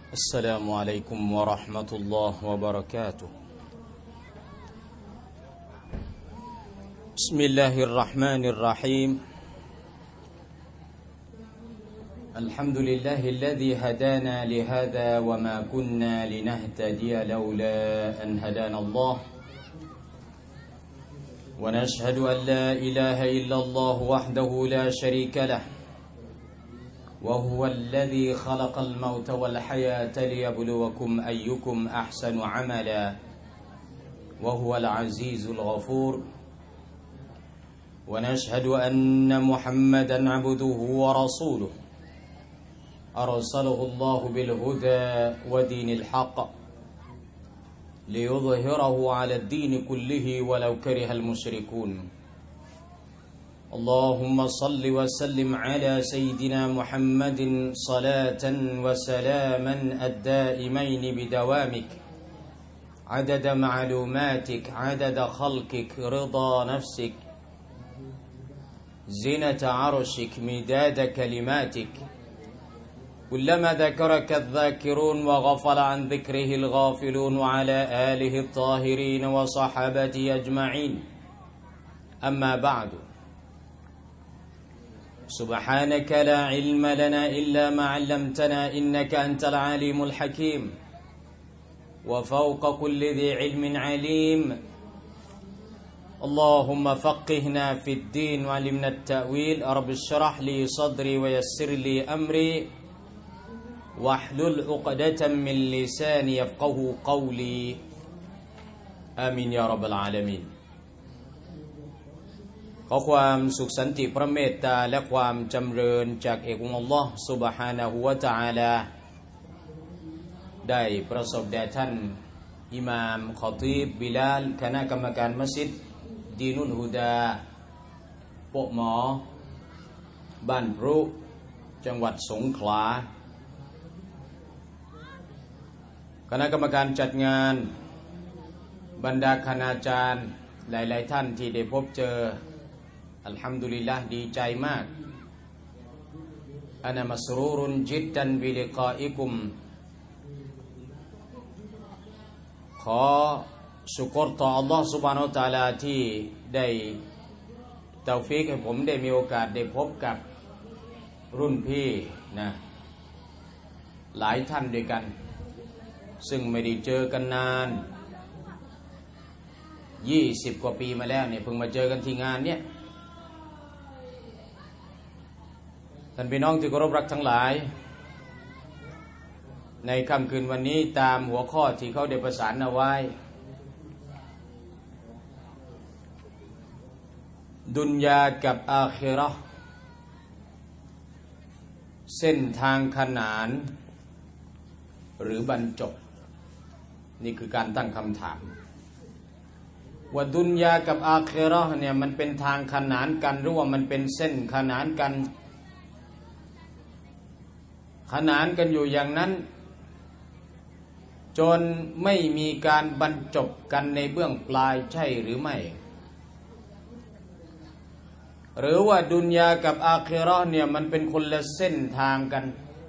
السلام عليكم ورحمة الله وبركاته بسم الله الرحمن الرحيم الحمد لله الذي هدانا لهذا وما كنا لنهتدي لولا أن هدانا الله ونشهد أن لا إله إلا الله وحده لا شريك له وهو الذي خلق الموت والحياة ليبلوكم أيكم أحسن عملا وهو العزيز الغفور ونشهد أن محمدا عبده ورسوله أرسله الله بالهدى ودين الحق ليظهره على الدين كله ولو كره المشركون اللهم صل وسلم على سيدنا محمد صلاة وسلاما الدائمين بدوامك عدد معلوماتك عدد خلقك رضا نفسك زينة عرشك مداد كلماتك كلما ذكرك الذاكرون وغفل عن ذكره الغافلون وعلى آله الطاهرين وصحابته أجمعين أما بعد سبحانك لا علم لنا إلا ما علمتنا إنك أنت العليم الحكيم وفوق كل ذي علم عليم اللهم فقهنا في الدين وعلمنا التأويل رب اشرح لي صدري ويسر لي أمري واحلل عقدة من لساني يفقه قولي آمين يا رب العالمينขอความสุขสันติพระเมตตาและความจำเริญจากเอกองค์อัลลอฮ์ซุบฮานะฮูวะตะอาลาได้ประสบแด่ท่านอิหม่ามคอตีบบิลาลคณะกรรมการมัสยิดดีนุลฮุดาปกหมอบ้านพรุจังหวัดสงขลาคณะกรรมการจัดงานบรรดาคณาจารย์หลายๆท่านที่ได้พบเจออัลฮัมดุลิลละห์ดีใจมากอานะมัสรูรุนจิดดันบิลิกาอิกุมขอชุกรต่ออัลลอฮฺซุบฮานะฮูวะตะอาลาที่ได้เตาฟีกให้ผมได้มีโอกาสได้พบกับรุ่นพี่นะหลายท่านด้วยกันซึ่งไม่ได้เจอกันนาน20 กว่าปีมาแล้วเนี่ยเพิ่งมาเจอกันที่งานเนี่ยท่านพี่น้องที่เคารพรักทั้งหลายในค่ำคืนวันนี้ตามหัวข้อที่เขาได้ประสานเอาไว้ดุนยากับอาคิเราะห์เส้นทางขนานหรือบรรจบนี่คือการตั้งคำถามว่าดุนยากับอาคิเราะห์เนี่ยมันเป็นทางขนานกันหรือว่ามันเป็นเส้นขนานกันขนานกันอยู่อย่างนั้นจนไม่มีการบรรจบกันในเบื้องปลายใช่หรือไม่หรือว่าดุนยากับอาคิเราะห์เนี่ยมันเป็นคนละเส้นทางกัน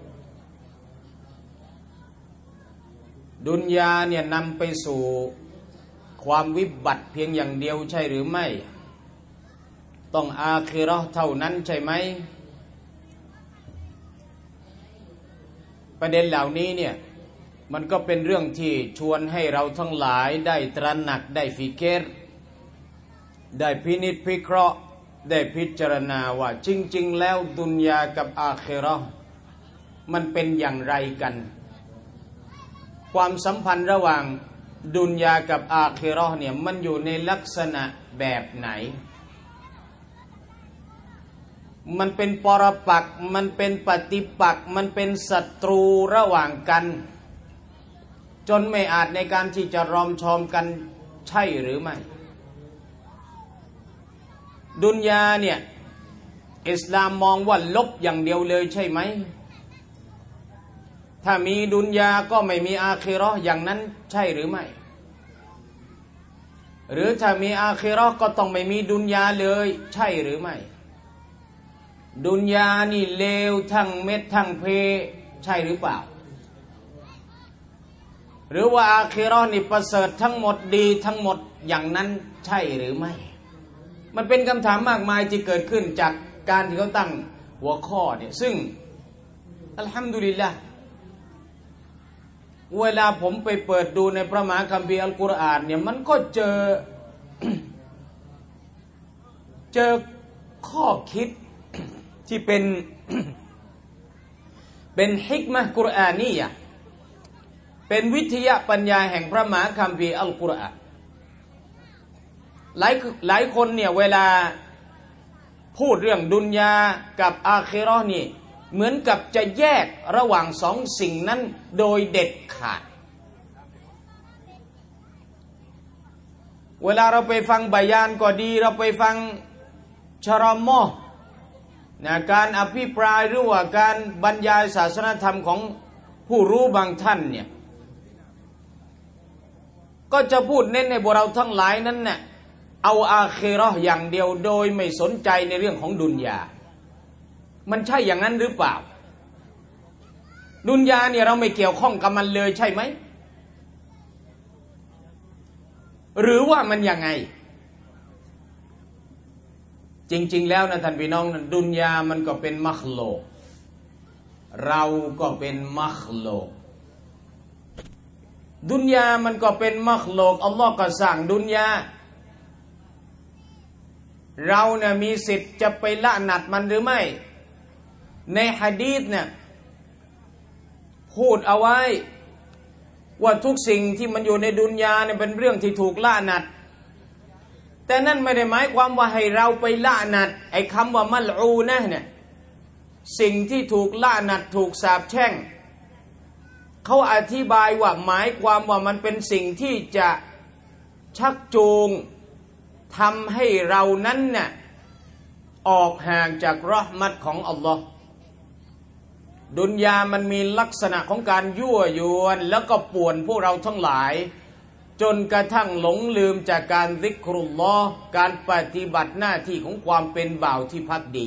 ดุนยาเนี่ยนำไปสู่ความวิบัติเพียงอย่างเดียวใช่หรือไม่ต้องอาคิเราะห์เท่านั้นใช่ไหมประเด็นเหล่านี้เนี่ยมันก็เป็นเรื่องที่ชวนให้เราทั้งหลายได้ตระหนักได้ฟิกร์ได้พินิจพิเคราะห์ได้พิจารณาว่าจริงๆแล้วดุนยากับอาคิเราะห์มันเป็นอย่างไรกันความสัมพันธ์ระหว่างดุนยากับอาคิเราะห์เนี่ยมันอยู่ในลักษณะแบบไหนมันเป็นปรปักษ์มันเป็นปฏิปักษ์มันเป็นศัตรูระหว่างกันจนไม่อาจในการที่จะรอมชอมกันใช่หรือไม่ดุนยาเนี่ยอิสลามมองว่าลบอย่างเดียวเลยใช่ไหมถ้ามีดุนยาก็ไม่มีอาคิเราะห์อย่างนั้นใช่หรือไม่หรือถ้ามีอาคิเราะห์ก็ต้องไม่มีดุนยาเลยใช่หรือไม่ดุนยานี่เลวทั้งเม็ดทั้งเพใช่หรือเปล่าหรือว่าอาคิเราะห์นี่ประเสริฐทั้งหมดดีทั้งหมดอย่างนั้นใช่หรือไม่มันเป็นคำถามมากมายที่เกิดขึ้นจากการที่เขาตั้งหัวข้อเนี่ยซึ่งอัลฮัมดุลิลละห์เวลาผมไปเปิดดูในพระมหาคัมภีร์อัลกุรอานเนี่ยมันก็เจอ ข้อคิดที่เป็น เป็นฮิกมะห์กุรอานียะห์เป็นวิทยาปัญญาแห่งพระมหาคัมภีร์อัลกุรอานหลายคนเนี่ยเวลาพูดเรื่องดุนยากับอาคิเราะห์นี่เหมือนกับจะแยกระหว่างสองสิ่งนั้นโดยเด็ดขาดเวลาเราไปฟังบายานก็ดีเราไปฟังชะรอมอนะการอภิปรายหรือว่าการบรรยายศาสนธรรมของผู้รู้บางท่านเนี่ยก็จะพูดเน้นในพวกเราทั้งหลายนั้นเนี่ยเอาอาคิเราะห์อย่างเดียวโดยไม่สนใจในเรื่องของดุนยามันใช่อย่างนั้นหรือเปล่าดุนยาเนี่ยเราไม่เกี่ยวข้องกับมันเลยใช่ไหมหรือว่ามันยังไงจริงๆแล้วนะท่านพี่น้องดุนยามันก็เป็นมัคลุกเราก็เป็นมัคลุกดุนยามันก็เป็นมัคลุกอัลลอฮ์ก็สร้างดุนยาเราเนี่ยมีสิทธิ์จะไปละหนัดมันหรือไม่ในหะดีษเนี่ยพูดเอาไว้ว่าทุกสิ่งที่มันอยู่ในดุนยาเนี่ยเป็นเรื่องที่ถูกละหนัดแต่นั่นไม่ได้หมายความว่าให้เราไปละหนัดไอ้คำว่ามัลอูนะเนี่ยสิ่งที่ถูกละหนัดถูกสาปแช่งเขาอธิบายว่าหมายความว่ามันเป็นสิ่งที่จะชักจูงทำให้เรานั้นเนี่ยออกห่างจากเราะห์มัตของอัลลอฮ์ดุนยามันมีลักษณะของการยั่วยวนแล้วก็ป่วนพวกเราทั้งหลายจนกระทั่งหลงลืมจากการซิกรุลลอฮ์การปฏิบัติหน้าที่ของความเป็นบ่าวที่ภักดี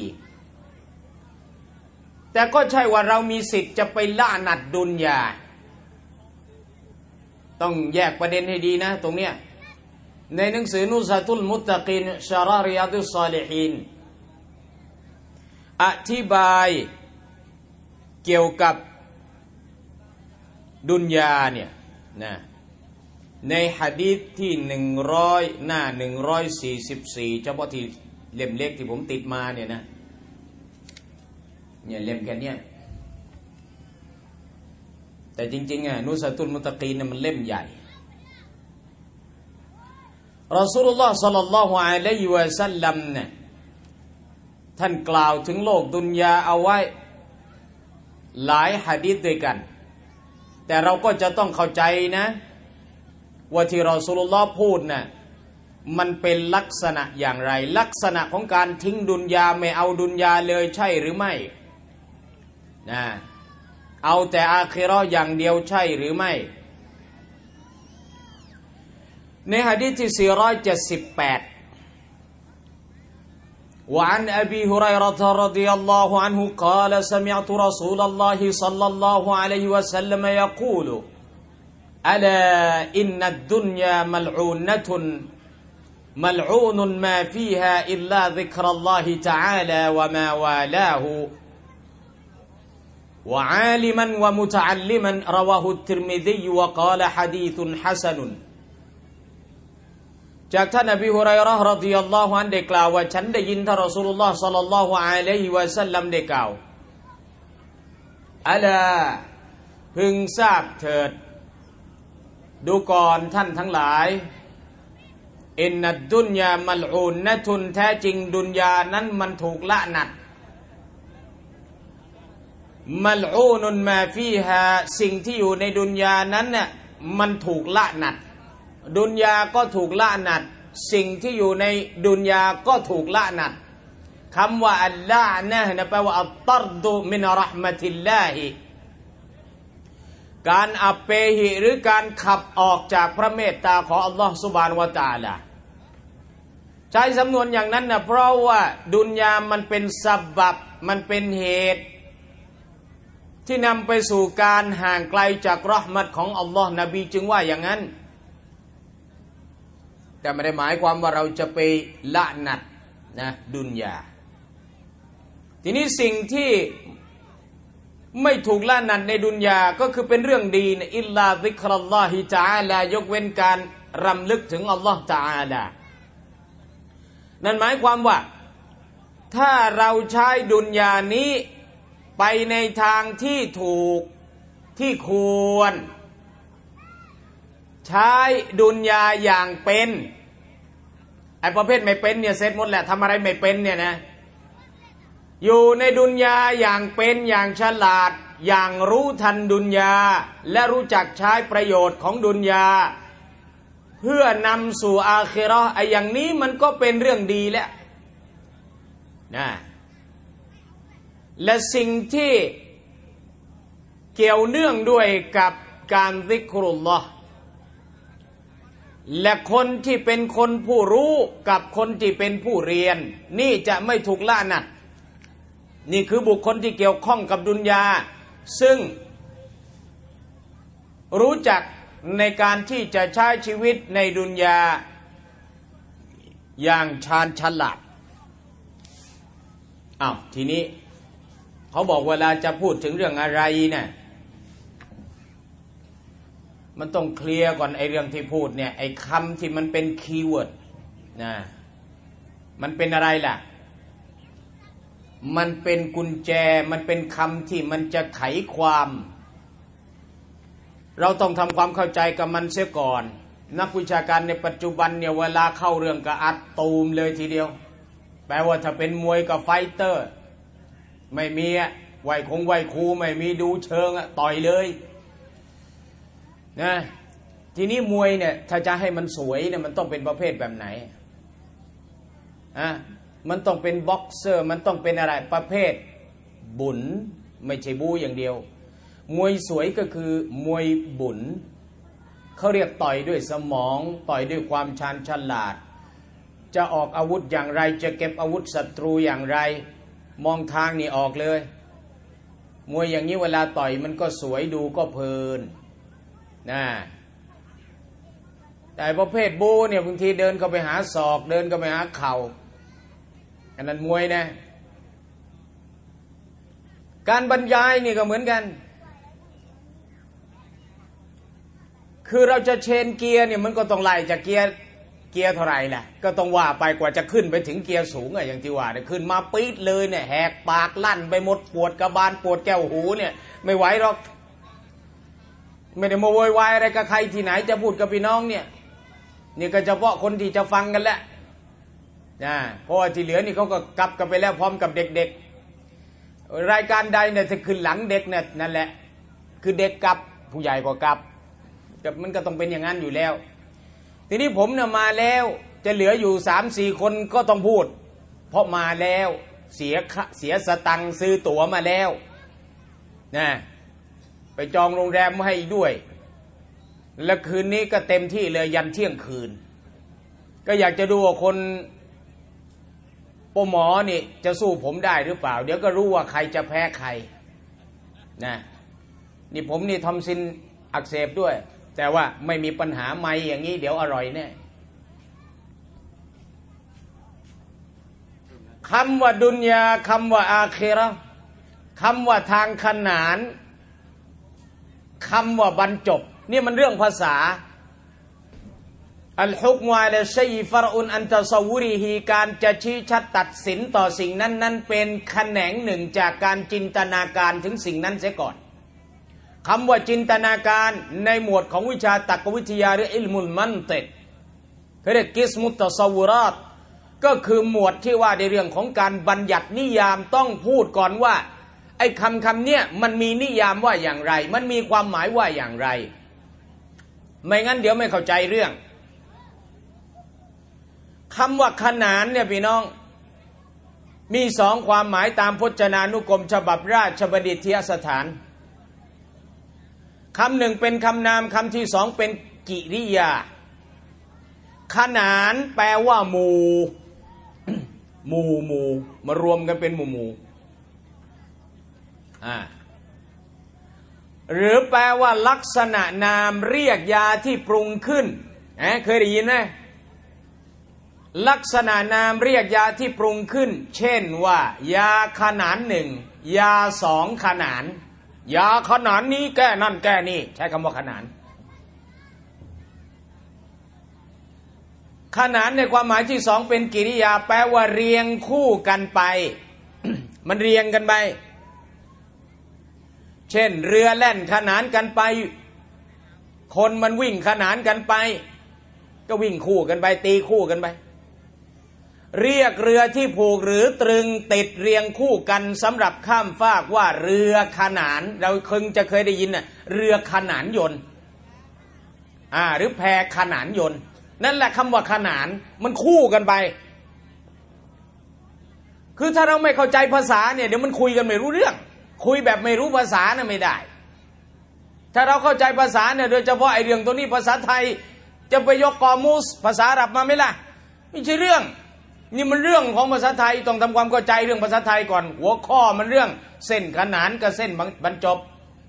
แต่ก็ใช่ว่าเรามีสิทธิ์จะไปละหนัดดุนยาต้องแยกประเด็นให้ดีนะตรงเนี้ยในหนังสือนุซะตุลมุตตะกีนชะรอริยาดุศศอลิฮีนอธิบายเกี่ยวกับดุนยาเนี่ยนะในหะดีษที่100หน้า144เฉพาะที่เล่มเล็กที่ผมติดมาเนี่ยนะเนี่ยเล่มแค่นี้แต่จริงๆอ่ะนุซะตุลมุตตะกีนเนี่ยมันเล่มใหญ่รอซูลุลลอฮ์ศ็อลลัลลอฮุอะลัยฮิวะซัลลัมเนี่ยท่านกล่าวถึงโลกดุนยาเอาไว้หลายหะดีษด้วยกันแต่เราก็จะต้องเข้าใจนะว่าที่รอซูลุลลอฮ์พูดน่ะมันเป็นลักษณะอย่างไรลักษณะของการทิ้งดุนยาไม่เอาดุนยาเลยใช่หรือไม่นะเอาแต่อาคิเราะห์อย่างเดียวใช่หรือไม่ในหะดีษที่478 وعن أبي هريرة رضي الله عنه قال سمعت رسول الله صلى الله عليه وسلم يقول ألا إن الدنيا ملعونة ملعون ما فيها إلا ذكر الله تعالى وما والاه وعالما ومتعلما رواه الترمذي وقال حديث حسنจากท่านอบีฮุรัยเราะห์รอฎิยัลลอฮุอันฮุได้กล่าวว่าฉันได้ยินท่านรอซูลุลลอฮ์ศ็อลลัลลอฮุอะลัยฮิวะซัลลัมได้กล่าวอะลาพึงทราบเถิดดูก่อนท่านทั้งหลายอินนัดดุนยามัลอูนนะตุนแท้จริงดุนยานั้นมันถูกละหนัดมัลอูนุนมาฟีฮาสิ่งที่อยู่ในดุนยานั้นน่ะมันถูกละหนัดดุนยาก็ถูกละหนัดสิ่งที่อยู่ในดุนยาก็ถูกละหนัดคำว่าอัลลานะห์แปลว่าอัตตัรดุมินเราะห์มะติลลาฮิการอัปเปหิหรือการขับออกจากพระเมตตาของอัลลอฮฺซุบฮานะฮูวะตะอาลาใช้สำนวนอย่างนั้นนะเพราะว่าดุนยามันเป็นสับบับมันเป็นเหตุที่นำไปสู่การห่างไกลจากเราะห์มัตของอัลลอฮ์นบีจึงว่าอย่างนั้นแต่ไม่ได้หมายความว่าเราจะไปละหนัดนะดุนยาทีนี้สิ่งที่ไม่ถูกละหนัดในดุนยาก็คือเป็นเรื่องดีนะอิลลาซิกรัลลอฮิตะอาลายกเว้นการรำลึกถึงอัลลอฮ์ตะอาลานั่นหมายความว่าถ้าเราใช้ดุนยานี้ไปในทางที่ถูกที่ควรใช้ดุนยาอย่างเป็นไอ้ประเภทไม่เป็นเนี่ยเสร็จหมดแหละทำอะไรไม่เป็นเนี่ยนะอยู่ในดุนยาอย่างเป็นอย่างฉลาดอย่างรู้ทันดุนยาและรู้จักใช้ประโยชน์ของดุนยาเพื่อนำสู่อาคิเราะห์ไอ้อย่างนี้มันก็เป็นเรื่องดีแล้วนะและสิ่งที่เกี่ยวเนื่องด้วยกับการซิกรุลลอฮ์และคนที่เป็นคนผู้รู้กับคนที่เป็นผู้เรียนนี่จะไม่ถูกละหนัดนี่คือบุคคลที่เกี่ยวข้องกับดุนยาซึ่งรู้จักในการที่จะใช้ชีวิตในดุนยาอย่างชาญฉลาดทีนี้เขาบอกเวลาจะพูดถึงเรื่องอะไรเนี่ยมันต้องเคลียร์ก่อนไอ้เรื่องที่พูดเนี่ยไอ้คำที่มันเป็นคีย์เวิร์ดนะมันเป็นอะไรล่ะมันเป็นกุญแจมันเป็นคำที่มันจะไขความเราต้องทำความเข้าใจกับมันเสียก่อนนักวิชาการในปัจจุบันเนี่ยเวลาเข้าเรื่องก็อัดตูมเลยทีเดียวแปลว่าถ้าเป็นมวยกับไฟเตอร์ไม่มีไหวครูไม่มีดูเชิงต่อยเลยนะทีนี้มวยเนี่ยถ้าจะให้มันสวยเนี่ยมันต้องเป็นประเภทแบบไหนมันต้องเป็นบ็อกเซอร์มันต้องเป็นอะไรประเภทบุญไม่ใช่บูอย่างเดียวมวยสวยก็คือมวยบุญเขาเรียกต่อยด้วยสมองต่อยด้วยความชาญฉลาดจะออกอาวุธอย่างไรจะเก็บอาวุธศัตรูอย่างไรมองทางนี่ออกเลยมวยอย่างนี้เวลาต่อยมันก็สวยดูก็เพลินนะแต่ประเภทบูเนี่ยบางทีเดินก็ไปหาศอกเดินก็ไปหาเข่าอันนั้นมวยนะการบรรยายนี่ก็เหมือนกันคือเราจะเชนเกียร์เนี่ยมันก็ต้องไล่จากเกียร์เท่าไหร่ล่ะก็ต้องว่าไปกว่าจะขึ้นไปถึงเกียร์สูงอย่างที่ว่าเนี่ยขึ้นมาปี๊ดเลยเนี่ยแหกปากลั่นไปหมดปวดกระบาลปวดแก้วหูเนี่ยไม่ไหวหรอกไม่ได้มาโวยวายอะไรกับใครที่ไหนจะพูดกับพี่น้องเนี่ยนี่ก็เฉพาะคนที่จะฟังกันแหละนะเพราะว่าที่เหลือนี่เขาก็กลับกันไปแล้วพร้อมกับเด็กๆรายการใดเนี่ยจะขึ้นหลังเด็กเนี่ยนั่นแหละคือเด็กกลับผู้ใหญ่ก็กลับแต่มันก็ต้องเป็นอย่างนั้นอยู่แล้วทีนี้ผมเนี่ยมาแล้วจะเหลืออยู่ 3-4 คนก็ต้องพูดเพราะมาแล้วเสียสตังค์ซื้อตั๋วมาแล้วนะไปจองโรงแรมให้ด้วยและคืนนี้ก็เต็มที่เลยยันเที่ยงคืนก็อยากจะดูว่าคนปหมอนี่จะสู้ผมได้หรือเปล่าเดี๋ยวก็รู้ว่าใครจะแพ้ใครนะนี่ผมนี่ทอมซินอักเสบด้วยแต่ว่าไม่มีปัญหาไม่อย่างนี้เดี๋ยวอร่อยแน่คำว่าดุนยาคำว่าอาคิเราะห์คำว่าทางขนานคำว่าบรรจบนี่มันเรื่องภาษาอัลฮุกมะอะลาชัยฟะรอุนอันตะซอวุริฮีการจะชี้ชัดตัดสินต่อสิ่งนั้นนั้นเป็นแขนงหนึ่งจากการจินตนาการถึงสิ่งนั้นเสียก่อนคำว่าจินตนาการในหมวดของวิชาตรรกวิทยาหรืออิลมุลมันติกเรียกกิสมุตตะซอวุรอตก็คือหมวดที่ว่าในเรื่องของการบัญญัตินิยามต้องพูดก่อนว่าไอ้คำเนี้ยมันมีนิยามว่าอย่างไรมันมีความหมายว่าอย่างไรไม่งั้นเดี๋ยวไม่เข้าใจเรื่องคำว่าขนานเนี่ยพี่น้องมี2ความหมายตามพจนานุกรมฉบับราชบัณฑิตยสถานคำหนึ่งเป็นคำนามคำที่2เป็นกิริยาขนานแปลว่าหมู่ หมู่มารวมกันเป็นหมู่หรือแปลว่าลักษณะนามเรียกยาที่ปรุงขึ้นเคยได้ยินไหมลักษณะนามเรียกยาที่ปรุงขึ้นเช่นว่ายาขนานหนึ่งยาสองขนานยาขนานนี้แก้นั่นแก้นี่ใช้คำว่าขนานขนานในความหมายที่สองเป็นกริยาแปลว่าเรียงคู่กันไป มันเรียงกันไปเช่นเรือแล่นขนานกันไปคนมันวิ่งขนานกันไปก็วิ่งคู่กันไปตีคู่กันไปเรียกเรือที่ผูกหรือตรึงติดเรียงคู่กันสำหรับข้ามฟากว่าเรือขนานเราจะเคยได้ยินน่ะเรือขนานยนต์หรือแพขนานยนต์นั่นแหละคำว่าขนานมันคู่กันไปคือถ้าเราไม่เข้าใจภาษาเนี่ยเดี๋ยวมันคุยกันไม่รู้เรื่องคุยแบบไม่รู้ภาษาน่ะไม่ได้ถ้าเราเข้าใจภาษาเนี่ยโดยเฉพาะไอ้เรื่องตัวนี้ภาษาไทยจะไปยกกอมูสภาษาอาหรับมาไหมล่ะไม่ใช่เรื่องนี่มันเรื่องของภาษาไทยต้องทำความเข้าใจเรื่องภาษาไทยก่อนหัวข้อมันเรื่องเส้นขนานกับเส้นบรรจบ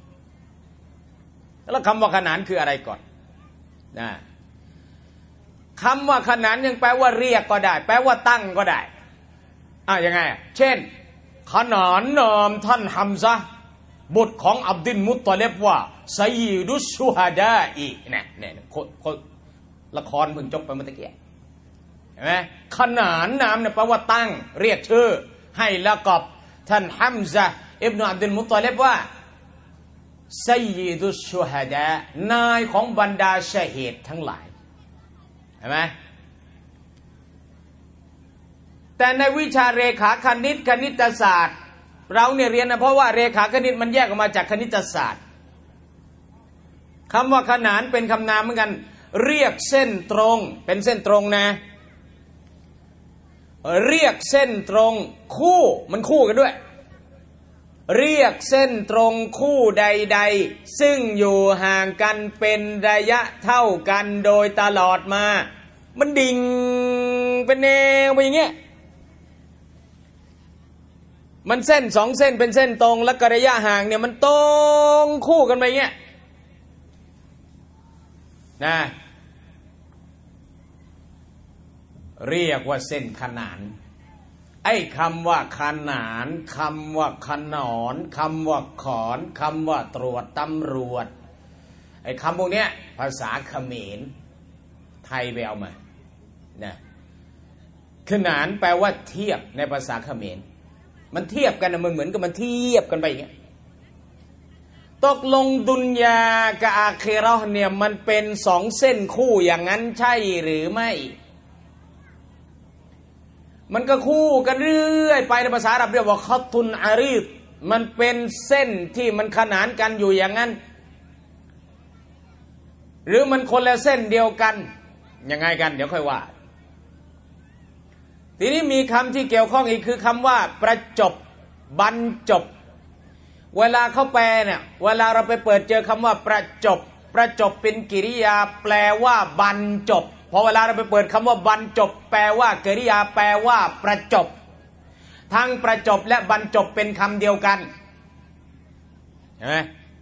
แล้วคำว่าขนานคืออะไรก่อนนะคำว่าขนานยังแปลว่าเรียกก็ได้แปลว่าตั้งก็ได้ยังไงเช่นขนานนามท่านฮัมซะห์บุตรของอับดุลมุตตอลิบว่าไซยิดุชชูฮาดาอีเนี่ยละครเพิ่งจบไปเมื่อกี้เห็นไหมขนานนามเนี่ยแปลว่าตั้งเรียกชื่อให้ละกอบท่านฮัมซะห์อิบนุอับดุลมุตตอลิบว่าไซยิดุชชูฮาดานายของบรรดาชะฮีดทั้งหลายเห็นไหมแต่ในวิชาเรขาคณิตคณิตศาสตร์เราเนี่ยเรียนนะเพราะว่าเรขาคณิตมันแยกออกมาจากคณิตศาสตร์คำว่าขนานเป็นคำนามเหมือนกันเรียกเส้นตรงเป็นเส้นตรงนะเรียกเส้นตรงคู่มันคู่กันด้วยเรียกเส้นตรงคู่ใดๆซึ่งอยู่ห่างกันเป็นระยะเท่ากันโดยตลอดมามันดิ่งเป็นแนวไปอย่างเงี้ยมันเส้นสองเส้นเป็นเส้นตรงและระยะห่างเนี่ยมันตรงคู่กันไปอย่างเงี้ยนะเรียกว่าเส้นขนานไอ้คำว่าขนานคำว่าขนอนคำว่าขอนคำว่าตรวจตำรวจไอ้คำพวกเนี้ยภาษาเขมรไทยไปเอามานะขนานแปลว่าเทียบในภาษาเขมรมันเทียบกันมันเหมือนกับมันเทียบกันไปอย่างเงี้ยตกลงดุนยากับอาคิเราะห์เนี่ยมันเป็นสองเส้นคู่อย่างนั้นใช่หรือไม่มันก็คู่กันเรื่อยไปในภาษาอาหรับเรียกว่าคัตตุนอารีดมันเป็นเส้นที่มันขนานกันอยู่อย่างนั้นหรือมันคนละเส้นเดียวกันยังไงกันเดี๋ยวค่อยว่าทีนี้มีคำที่เกี่ยวข้องอีกคือคำว่าประจบบรรจบเวลาเขาแปลเนี่ยเวลาเราไปเปิดเจอคำว่าประจบเป็นกริยาแปลว่าบรรจบพอเวลาเราไปเปิดคำว่าบรรจบแปลว่ากริยาแปลว่าประจบทั้งประจบและบรรจบเป็นคำเดียวกันเห็นไหม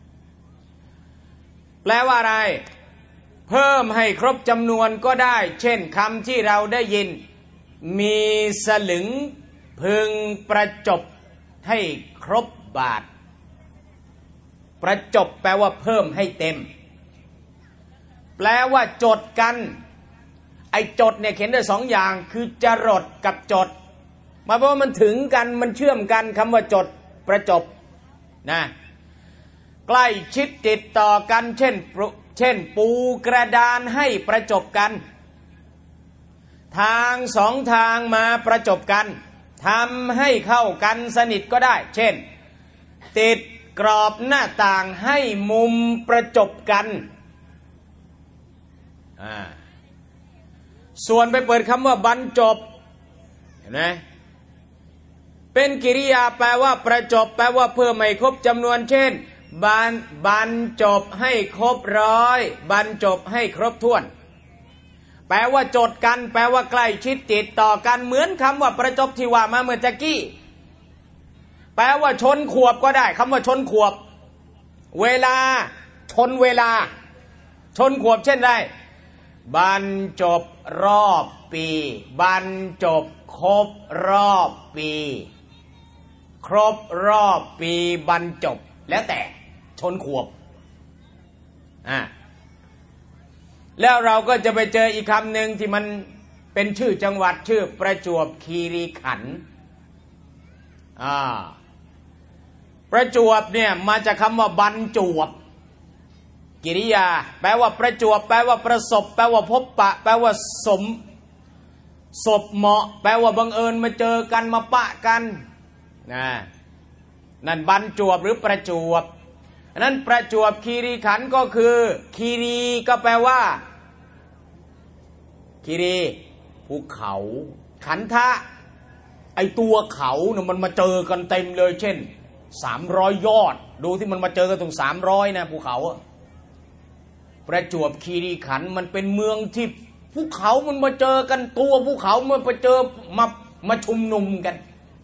แปลว่าอะไรเพิ่มให้ครบจำนวนก็ได้เช่นคำที่เราได้ยินมีสลึงพึงประจบให้ครบบาทประจบแปลว่าเพิ่มให้เต็มแปลว่าจดกันไอ้จดเนี่ยเขียนได้สองอย่างคือจรดกับจดหมายความว่ามันถึงกันมันเชื่อมกันคำว่าจดประจบนะใกล้ชิดติดต่อกันเช่นปูกระดานให้ประจบกันทางสองทางมาประจบกันทำให้เข้ากันสนิทก็ได้เช่นติดกรอบหน้าต่างให้มุมประจบกันส่วนไปเปิดคำว่าบรรจบเห็นไหมเป็นกริยาแปลว่าประจบแปลว่าเพิ่มให้ครบจำนวนเช่นบรรจบให้ครบ100บรรจบให้ครบถ้วนแปลว่าจดกันแปลว่าใกล้ชิดติดต่อกันเหมือนคำว่าประจบที่ว่ามาเมื่อตะกี้แปลว่าชนขวบก็ได้คำว่าชนขวบเวลาชนเวลาชนขวบเช่นไรบรรจบรอบปีบรรจบครบรอบปีครบรอบปีบรรจบแล้วแต่ชนขวบแล้วเราก็จะไปเจออีกคำหนึ่งที่มันเป็นชื่อจังหวัดชื่อประจวบคีรีขันธ์ประจวบเนี่ยมาจากคำว่าบรรจวบกิริยาแปลว่าประจวบแปลว่าประสบแปลว่าพบปะแปลว่าสมศพเหมาะแปลว่าบังเอิญมาเจอกันมาปะกันนั่นบรรจวบหรือประจวบนั้นประจวบคีรีขันธ์ก็คือคีรีก็แปลว่าคีรีภูเขาขันธะไอตัวเขาเนี่ยมันมาเจอกันเต็มเลยเช่น300 ยอดดูที่มันมาเจอกันตรง300นะภูเขาประจวบคีรีขันธ์มันเป็นเมืองที่ภูเขามันมาเจอกันตัวภูเขามันมาเจอมาชุมนุมกัน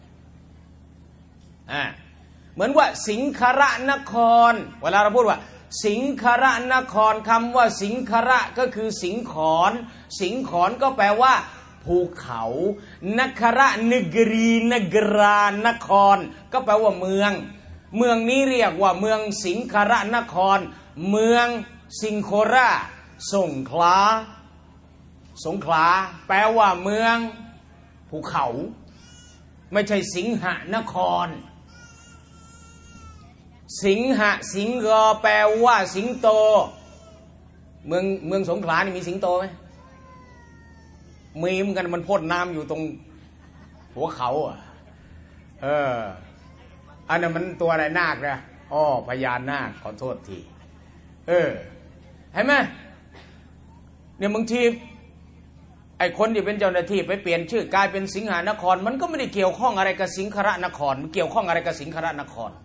เหมือนว่าสิงคระนครเวลาเราพูดว่าสิงคระนครคำว่าสิงคระก็คือสิงขรสิงขรก็แปลว่าภูเขานคระนกรีนกรานครก็แปลว่าเมืองเมืองนี้เรียกว่าเมืองสิงคระนครเมืองสิงโคราสงขลาสงขลาแปลว่าเมืองภูเขาไม่ใช่สิงหนครสิงหสิงห์แปลว่าสิงโตเมืองสงขลานี่มีสิงโตไหมมีเหมือนกันมันพ่นน้ำอยู่ตรงหัวเขาอันนั้นมันตัวอะไรนาคนะพญานาคขอโทษทีเห็นไหมเนี่ยบางทีไอ้คนที่เป็นเจ้าหน้าที่ไปเปลี่ยนชื่อกลายเป็นสิงหนครมันก็ไม่ได้เกี่ยวข้องอะไรกับสิงคระนครมันเกี่ยวข้องอะไรกับสิงคระนคร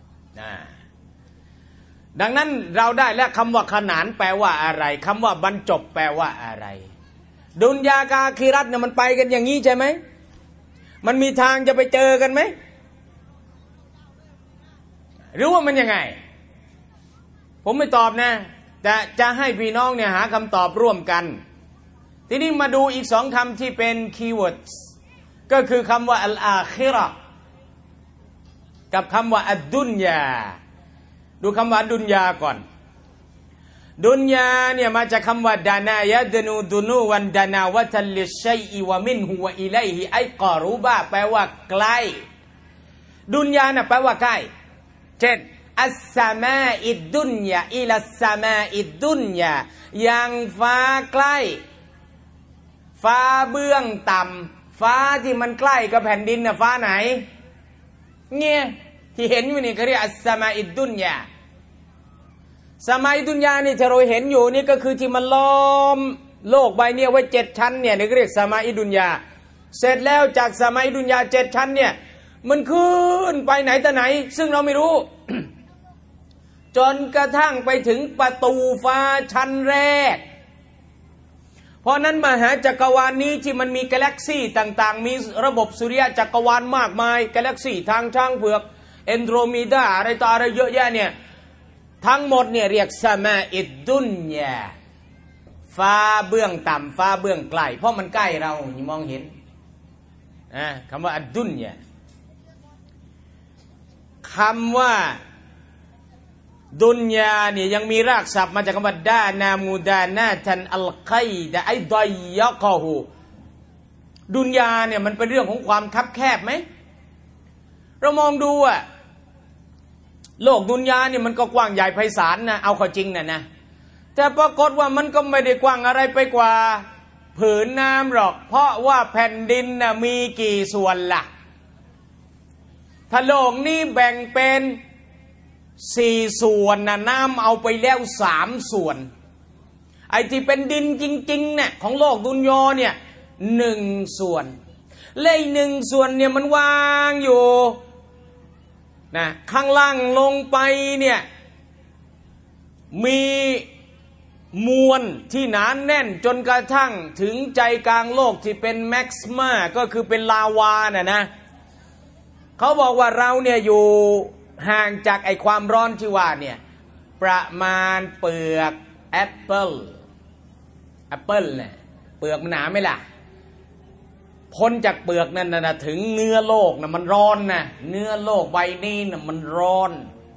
ดังนั้นเราได้แล้วคำว่าขนานแปลว่าอะไรคำว่าบรรจบแปลว่าอะไรดุนยากาคิรัตเนี่ยมันไปกันอย่างนี้ใช่ไหมมันมีทางจะไปเจอกันไหมหรือว่ามันยังไงผมไม่ตอบนะแต่จะให้พี่น้องเนี่ยหาคำตอบร่วมกันทีนี้มาดูอีก2 คำที่เป็นคีย์เวิร์ดก็คือคำว่าอัลอาคิเราะห์กับคำว่าอัดดุนยาดูคำว่าดุนยาก่อนดุนยาเนี่ยมาจากคำว่าดานายะดนูดุนูวันดานาวะทัลลิชัยอิวะมินฮุวะอิลัยฮิไอกอรูบะแปลว่าใกล้ดุนยาน่ะแปลว่าใกล้เช่นอัสสมาอิดดุนยาอิลัสสมาอิดดุนยาอย่างฟ้าใกล้ฟ้าเบื้องต่ำฟ้าที่มันใกล้กับแผ่นดินน่ะฟ้าไหนเนี่ยที่เห็นอยู่นี่เขาเรียกอัสสมาอิดดุนยาสมัยดุนยานี่ที่เราเห็นอยู่นี่ก็คือที่มันล้อมโลกใบนี้ไว้7 ชั้นเนี่ยนี่เรียกสมัยดุนยาเสร็จแล้วจากสมัยดุนยา7 ชั้นเนี่ยมันขึ้นไปไหนแต่ไหนซึ่งเราไม่รู้ จนกระทั่งไปถึงประตูฟ้าชั้นแรกเพราะนั้นมหาจักรวาลนี้ที่มันมีกาแล็กซี่ต่างๆมีระบบสุริยะจักรวาลมากมายกาแล็กซี่ทางช้างเผือกแอนโดรเมดาอะไรต่ออะไรเยอะแยะเนี่ยทั้งหมดเนี่ยเรียกสมาอิดดุนยาฟ้าเบื้องต่ำฟ้าเบื้องไกลเพราะมันใกล้เรามองเห็นคำว่าอัดดุนยาคำว่าดุนยาเนี่ยยังมีรากศัพท์มาจากคำว่าดานามูดานาทันอัลไกดะไอดอยยะกอฮูดุนยาเนี่ยมันเป็นเรื่องของความคับแคบไหมเรามองดูโลกดุนยาเนี่ยมันก็กว้างใหญ่ไพศาลนะเอาเข้าจริงนะแต่ปรากฏว่ามันก็ไม่ได้กว้างอะไรไปกว่าผืนน้ำหรอกเพราะว่าแผ่นดินน่ะมีกี่ส่วนล่ะถ้าโลกนี้แบ่งเป็น4 ส่วนนะน้ำเอาไปแล้ว3 ส่วนไอ้ที่เป็นดินจริงๆเนี่ยของโลกดุนยาเนี่ย1 ส่วนและอีก1 ส่วนเนี่ยมันวางอยู่นะข้างล่างลงไปเนี่ยมีมวลที่หนาแน่นจนกระทั่งถึงใจกลางโลกที่เป็นแม็กซ์มาก็คือเป็นลาวานะเขาบอกว่าเราเนี่ยอยู่ห่างจากไอ้ความร้อนที่ว่าเนี่ยประมาณเปลือกแอปเปิ้ลเนี่ยเปลือกมันหนาไหมล่ะพ้นจากเปลือกนั่นนะถึงเนื้อโลกนะมันร้อนนะเนื้อโลกใบนี้นะมันร้อน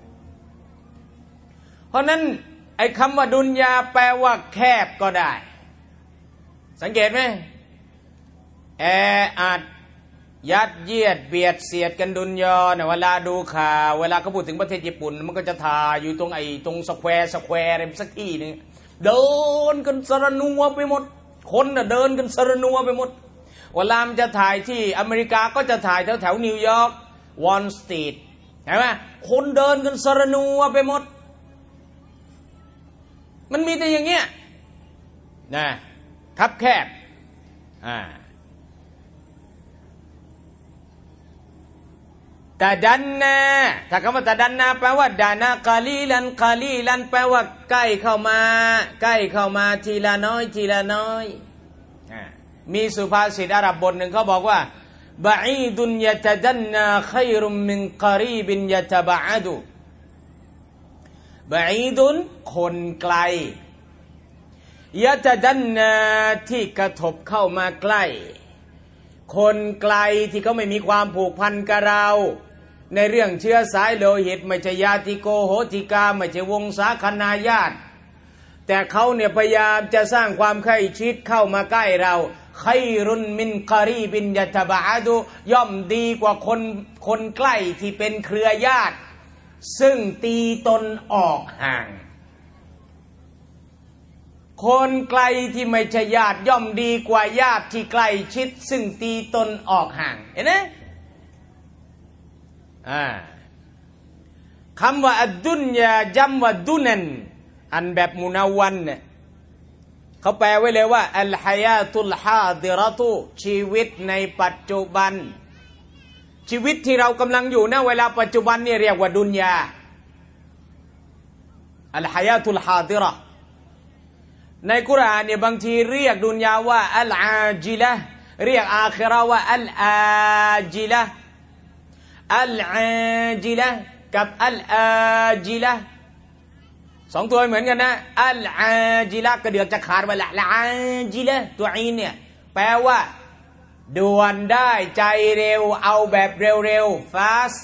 เพราะนั้นไอ้คำว่าดุนยาแปลว่าแคบก็ได้สังเกตไหมแออัดยัดเยียดเบียดเสียดกันดุนยาเนี่ยเวลาดูข่าวเวลาเขาพูดถึงประเทศญี่ปุ่นมันก็จะถ่ายอยู่ตรงสแควร์อะไรสักที่นึงเดินกันสรนัวไปหมดคนน่ะเดินกันสรนัวไปหมดเวลามันจะถ่ายที่อเมริกาก็จะถ่ายแถวนิวยอร์กวอลสตรีทเห็นไหมคนเดินกันสรนัวไปหมดมันมีแต่อย่างเงี้ยนะคับแคบตาดันนาถ้าคำว่าตาดันนาแปลว่าดานากาลีลันแปลว่าใกล้เข้ามาทีละน้อยมีสุภาษิตอาหรับบทหนึ่งเขาบอกว่าบะอีดุนยะตะดันนาขัยรุมมินกอรีบินยะตะบะอะดุบะอีดุนคนไกลยะตะดันนาที่กระทบเข้ามาใกล้คนไกลที่เขาไม่มีความผูกพันกับเราในเรื่องเชื้อสายโลหิตไม่ใช่ญาติโกโหติกาไม่ใช่วงศาคณาญาติแต่เขาเนี่ยพยายามจะสร้างความใกล้ชิดเข้ามาใกล้เราขัยรุนมินกอรีบินยะตะบะอะดุย่อมดีกว่าคนใกล้ที่เป็นเครือญาติซึ่งตีตนออกห่างคนไกลที่ไม่ใช่ญาติย่อมดีกว่าญาติที่ใกล้ชิดซึ่งตีตนออกห่างเห็นไหมคำว่าอัดดุนยาจัมว่าดุนันอันแบบมุนาวันเนี่ยเขาแปลไว้เลยว่าอัลฮายาตุลฮาดิรตุชีวิตในปัจจุบันชีวิตที่เรากำลังอยู่นะเวลาปัจจุบันนี่เรียกว่าดุนยาอัลฮายาตุลฮาดิระในกุรอานเนี่ยบางทีเรียกดุนยาว่าอัลอาจิละเรียกอาคิเราะห์ว่าอัลอาจิละกับอัลอาจิละสองตัวเหมือนกันนะอัลอาจิละกระเดือกจะขาดไปละอาจิละตัวอีนเนี่ยแปลว่าด่วนได้ใจเร็วเอาแบบเร็วๆ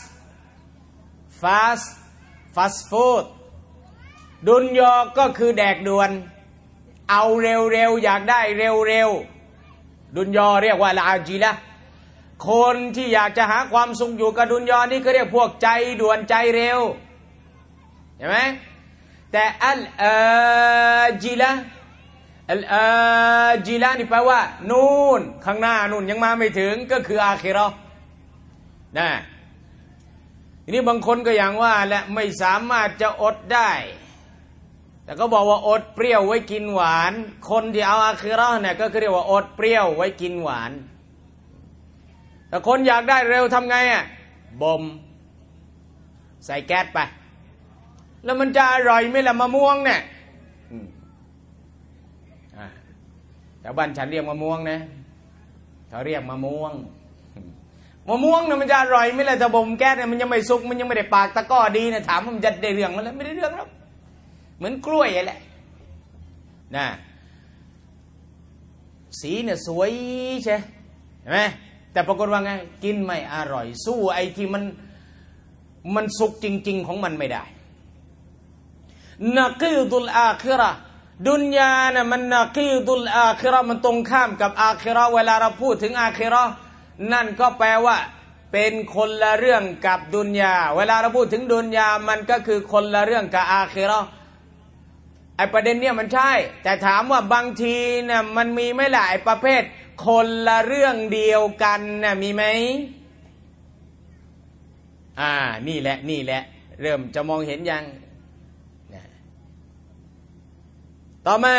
fast food ดุนยาก็คือแดกด่วนเอาเร็วๆอยากได้เร็วๆดุนยาเรียกว่าอาจิละคนที่อยากจะหาความสุขอยู่กับดุนยานี่ก็เรียกพวกใจด่วนใจเร็วเห็นไหมแต่อัลอาจิละนี่แปลว่านู่นข้างหน้านู่นยังมาไม่ถึงก็คืออาคิเราะห์นะทีนี้บางคนก็อย่างว่าและไม่สามารถจะอดได้แต่ก็บอกว่าอดเปรี้ยวไว้กินหวานคนที่เอาอาคิเราะห์เนี่ยก็เรียกว่าอดเปรี้ยวไว้กินหวานแต่คนอยากได้เร็วทำไงบ่มใส่แก๊สไปแล้วมันจะอร่อยไหมล่ะมะม่วงเนี่ยแต่บ้านฉันเรียกมะม่วงนะเขาเรียกมะม่วงเนี่ยมันจะอร่อยไหมล่ะถ้าบ่มแก๊สเนี่ยมันยังไม่สุกมันยังไม่ได้ปากตะก้อดีนะถามว่ามันจะได้เรื่องมั้ยล่ะไม่ได้เรื่องหรอกเหมือนกล้วยแหละนะสีเนี่ยสวยใช่เห็นไหมแต่ปรากฏว่าไงกินไม่อร่อยสู้ไอ้ที่มันสุกจริงๆของมันไม่ได้นักีดุลอาคิเราะห์ดุนยาเนี่ยมันนักีดุลอาคิเราะห์มันตรงข้ามกับอาคิเราะห์เวลาเราพูดถึงอาคิเราะห์นั่นก็แปลว่าเป็นคนละเรื่องกับดุนยาเวลาเราพูดถึงดุนยามันก็คือคนละเรื่องกับอาคิเราะห์ไอ้ประเด็นเนี่ยมันใช่แต่ถามว่าบางทีเนี่ยมันมีไหมล่ะไอ้ประเภทคนละเรื่องเดียวกันน่ะมีไหมนี่แหละเริ่มจะมองเห็นยังต่อมา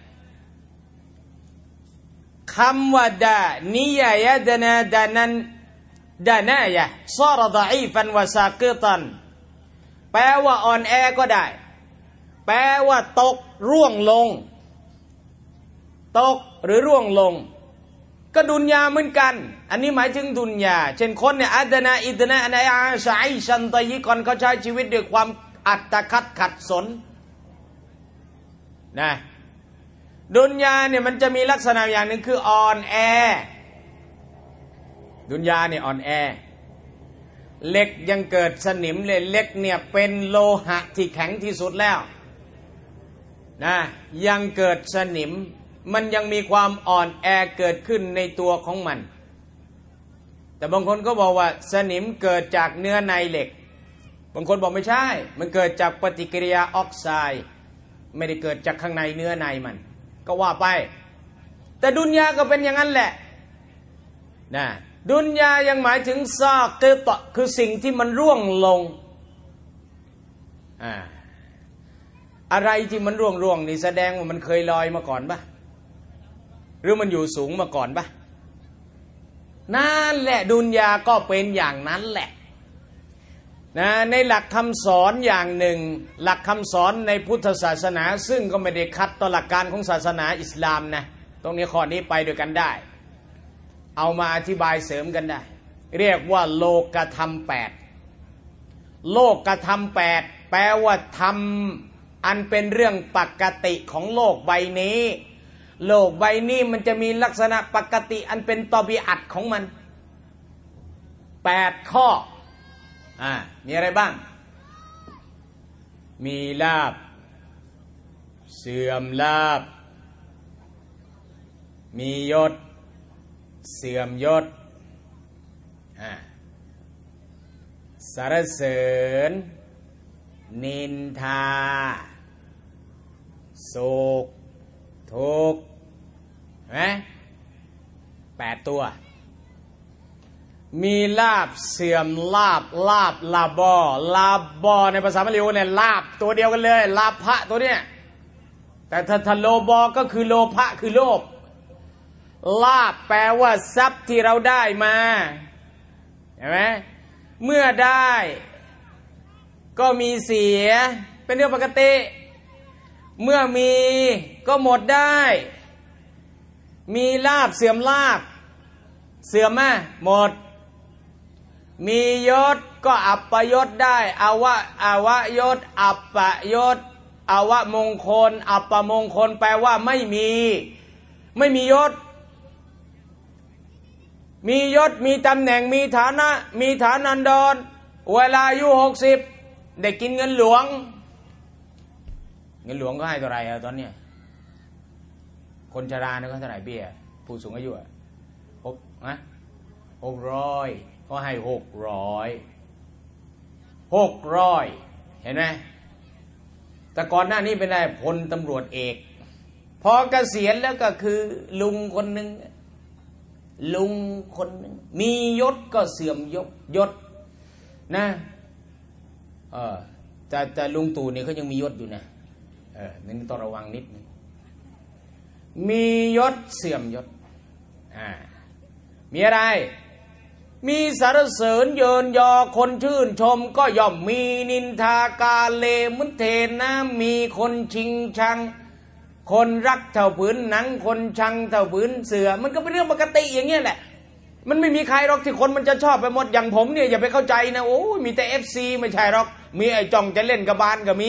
คำว่าดานิยะยะดานาดานันดานายะซารดะอีฟันวะซากิตันแปลว่าอ่อนแอก็ได้แปลว่าตกร่วงลงตกหรือร่วงลงก็ดุนยาเหมือนกันอันนี้หมายถึงดุนยาเช่นคนเนี่ยอัดนาอิดนาอันอาชัยชันตยิกอนเขาใช้ชีวิตด้วยความอัตคัดขัดสนนะดุนยาเนี่ยมันจะมีลักษณะอย่างหนึ่งคืออ่อนแอดุนยาเนี่ยอ่อนแอเหล็กยังเกิดสนิมเลยเหล็กเนี่ยเป็นโลหะที่แข็งที่สุดแล้วนะยังเกิดสนิมมันยังมีความอ่อนแอเกิดขึ้นในตัวของมันแต่บางคนก็บอกว่าสนิมเกิดจากเนื้อในเหล็กบางคนบอกไม่ใช่มันเกิดจากปฏิกิริยาออกไซด์ไม่ได้เกิดจากข้างในเนื้อในมันก็ว่าไปแต่ดุนยาก็เป็นอย่างนั้นแหละนะดุนยายังหมายถึงซากิตะคือสิ่งที่มันร่วงลงอะไรที่มันร่วงนี่แสดงว่ามันเคยลอยมาก่อนปะหรือมันอยู่สูงมาก่อนปะนั่นแหละดุนยาก็เป็นอย่างนั้นแหละนะในหลักคำสอนอย่างหนึ่งหลักคำสอนในพุทธศาสนาซึ่งก็ไม่ได้ขัดต่อหลักการของศาสนาอิสลามนะตรงนี้ข้อนี้ไปด้วยกันได้เอามาอธิบายเสริมกันได้เรียกว่าโลกธรรม8โลกธรรม8แปลว่าธรรมอันเป็นเรื่องปกติของโลกใบนี้โลกใบนี้มันจะมีลักษณะปกติอันเป็นตอบีอัตของมัน8ข้อมีอะไรบ้างมีลาภเสื่อมลาภมียศเสื่อมยศสรรเสริญนินทาสุขทุกข์ไหม8ตัวมีลาภเสื่อมลาภลาบอในภาษาบาลีเนี่ยลาภตัวเดียวกันเลยลาภะตัวเนี้ยแต่ถ้าโลบอก็คือโลภะคือโลภลาภแปลว่าทรัพย์ที่เราได้มาเห็นไหมเมื่อได้ก็มีเสียเป็นเรื่องปกติเมื่อมีก็หมดได้มีลาภเสื่อมลาภเสื่อมไหมหมดมียศก็อัปยศได้อวยศอัปยศอวมงคลอัปมงคลแปลว่าไม่มียศมียศมีตำแหน่งมีฐานะมีฐานันดรเวลาอายุ60ได้กินเงินหลวงก็ให้เท่าไหร่ตอนเนี้ยคนชราเนี่ยก็เท่าไหร่เบี้ยผู้สูงอายุ600ก็ให้600เห็นไหมแต่ก่อนหน้านี้เป็นอะไรพลตำรวจเอกพอเกษียณแล้วก็คือลุงคนหนึ่งมียศก็เสื่อมยศนะแต่ลุงตู่นี่เขายังมียศอยู่นะนั่นต้องระวังนิดนึงมียศเสื่อมยศมีอะไรมีสรรเสริญเยินยอคนชื่นชมก็ย่อมมีนินทากาเลมุนเทนะมีคนชิงชังคนรักเท่าผืนหนังคนชังเท่าผืนเสือมันก็เป็นเรื่องปกติอย่างเงี้ยแหละมันไม่มีใครหรอกที่คนมันจะชอบไปหมดอย่างผมเนี่ยอย่าไปเข้าใจนะโอ้มีแต่ FC ไม่ใช่หรอกมีไอ้จ่องจะเล่นกระบาลก็มี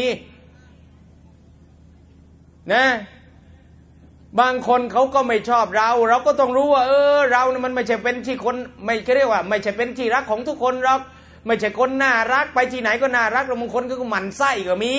นะบางคนเขาก็ไม่ชอบเราก็ต้องรู้ว่าเราเนี่ยมันไม่ใช่เป็นที่คนไม่เรียกว่าไม่ใช่เป็นที่รักของทุกคนหรอกไม่ใช่คนน่ารักไปที่ไหนก็น่ารักบางคนก็หมั่นไส้ก็มี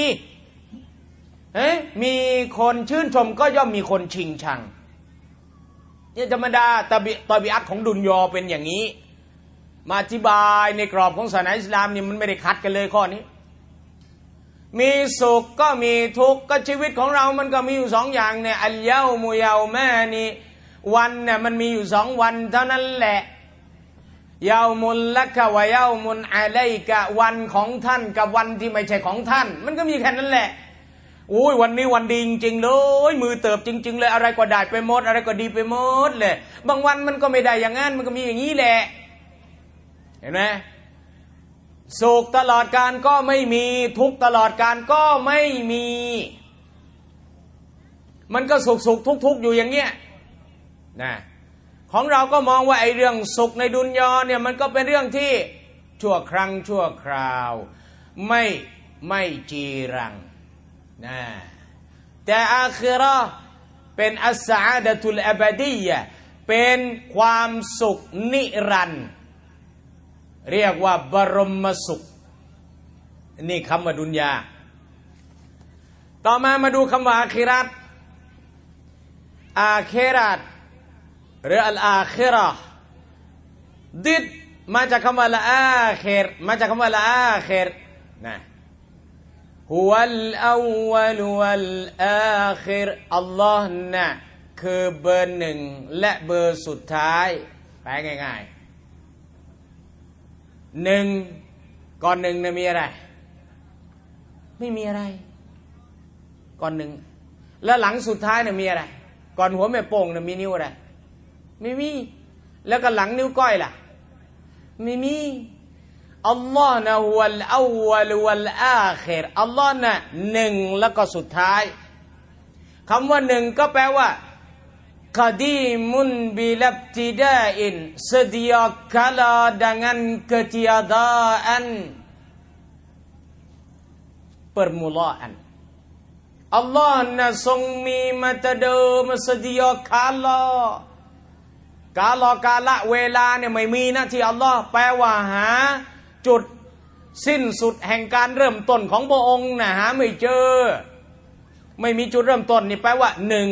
มีคนชื่นชมก็ย่อมมีคนชิงชังนี่ธรรมดาตอบีอัตของดุนยอเป็นอย่างนี้มาอธิบายในกรอบของศาสนาอิสลามนี่มันไม่ได้ขัดกันเลยข้อนี้มีสุขก็มีทุกข์ก็ชีวิตของเรามันก็มีอยู่2อย่างเนี่ยอัลเยามุเยาแม่นี่วันเนี่ยมันมีอยู่2วันเท่านั้นแหละเยามุลละกะวะเยามุนอะลัยกะวันของท่านกับวันที่ไม่ใช่ของท่านมันก็มีแค่นั้นแหละอุ้ยวันนี้วันดีจริงๆเลยมือเติบจริงๆเลยอะไรก็ได้ไปหมดอะไรก็ดีไปหมดเลยบางวันมันก็ไม่ได้อย่างนั้นมันก็มีอย่างนี้แหละเห็นไหมสุขตลอดการก็ไม่มีทุกข์ตลอดการก็ไม่มีมันก็สุขทุกข์อยู่อย่างเงี้ยนะของเราก็มองว่าไอ้เรื่องสุขในดุนยาเนี่ยมันก็เป็นเรื่องที่ชั่วครั้งชั่วคราวไม่จีรังนะแต่อาคิเราะห์เป็นอัสซะอาดะตุลอะบะดียะห์เป็นความสุขนิรันดร์เรียกว่าบรมสุขนี่คำว่าดุนยาต่อมาดูคำว่าอาคิเราะห์อาคิเราะห์หรืออัลอาคิเราะห์ดิดมาจากคำว่าละอาคิรมาจากคำว่าละอาคิรนะฮุวัลอัววัลวัลอาคิรอัลลอฮ์นะคือเบอร์หนึ่งและเบอร์สุดท้ายแปลง่ายๆหนึ่งก่อนหนึ่งมีอะไรไม่มีอะไรก่อนหนึ่งแล้วหลังสุดท้ายมีอะไรก่อนหัวแม่โป่งมีนิ้วอะไรไม่มีแล้วก็หลังนิ้วก้อยล่ะไม่มีอัลลอฮ์นะฮุวัลอัววัลวัลอาคิรอัลลอฮ์นะหนึ่งแล้วก็สุดท้ายคำว่าหนึ่งก็แปลว่ากอดีมุนบิลับติดาอิน sedia kala dengan ketiadaan permulaan Allah นะทรงมีมาแต่เดิม sedia kalaกาละเวลาเนี่ยไม่มีนะที่อัลลอฮ์แปลว่าหาจุดสิ้นสุดแห่งการเริ่มต้นของพระองค์นะหาไม่เจอไม่มีจุดเริ่มต้นนี่แปลว่าหนึ่ง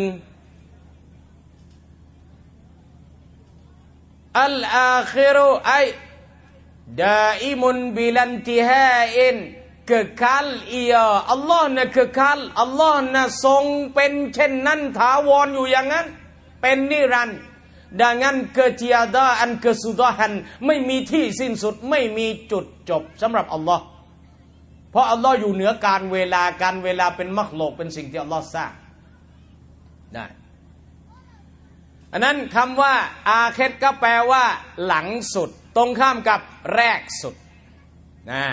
อัลอาคิรุไอดาอิมุนบิลันติฮาอินkekal ia Allah นะ kekal Allah นะทรงเป็นเช่นนั้นถาวรอยู่อย่างนั้นเป็นนิรันดร์dengan ketiadaan kesudahan ไม่มีที่สิ้นสุดไม่มีจุดจบสำหรับอัลลอฮ์เพราะอัลลอฮ์อยู่เหนือการเวลาเป็นมักลุกเป็นสิ่งที่อัลลอฮ์สร้างได้อันนั้นคำว่าอาคิรก็แปลว่าหลังสุดตรงข้ามกับแรกสุดนะ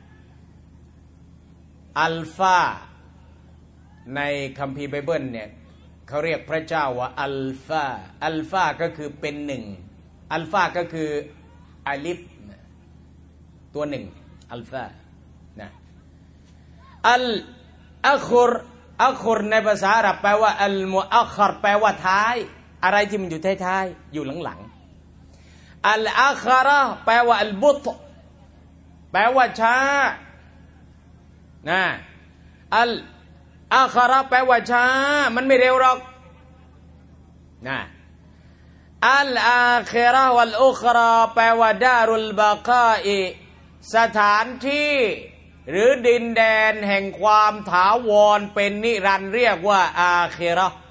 อัลฟาในคัมภีร์ไบเบิลเนี่ยเขาเรียกพระเจ้าว่าอัลฟาก็คือเป็นหนึ่งอัลฟาก็คืออาลิฟตัวหนึ่งอัลฟานะอัลอัครในภาษาอาหรับแปลว่าอัลมุอัครแปลว่าท้ายอะไรที่มันอยู่ท้ายๆอยู่หลังๆอัลอาคราแปลว่าอัลบุตแปลว่าช้านะอัลอาคราแปลว่าช้ามันไม่เร็วหรอกนะอัลอาคิเราะห์วัลอุคราแปลว่าดารุลบากาอิสถานที่หรือดินแดนแห่งความถาวรเป็นนิรันดร์เรียกว่าอาคิเราะห์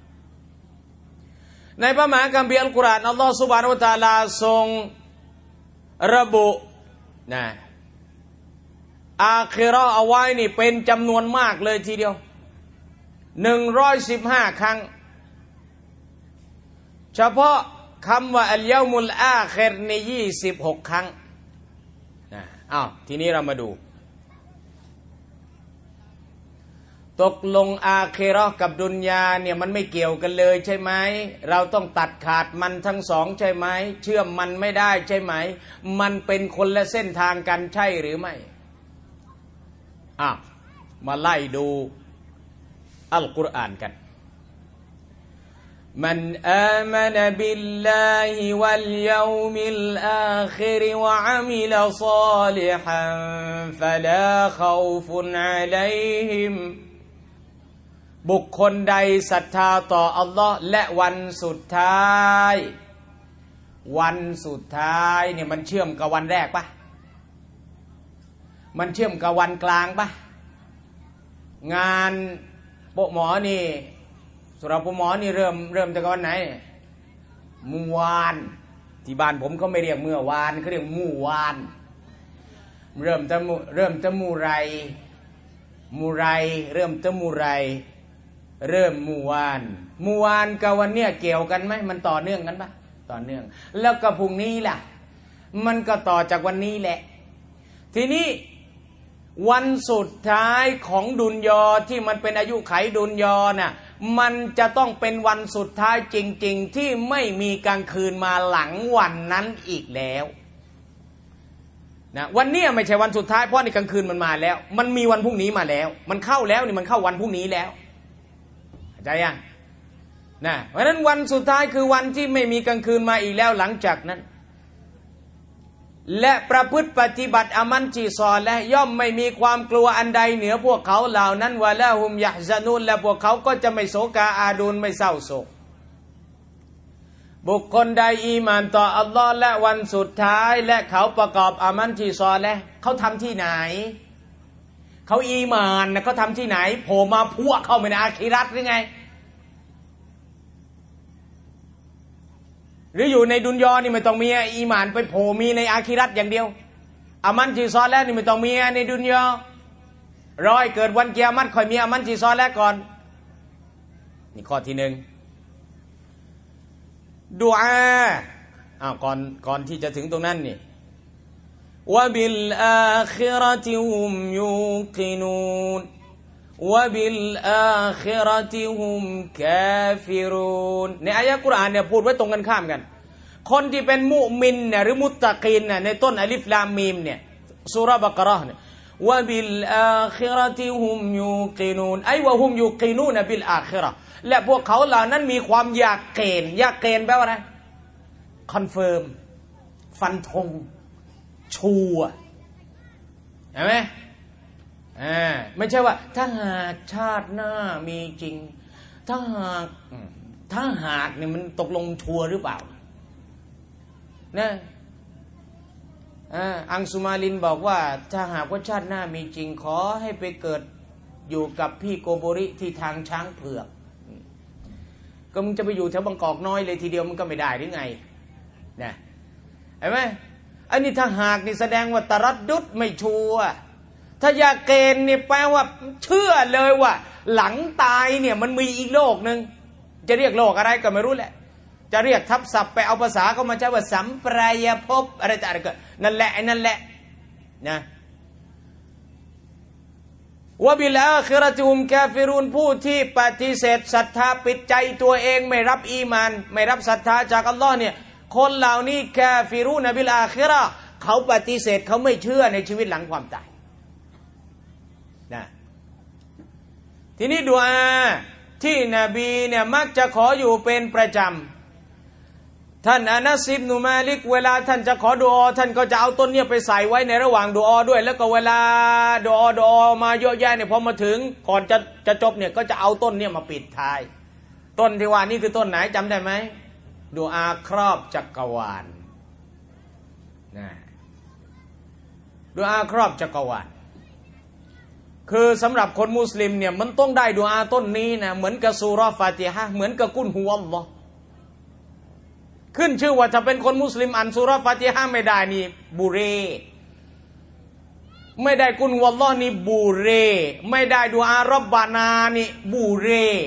ในพระมหาคัมภีร์อัลกุรอานอัลลอฮฺซุบฮานะฮูวะตะอาลาทรงระบุนะอาคิเราะห์เอาไว้นี่เป็นจำนวนมากเลยทีเดียว115 ครั้งเฉพาะคำว่าอัลยามุลอาคิรใน26 ครั้งนะทีนี้เรามาดูตกลงอาคิเราะห์กับดุนยาเนี่ยมันไม่เกี่ยวกันเลยใช่ไหมเราต้องตัดขาดมันทั้งสองใช่ไหมเชื่อมมันไม่ได้ใช่ไหมมันเป็นคนละเส้นทางกันใช่หรือไม่มาไล่ดูอัลกุรอานกันมันอามันบิลลาฮิวัลยาวมิลอาคิรวะอะมิลศอลิฮันฟะลาคอฟุนอะลัยฮิมบุคคลใดศรัทธาต่ออัลลอฮ์และวันสุดท้ายเนี่ยมันเชื่อมกับวันแรกปะมันเชื่อมกับวันกลางปะงานโปะหมอนี่สุราโปะหมอนี่เริ่มจากวันไหนเมื่อวานที่บ้านผมเขาไม่เรียกเมื่อวานเขาเรียกมู่วานเริ่มจะมู่ไรเริ่มจะมู่ไรเริ่มมู่วานกับวันเนี้ยเกี่ยวกันไหมมันต่อเนื่องกันปะต่อเนื่องแล้วก็พรุ่งนี้ล่ะมันก็ต่อจากวันนี้แหละทีนี้วันสุดท้ายของดุนยอที่มันเป็นอายุไขดุนยอน่ะมันจะต้องเป็นวันสุดท้ายจริงๆที่ไม่มีกลางคืนมาหลังวันนั้นอีกแล้วนะวันนี้ไม่ใช่วันสุดท้ายเพราะในกลางคืนมันมาแล้วมันมีวันพรุ่งนี้มาแล้วมันเข้าแล้วนี่มันเข้าวันพรุ่งนี้แล้วเข้าใจยังนะเพราะฉะนั้นวันสุดท้ายคือวันที่ไม่มีกลางคืนมาอีกแล้วหลังจากนั้นและประพฤติปฏิบัติอามันที่ซอและย่อมไม่มีความกลัวอันใดเหนือพวกเขาเหล่านั้นวะละฮุมยะฮซานูนและพวกเขาก็จะไม่โศกาอาดูนไม่เศร้าโศกบุคคลใดอีหม่านต่ออัลลอฮ์และวันสุดท้ายและเขาประกอบอามันที่ซอและเขาทำที่ไหนเขาอีหม่านนะเขาทำที่ไหนโผล่มาพวกเข้าไปในอาคิเราะห์หรือไงหรืออยู่ในดุนยานี่ไม่ต้องมีอีหม่านไปโผล่มีในอาคิเราะห์อย่างเดียวอามันที่ซอแล้วนี่ไม่ต้องมีในดุนยารอให้เกิดวันกิยามะฮ์ค่อยมีอามันที่ซอแล้วก่อนนี่ข้อที่หนึ่งดุอาก่อนที่จะถึงตรงนั้นนี่วะบิลอาคิเราะติฮุมยูกินูนวะบิลอาคิเราะติฮุมกาฟิรูนในอายะห์กุรอานเนี่ยพูดไว้ตรงกันข้ามกันคนที่เป็นมุมินเนี่ยหรือมุตตะกีนเนี่ยในต้นอลิฟลามมีมเนี่ยซูเราะห์บะเกาะเราะห์เนี่ยวะบิลอาคิเราะติฮุมยูกินูนไอวะฮุมยูกินูนบิลอาคิเราะห์และพวกเขาเหล่านั้นมีความยากเกณฑ์แปลว่าอะไรคอนเฟิร์มฟันธงชัวร์เห็นไหมไม่ใช่ว่าถ้าหากชาติหน้ามีจริงถ้าหากเนี่ยมันตกลงชัวร์หรือเปล่านะอังสุมาลินบอกว่าถ้าหากว่าชาติหน้ามีจริงขอให้ไปเกิดอยู่กับพี่โกโบริที่ทางช้างเผือกก็มึงจะไปอยู่แถวบางกอกน้อยเลยทีเดียวมันก็ไม่ได้หรือไงนะเห็นไหมอันนี้ถ้าหากนี่แสดงว่าตรัดดุดไม่ชัวร์ถ้ายาเกณฑ์นี่แปลว่าเชื่อเลยว่าหลังตายเนี่ยมันมีอีกโลกนึงจะเรียกโลกอะไรก็ไม่รู้แหละจะเรียกทับศัพท์ไปเอาภาษาเข้ามาใช้ว่าสัมปรายภพอะไรต่างๆก็นั่นแหละนะวะบิลอาคิเราะติฮุมกาฟิรูนผู้ที่ปฏิเสธศรัทธาปิดใจตัวเองไม่รับอีมานไม่รับศรัทธาจากอัลลอฮ์เนี่ยคนเหล่านี้กาฟิรูนบิลอาคิเราะห์เขาปฏิเสธเขาไม่เชื่อในชีวิตหลังความตายนะทีนี้ดุอาที่นบีเนี่ยมักจะขออยู่เป็นประจำท่านอานัส อิบนุมาลิกเวลาท่านจะขอดุอาท่านก็จะเอาต้นเนี่ยไปใส่ไว้ในระหว่างดุอาด้วยแล้วก็เวลาดุอามาเยอะแยะเนี่ยพอมาถึงก่อนจะจบเนี่ยก็จะเอาต้นเนี่ยมาปิดท้ายต้นที่ว่านี่คือต้นไหนจำได้ไหมดุอาครอบจักรวาลนะดุอาครอบจักรวาลคือสำหรับคนมุสลิมเนี่ยมันต้องได้ดุอาต้นนี้นะเหมือนกับซูเราะห์ฟาติฮะห์เหมือนกับกุลฮุวัลลอฮ์ขึ้นชื่อว่าถ้าเป็นคนมุสลิมอ่านซูเราะห์ฟาติฮะห์ไม่ได้นี่บุเรไม่ได้กุลฮุวัลลอฮ์นี่บุเรไม่ได้ดุอาร็อบบานานี่บุเร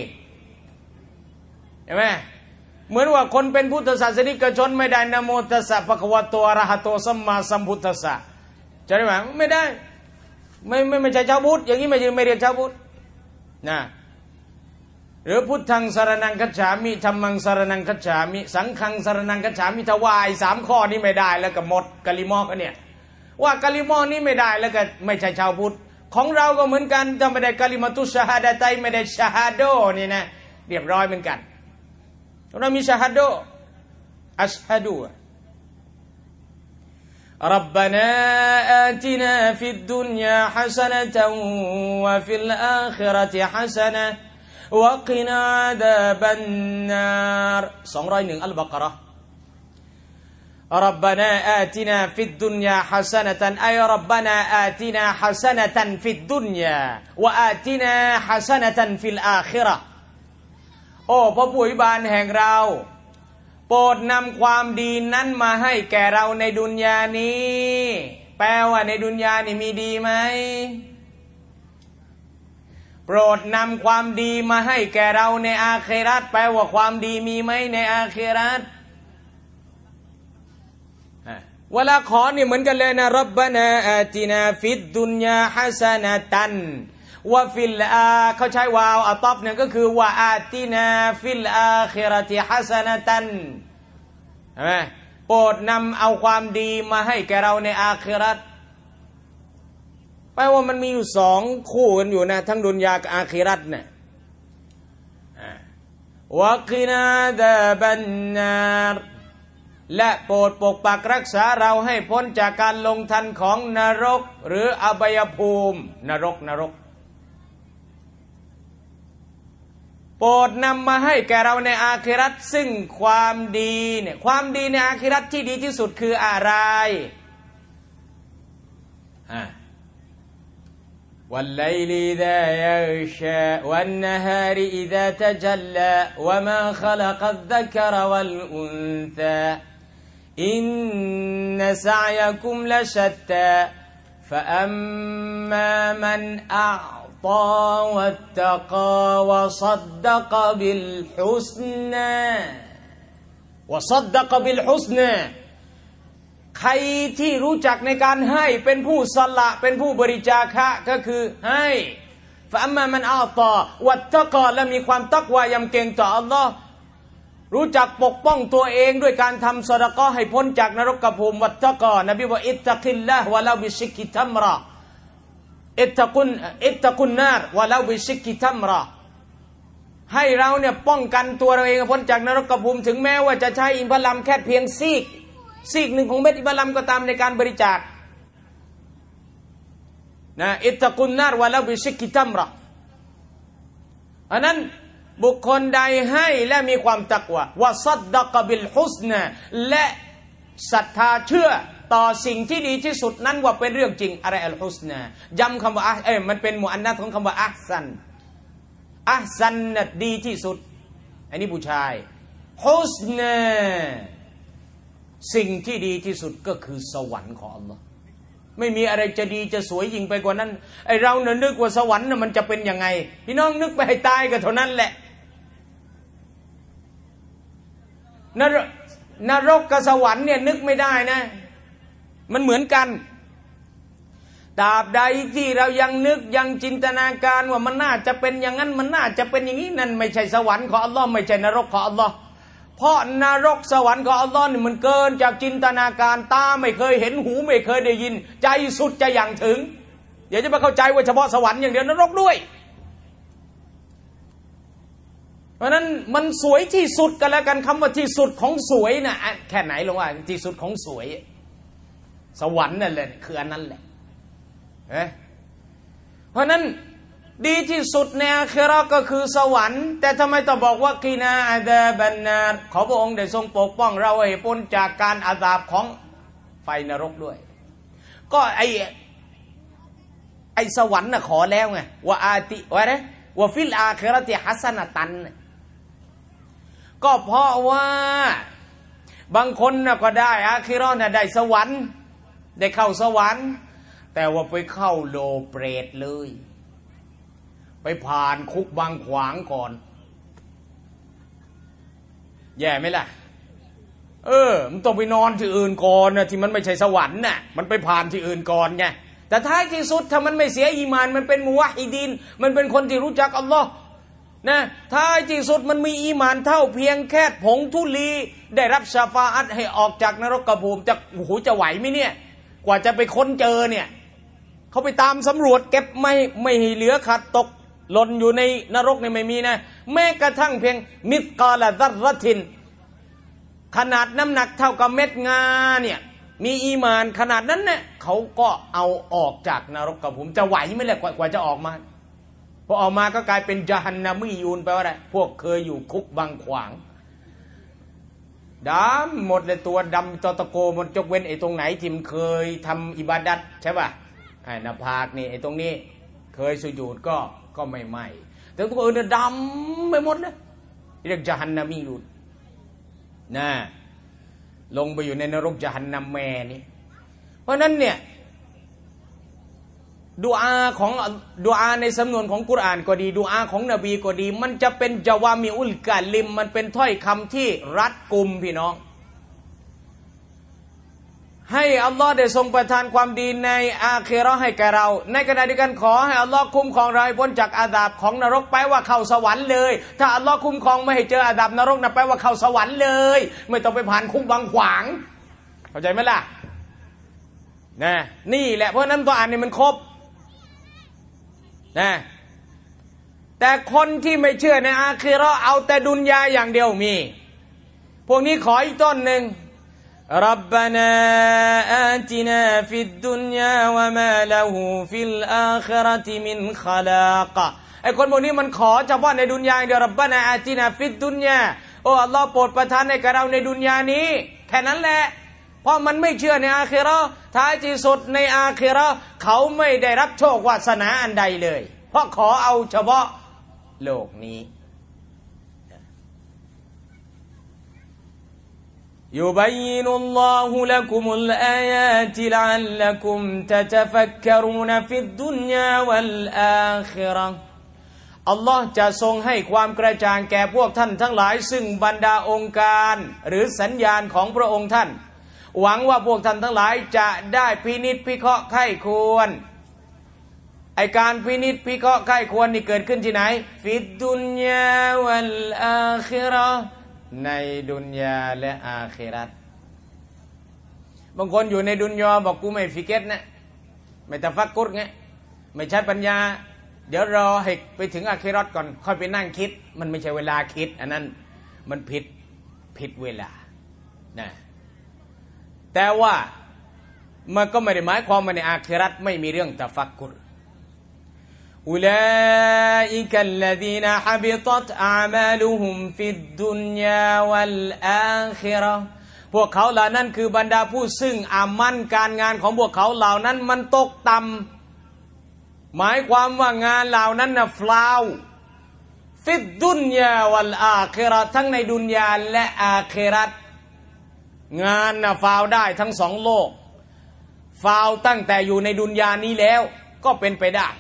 เห็นไหมเหมือนว่าคนเป็นพุทธศาสนิกชนไม่ได้นะโมตัสสะภะคะวะโตอะระหะโตสัมมาสัมพุทธัสสะจะได้ไหมไม่ได้ไม่ใช่ชาวพุทธอย่างนี้ไม่เรียกชาวพุทธนะหรือพุทธังสรณังคัจฉามิธัมมังสรณังคัจฉามิสังฆังสรณังคัจฉามิถวาย3ข้อนี้ไม่ได้แล้วก็หมดกะลิมอกันเนี่ยว่ากะลิมอนี้ไม่ได้แล้วก็ไม่ใช่ชาวพุทธของเราก็เหมือนกันถ้าไม่ได้กะลิมาตุชะฮาดะตัยไม่ได้ชะฮาโดนี่นะเรียบร้อยเหมือนกันเรามีชะฮาโดอัชฮะดูربنا آتنا في الدنيا حسنة وفي الآخرة حسنة وقنا عذاب النار 201 البقرة ربنا آتنا في الدنيا حسنة أي ربنا آتنا حسنة في الدنيا وآتنا حسنة في الآخرة โอ้พระผู้อภิบาลแห่งเราโปรดนำความดีนั้นมาให้แก่เราในดุนยานี้แปลว่าในดุนยานี่มีดีไหมโปรดนำความดีมาให้แก่เราในอาคิเราะห์แปลว่าความดีมีไหมในอาคิเราะห์เวลาขอนี่เหมือนกันเลยนะรับบานาอาตินาฟิดดุนยาฮัสนะตันวะฟิลเขาใช้วาวอัตอฟเนี่ยก็คือวะอาตินาฟิลอาคิเราะติฮัสนะตันใช่ไหมโปรดนำเอาความดีมาให้แก่เราในอาคิเราะห์แปลว่ามันมีอยู่2คู่กันอยู่นะทั้งดุนยากับอาคิเราะห์เนี่ยวะกินาดาบันนารและโปรดปกปักรักษาเราให้พ้นจากการลงทันของนรกหรืออบายภูมินรกโปรดนำมาให้แก่เราในอาคิเราะห์ซึ่งความดีเนี่ยความดีในอาคิเราะห์ที่ดีที่สุดคืออะไรوالليل إذا يغشى والنهار إذا تجلى وما خلق الذكر والأنثى إن سعيكم لشتى فأما من أعطى واتقى وصدق بالحسنىใครที่รู้จักในการให้เป็นผู้สละเป็นผู้บริจาคะก็คือให้ฟะอัมมามันอาตอวัตตะกอและมีความตักวายำเกรงต่ออัลลอฮ์รู้จักปกป้องตัวเองด้วยการทำซอดะกอฮ์ให้พ้นจากนรกภูมิวัตตะกอนบีว่าอิตตักิลลาฮ์วะลาบิชิกิตัมราอิตตะกุนนารวะลาบิชิกิตัมราให้เราเนี่ยป้องกันตัวเราเองพ้นจากนรกภูมิถึงแม้ว่าจะใช้อินทผลัมแค่เพียงซีกหนึ่งของเม็ดอิบลัมก็ตามในการบริจาคนะอิตตะกุนนารวะลาบิชิกิตัมราอันนั้นบุคคลใดให้และมีความตักวาวะซัดดะกะบิลฮุสนะและศรัทธาเชื่อต่อสิ่งที่ดีที่สุดนั้นว่าเป็นเรื่องจริงอะไรอัลฮุสนะย้ำคำว่ามันเป็นมุอันนัสของคำว่าอัห์ซันน่ะดีที่สุดอันนี้ผู้ชายฮุสนะสิ่งที่ดีที่สุดก็คือสวรรค์ของอัลลอฮ์ไม่มีอะไรจะดีจะสวยยิ่งไปกว่านั้นไอเราเนี่ยนึกว่าสวรรค์น่ะมันจะเป็นยังไงพี่น้องนึกไปให้ตายก็เท่านั้นแหละนรกกับสวรรค์เนี่ยนึกไม่ได้นะมันเหมือนกันตราบใดที่เรายังนึกยังจินตนาการว่ามันน่าจะเป็นอย่างนั้นมันน่าจะเป็นอย่างนี้นั่นไม่ใช่สวรรค์ของอัลลอฮ์ไม่ใช่นรกของอัลลอฮ์เพราะนรกสวรรค์ของอัลลอฮ์นี่มันเกินจากจินตนาการตาไม่เคยเห็นหูไม่เคยได้ยินใจสุดจะอย่างถึงเดี๋ยวจะไปเข้าใจว่าเฉพาะสวรรค์อย่างเดียวนรกด้วยเพราะนั้นมันสวยที่สุดกันแล้วกันคำว่าที่สุดของสวยนะแค่ไหนลงว่าที่สุดของสวยสวรรค์นั่นแหละคืออันนั้นแหละเพราะนั้นดีที่สุดในอาคิเราะห์ก็คือสวรรค์แต่ทำไมต้องบอกว่ากีนาอาดาบันนาร์ขอพระองค์ได้ทรงปกป้องเราให้พ้นจากการอาซาบของไฟนรกด้วยก็ไอสวรรค์น่ะขอแล้วไงว่าอาติว่าอะไรว่าฟิลอาคิเราะติฮัสนะตันก็เพราะว่าบางคนน่ะก็ได้อาคิเราะห์น่ะได้สวรรค์ได้เข้าสวรรค์แต่ว่าไปเข้าโลเปรตเลยไปผ่านคุกบางขวางก่อนแย่ไหมล่ะมันต้องไปนอนที่อื่นก่อนนะที่มันไม่ใช่สวรรค์น่ะมันไปผ่านที่อื่นก่อนไงแต่ท้ายที่สุดถ้ามันไม่เสียอีมานมันเป็นมุวะฮิดีนมันเป็นคนที่รู้จักอัลลอฮ์นะท้ายที่สุดมันมีอีมานเท่าเพียงแค่ผงธุลีได้รับชาฟาอัตให้ออกจากนรกภูมิจะไหวไหมเนี่ยกว่าจะไปค้นเจอเนี่ยเขาไปตามสำรวจเก็บไม่ให้เหลือขาดตกหล่นอยู่ในนรกเนี่ยไม่มีนะแม้กระทั่งเพียงมิสกาลซัรเราะตินขนาดน้ำหนักเท่ากับเม็ดงาเนี่ยมีอีมานขนาดนั้นเนี่ยเขาก็เอาออกจากนรกภูมิจะไหวไหมล่ะกว่าจะออกมาพอออกมาก็กลายเป็นญะฮันนัมียูนแปลว่าอะไรพวกเคยอยู่คุกบางขวางดำหมดเลยตัวดำตะโกมันยกเว้นไอ้ตรงไหนที่มันเคยทำอิบาดัตใช่ป่ะหน้าผากนี่ไอ้ตรงนี้เคยสุญูดก็ไม่ไหม้แต่ตัวอื่นดำไปหมดเลยเรียกญะฮันนัมียูนนะลงไปอยู่ในนรกญะฮันนัมแม่นี่เพราะนั้นเนี่ยดุอาในสำนวนของกุรอานก็ดีดุอาของนบีก็ดีมันจะเป็นจาวามิอุลกะลิมมันเป็นถ้อยคำที่รัดกุมพี่น้องให้อัลลอฮ์ได้ทรงประทานความดีในอาคิเราะห์ให้แก่เราในขณะเดียวกันขอให้อัลลอฮ์คุ้มครองเราพ้นจากอาซาบของนรกไปว่าเข้าสวรรค์เลยถ้าอัลลอฮ์คุ้มครองไม่ให้เจออาซาบนรกนะแปลว่าเข้าสวรรค์เลยไม่ต้องไปผ่านคุกบางขวางเข้าใจไหมล่ะนี่แหละเพราะนั้นตัวอ่านนี่มันครบนะแต่คนที่ไม่เชื่อในอาคิเราะห์เอาแต่ดุนยาอย่างเดียวมีพวกนี้ขออีกต้นหนึ่งรับบานาอาตินาฟิดดุนยาวะมาละหูฟิลอาคิเราะติมินคอลากะไอ้คนพวกนี้มันขอเฉพาะในดุนยาเดียวรับบานาอาตินาฟิดดุนยาโอ้อัลลอฮ์โปรดประทานให้กับเราในดุนยานี้แค่นั้นแหละเพราะมันไม่เชื่อในอาคิเราะห์ท้ายที่สุดในอาคิเราะห์เขาไม่ได้รับโชควาสนาอันใดเลยเพราะขอเอาเฉพาะโลกนี้ยุบัยยินุลลอฮุละกุมุลอายาติละอัลลักุมตะตะฟักกะรูนฟิดดุนยาวัลอาคิเราะห์อัลลอฮ์จะทรงให้ความกระจ่างแก่พวกท่านทั้งหลายซึ่งบรรดาองค์การหรือสัญญาณของพระองค์ท่านหวังว่าพวกท่านทั้งหลายจะได้พินิจพิเคราะห์ไข้ควรไอการพินิจพิเคราะห์ไข้ควรนี่เกิดขึ้นที่ไหนฟิดดุนยาวัลอาคิเราะห์ในดุนยาและอาคิเราะห์บางคนอยู่ในดุนยาบอกกูไม่ฟิกเกตนะไม่ตะฟักกุรไงไม่ใช้ปัญญาเดี๋ยวรอให้ไปถึงอาคิเราะห์ก่อนค่อยไปนั่งคิดมันไม่ใช่เวลาคิดอันนั้นมันผิดเวลานะแต่ว่ามันก็ไม่ได้หมายความว่าในอาคิเราะห์ไม่มีเรื่องตะฟักกุรอุลาอิกัลลซีนฮะบิตัตอามาลุฮุมฟิดดุนยาวัลอาคิเราะห์พวกเขาเหล่านั้นคือบรรดาผู้ซึ่งอามันการงานของพวกเขาเหล่านั้นมันตกต่ำหมายความว่างานเหล่านั้นน่ะฟลาวฟิดดุนยาวัลอาคิเราะห์ทั้งในดุนยาและอาคิเราะห์งานน่ะฟาวได้ทั้งสองโลกฟาวตั้งแต่อยู่ในดุนยานี้แล้วก็เป็นไปได้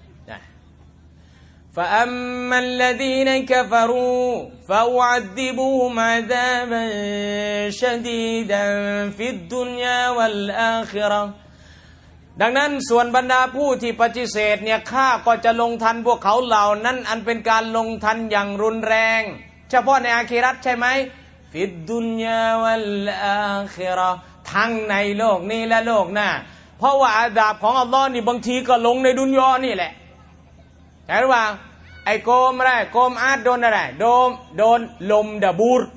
فأما الذين كفروا فأعذبهم عذابا شديدا في الدنيا والآخرة ดังนั้นส่วนบรรดาผู้ที่ปฏิเสธเนี่ยข้าก็จะลงทันพวกเขาเหล่านั้นอันเป็นการลงทันอย่างรุนแรงเฉพาะในอาคิเราะห์ใช่ไหมฟิดดุนยาวัลอาคิเราะห์ทั้งในโลกนี้และโลกหน้าเพราะว่าอาซาบของอัลลอฮ์นี่บางทีก็ลงในดุนยานี่แหละแต่ว่าไอ้โกมอะไรโกมอาดโดนอะไรโดนลมดะบูด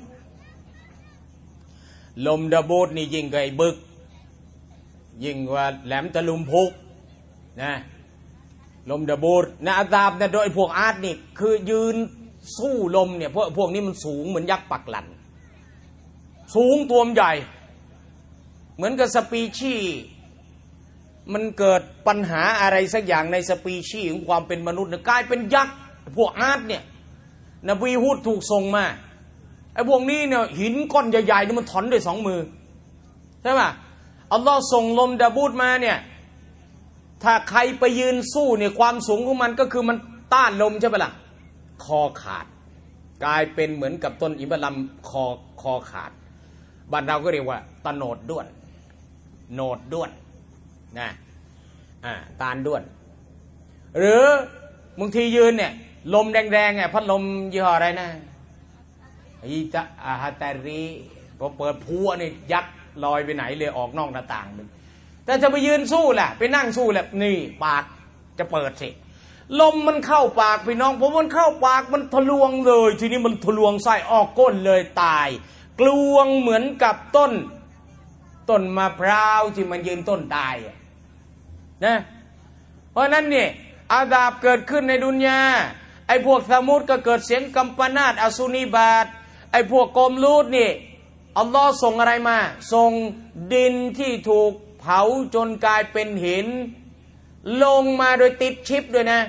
นี่ยิ่งกว่าไอ้บึกยิ่งกว่าแหลมตะลุมพุกนะลมดะบูดนะอาซาบนะโดยพวกอาดนี่คือยืนสู้ลมเนี่ยพวกนี้มันสูงเหมือนยักษ์ปักหลันสูงตัวใหญ่เหมือนกับสปีชีส์มันเกิดปัญหาอะไรสักอย่างในสปีชีส์ของความเป็นมนุษย์กลายเป็นยักษ์พวกอาดเนี่ยนบีฮูดถูกส่งมาไอ้พวกนี้เนี่ยหินก้อนใหญ่ๆนี่มันถอนด้วยสองมือใช่ไหมอัลลอฮ์ส่งลมดะบูดมาเนี่ยถ้าใครไปยืนสู้เนี่ยความสูงของมันก็คือมันต้านลมใช่ไหมล่ะคอขาดกลายเป็นเหมือนกับต้นอิบะลัมคอขาดบ้านเราก็เรียกว่าตะโนดด้วนโนดด้วนนะตาลด้วนหรือบางทียืนเนี่ยลมแรงๆไงพัดลมยี่ห้ออะไรนะอิตาอาฮาตารีพอเปิดพัวนี่ยักษ์ลอยไปไหนเลยออกนอกหน้าต่างเลยแต่จะไปยืนสู้แหละไปนั่งสู้แหละนี่ปากจะเปิดสิลมมันเข้าปากพี่น้องผมมันเข้าปากมันทะลวงเลยทีนี้มันทะลวงไส้ออกก้นเลยตายกลวงเหมือนกับต้นมะพร้าวที่มันยืนต้นตายนะเพราะนั้นเนี่ยอาซาบเกิดขึ้นในดุนยาไอ้พวกสมุดก็เกิดเสียงกัมปนาตอสุนีบาตไอ้พวกโกมลูดนี่อัลลอฮ์ส่งอะไรมาส่งดินที่ถูกเผาจนกลายเป็นหินลงมาโดยติดชิปด้วยนะ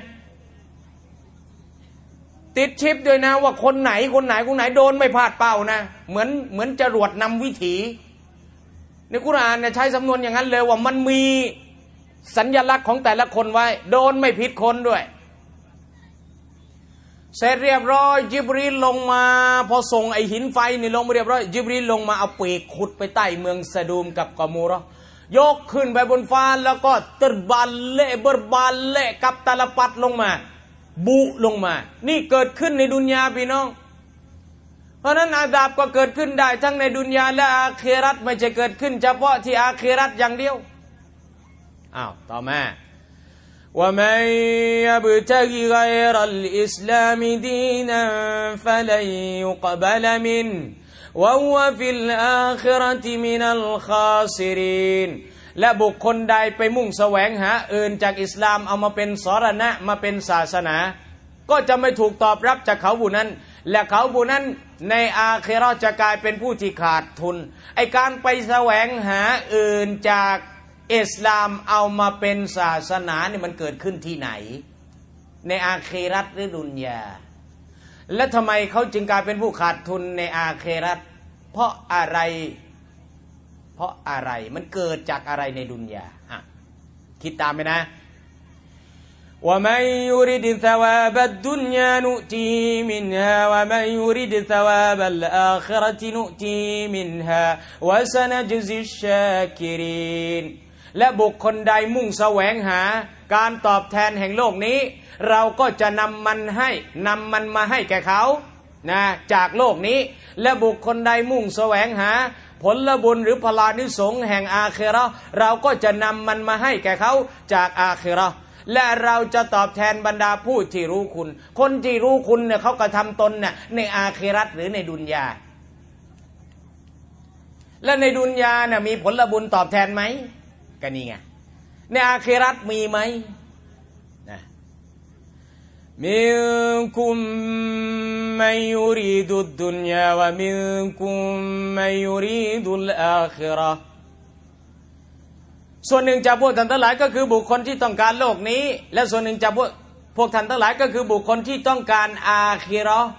ติดชิปด้วยนะว่าคนไหนโดนไม่พลาดเป้านะเหมือนจรวดนำวิถีในกุรอานเนี่ยใช้สำนวนอย่างนั้นเลยว่ามันมีสัญลักษณ์ของแต่ละคนไว้โดนไม่ผิดคนด้วยเสร็จเรียบร้อยญิบรีลลงมาพอส่งไอหินไฟนี่ลงมาเรียบร้อยญิบรีลลงมาเอาปีกขุดไปใต้เมืองซะดูมกับกอมูรอยกขึ้นไปบนฟ้าแล้วก็ตรบันเละเบอร์บานเละกับตาลปัดลงมาบุลงมานี่เกิดขึ้นในดุนยาพี่น้องเพราะนั้นอาซาบก็เกิดขึ้นได้ทั้งในดุนยาและอาคิเราะห์ไม่ใช่เกิดขึ้นเฉพาะที่อาคิเราะห์อย่างเดียวต่อมา ومن يبتغي غير الإسلام دينا فلن يقبل منه وهو في الآخرة من الخاسرين และบุคคลใดไปมุ่งแสวงหาอื่นจากอิสลามเอามาเป็นสรณะมาเป็นศาสนาก็จะไม่ถูกตอบรับจากเขาผู้นั้นและเขาผู้นั้นในอาคิเราะห์จะกลายเป็นผู้ที่ขาดทุนไอการไปแสวงหาอื่นจากอิสลามเอามาเป็นศาสนาเนี่ยมันเกิดขึ้นที่ไหนในอาคิเราะห์หรือดุนยาและทำไมเขาจึงกลายเป็นผู้ขาดทุนในอาคิเราะห์เพราะอะไรมันเกิดจากอะไรในดุนยาคิดตามไปนะومن يرد ثواب الدنيا نؤتيه منها ومن يرد ثواب الآخرة نؤتيه منها وسنجزي الشاكرين และบุคคลใดมุ่งแสวงหาการตอบแทนแห่งโลกนี้เราก็จะนำมันมาให้แก่เขานะจากโลกนี้และบุคคลใดมุ่งแสวงหาผลบุญหรือพลานิสงส์แห่งอาคิเราะห์เราก็จะนำมันมาให้แก่เขาจากอาคิเราะห์และเราจะตอบแทนบรรดาผู้ที่รู้คุณคนที่รู้คุณเนี่ยเขากระทำตนเนี่ยในอาคิเราะห์หรือในดุนยาและในดุนยาเนี่ยมีผลบุญตอบแทนไหมก็นี่ไงในอาคิเราะห์มีไหมนะมินกุมมันยูรีดุดดุนยาวะมินกุมมันยูรีดุลอาคิเราะห์ส่วนหนึ่งจากพวกท่านทั้งหลายก็คือบุคคลที่ต้องการโลกนี้และส่วนหนึ่งจากพวกท่านทั้งหลายก็คือบุคคลที่ต้องการอาคิเราะห์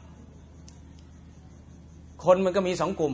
คนมันก็มีสองกลุ่ม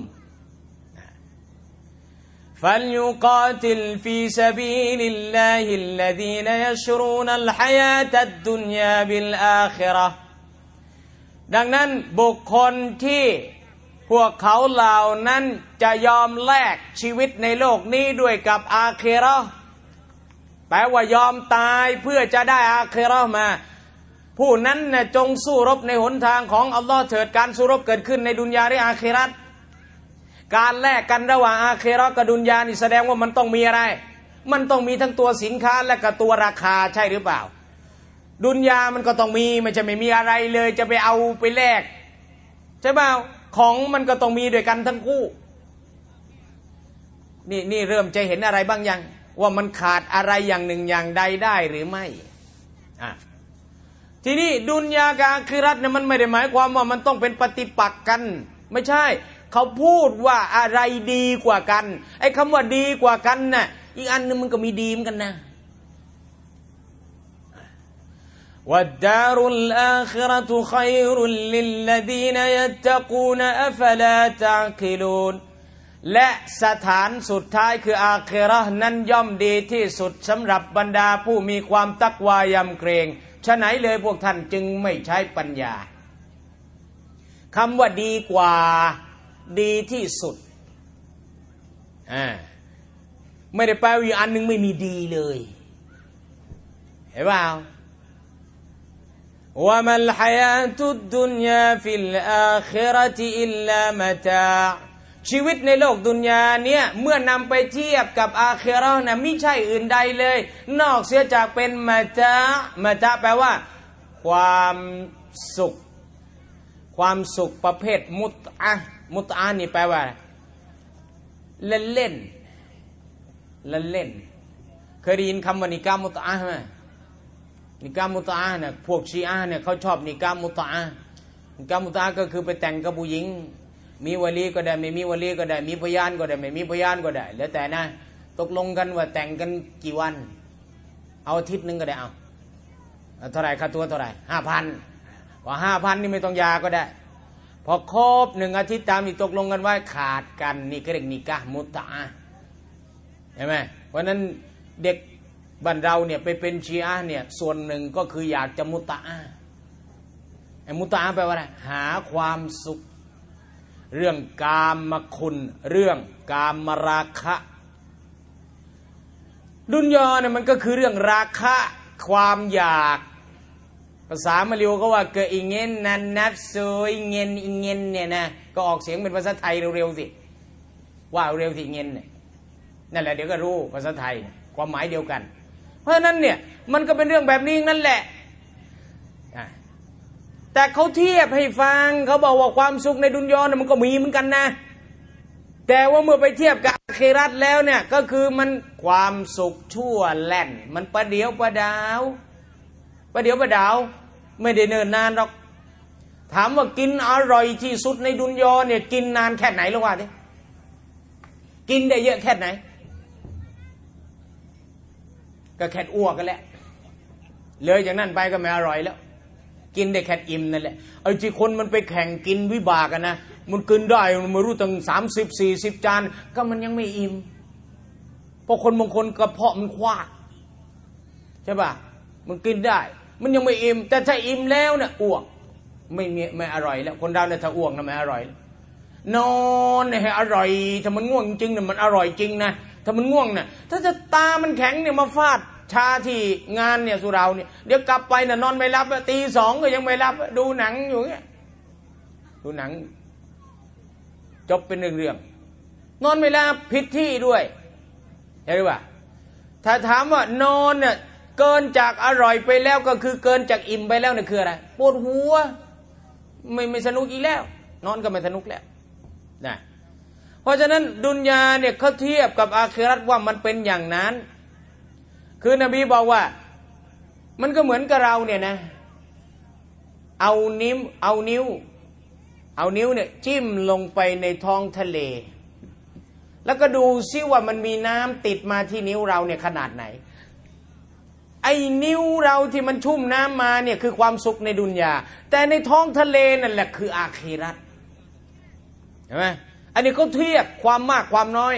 فليقاتل في سبيل الله الذين يشرون الحياة الدنيا بالآخرة ดังนั้นบุคคลที่พวกเขาเหล่านั้นจะยอมแลกชีวิตในโลกนี้ด้วยกับอาคิเราะห์แปลว่ายอมตายเพื่อจะได้อาคิเราะห์มาผู้นั้นน่ะจงสู้รบในหนทางของอัลลอฮ์เถิดการสู้รบเกิดขึ้นในดุนยาและอาคิเราะห์การแลกกันระหว่างอาคิเราะห์กับดุนยานี่แสดงว่ามันต้องมีอะไรมันต้องมีทั้งตัวสินค้าและก็ตัวราคาใช่หรือเปล่าดุนยามันก็ต้องมีมันจะไม่มีอะไรเลยจะไปเอาไปแลกใช่เปล่าของมันก็ต้องมีด้วยกันทั้งคู่นี่เริ่มจะเห็นอะไรบ้างยังว่ามันขาดอะไรอย่างหนึ่งอย่างใดได้หรือไม่ทีนี้ดุนยากับอาคิเราะห์เนี่ยมันไม่ได้หมายความว่ามันต้องเป็นปฏิปักษ์กันไม่ใช่เขาพูดว่าอะไรดีกว่ากันไอ้คำว่าดีกว่ากันน่ะอีกอันนึงมันก็มีดีเหมือนกันนะوالدار الآخرة خير للذين يتقون أفلا تعقلون และสถานสุดท้ายคืออาคิเราะห์นั้นย่อมดีที่สุดสำหรับบรรดาผู้มีความตักวายำเกรงฉะไหนเลยพวกท่านจึงไม่ใช้ปัญญาคำว่าดีกว่าดีที่สุดไม่ได้แปลว่าอีกอันนึงไม่มีดีเลยเห็นเปล่าوما الحياة الدنيا في الآخرة إلا متاع ชีวิตในโลกดุนยาเนี่ยเมื่อนำไปเทียบกับอาคิเราะห์นะไม่ใช่อื่นใดเลยนอกเสียจากเป็นมะตาแปลว่าความสุขประเภทมุตอะห์นี่แปลว่าเล่นเคยได้ยินคำว่านิกามุตอะห์ไหมนิกามุตอะห์เนี่ยพวกชีอะห์เนี่ยเขาชอบนิกามุตอะห์ก็คือไปแต่งกับผู้หญิงมีวลีก็ได้ไม่มีวลีก็ได้มีพยานก็ได้ไม่มีพยานก็ได้แล้วแต่นะตกลงกันว่าแต่งกันกี่วันเอาอาทิตย์นึงก็ได้เอาเท่าไหร่ค่าตัวเท่าไหร่ 5,000 ว่า 5,000 นี่ไม่ต้องยาก็ได้พอครบ1อาทิตย์ตามที่ตกลงกันไว้ขาดกันนี่ก็เรียกนิกะห์มุตอะห์เห็นไหมเพราะนั้นเด็กบ้านเราเนี่ยไปเป็นชีอะห์เนี่ยส่วนหนึ่งก็คืออยากจะมุตอะห์ไอ้มุตอะห์แปลว่าอะไรหาความสุขเรื่องกามคุณเรื่องกามราคะดุนยาเนี่ยมันก็คือเรื่องราคะความอยากภาษามะลิวก็ว่าเกอิเงินนันนับซอยเงินอิเงินเนี่ยนะก็ออกเสียงเป็นภาษาไทยเร็วๆสิว่าเร็วสิเงินเนี่ยนั่นแหละเดี๋ยวก็รู้ภาษาไทยความหมายเดียวกันเพราะฉะนั้นเนี่ยมันก็เป็นเรื่องแบบนี้นั่นแหละแต่เขาเทียบให้ฟังเขาบอกว่าความสุขในดุนยาเนี่ยมันก็มีเหมือนกันนะแต่ว่าเมื่อไปเทียบกับอาคิเราะห์แล้วเนี่ยก็คือมันความสุขชั่วแล่นมันประเดี๋ยวประดาวไม่ได้เนิ่นนานหรอกถามว่ากินอร่อยที่สุดในดุนยาเนี่ยกินนานแค่ไหนลองว่าดิกินได้เยอะแค่ไหนก็แค่อ้วกกันแหละเลยจากนั้นไปก็ไม่อร่อยแล้วกินได้แค่อิ่มนั่นแหละไอ้ที่คนมันไปแข่งกินวิบากกันนะมันกินได้มันไม่รู้ตั้ง30-40 จานก็มันยังไม่อิ่มเพราะคนบางคนกระเพาะมันคว้าใช่ป่ะมันกินได้มันยังไม่อิ่มแต่ถ้าอิ่มแล้วเนี่ยอ้วกไม่อร่อยแล้วคนเราเนี่ยถ้าอ้วกนะไม่อร่อยนอนให้อร่อยถ้ามันง่วงจริงเนี่ยมันอร่อยจริงนะถ้ามันง่วงเนี่ยถ้าจะตามันแข็งเนี่ยมาฟาดชาที่งานเนี่ยสุราเนี่ยเดี๋ยวกลับไปเนี่ยนอนไม่รับตี 2ก็ยังไม่รับดูหนังอยู่เงี้ยดูหนังจบเป็นเรื่องนอนไม่รับผิดที่ด้วยเห็นไหมว่าถ้าถามว่านอนเนี่ยเกินจากอร่อยไปแล้วก็คือเกินจากอิ่มไปแล้วเนี่ยคืออะไรปวดหัวไม่สนุกอีกแล้วนอนก็ไม่สนุกแล้วนะเพราะฉะนั้นดุนยาเนี่ยเขาเทียบกับอาคิเราะห์ว่ามันเป็นอย่างนั้นคือนบีบอกว่ามันก็เหมือนกับเราเนี่ยนะเอานิ้วเนี่ยจิ้มลงไปในท้องทะเลแล้วก็ดูซิว่ามันมีน้ำติดมาที่นิ้วเราเนี่ยขนาดไหนไอ้นิ้วเราที่มันชุ่มน้ำมาเนี่ยคือความสุขในดุนยาแต่ในท้องทะเลนั่นแหละคืออาคิเราะห์เห็นไหมอันนี้เขาเทียบความมากความน้อ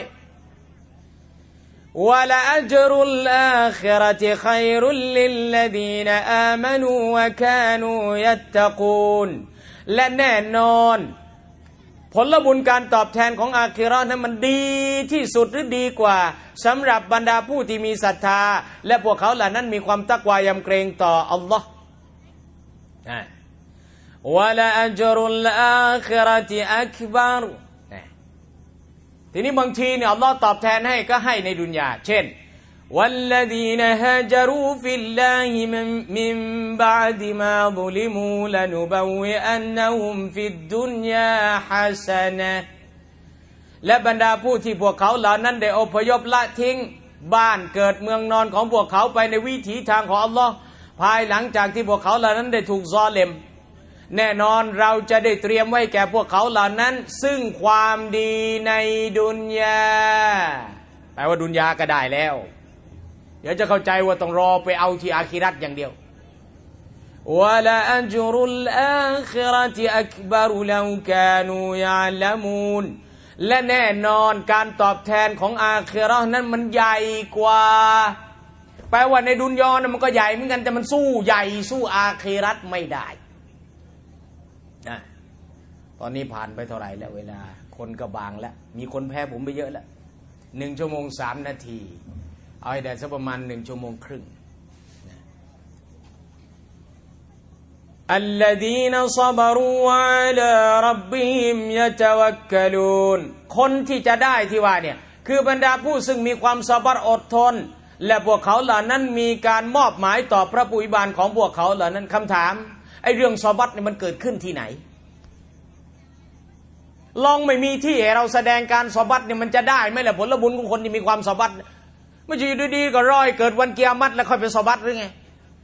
ยวะละอัจรุลอาคิเราะติค็อยรุลลิลลดีนอามานูวะกานูยัตตะกูนและแน่นอนผลบุญการตอบแทนของอาคิเราะห์นั้นมันดีที่สุดหรือดีกว่าสำหรับบรรดาผู้ที่มีศรัทธาและพวกเขาเหล่านั้นมีความตักวายำเกรงต่ออัลลอฮ์วะละอัจรุลอาคิเราะติอักบัรทีนี้บางทีเนี่ยอัลลอฮ์ตอบแทนให้ก็ให้ในดุนยาเช่นوالذين هاجروا في الله من بعد ما ظلموا لنبوئنهم في الدنيا حسنة และบรรดาผู้ที่พวกเขาเหล่านั้นได้อพยพละทิ้งบ้านเกิดเมืองนอนของพวกเขาไปในวิถีทางของอัลลอฮ์ภายหลังจากที่พวกเขาเหล่านั้นได้ถูกซอเลมแน่นอนเราจะได้เตรียมไว้แก่พวกเขาเหล่านั้นซึ่งความดีในดุนยาแปลว่าดุนยาก็ได้แล้วเดี๋ยวจะเข้าใจว่าต้องรอไปเอาที่อาคิเราะห์อย่างเดียววะลาอัจรุลอาคิเราะติอักบัรลาวกานูยะละมูนและแน่นอนการตอบแทนของอาคิเราะห์นั้นมันใหญ่กว่าแปลว่าในดุนยาเนี่ยมันก็ใหญ่เหมือนกันแต่มันสู้ใหญ่สู้อาคิเราะห์ไม่ได้นะตอนนี้ผ่านไปเท่าไหร่แล้วเวลาคนก็บางแล้วมีคนแพ้ผมไปเยอะแล้ว1 ชั่วโมง 3 นาทีเอาให้ได้สักประมาณ1 ชั่วโมงครึ่งอัลลดีนศบรูอะลาร็อบบิฮิมยะตะวักกะลูนคนที่จะได้ที่ว่าเนี่ยคือบรรดาผู้ซึ่งมีความซอบัรอดทนและพวกเขาเหล่านั้นมีการมอบหมายต่อพระผู้อภิบาลของพวกเขาเหล่านั้นคำถามไอ้เรื่องซอบัรเนี่ยมันเกิดขึ้นที่ไหนลองไม่มีที่ให้เราแสดงการซอบัรเนี่ยมันจะได้ไหมล่ะผลบุญของคนที่มีความซอบัรไม่ใช่ดีๆก็รอยเกิดวันกิยามัตแล้วค่อยไปซอบัรหรือไง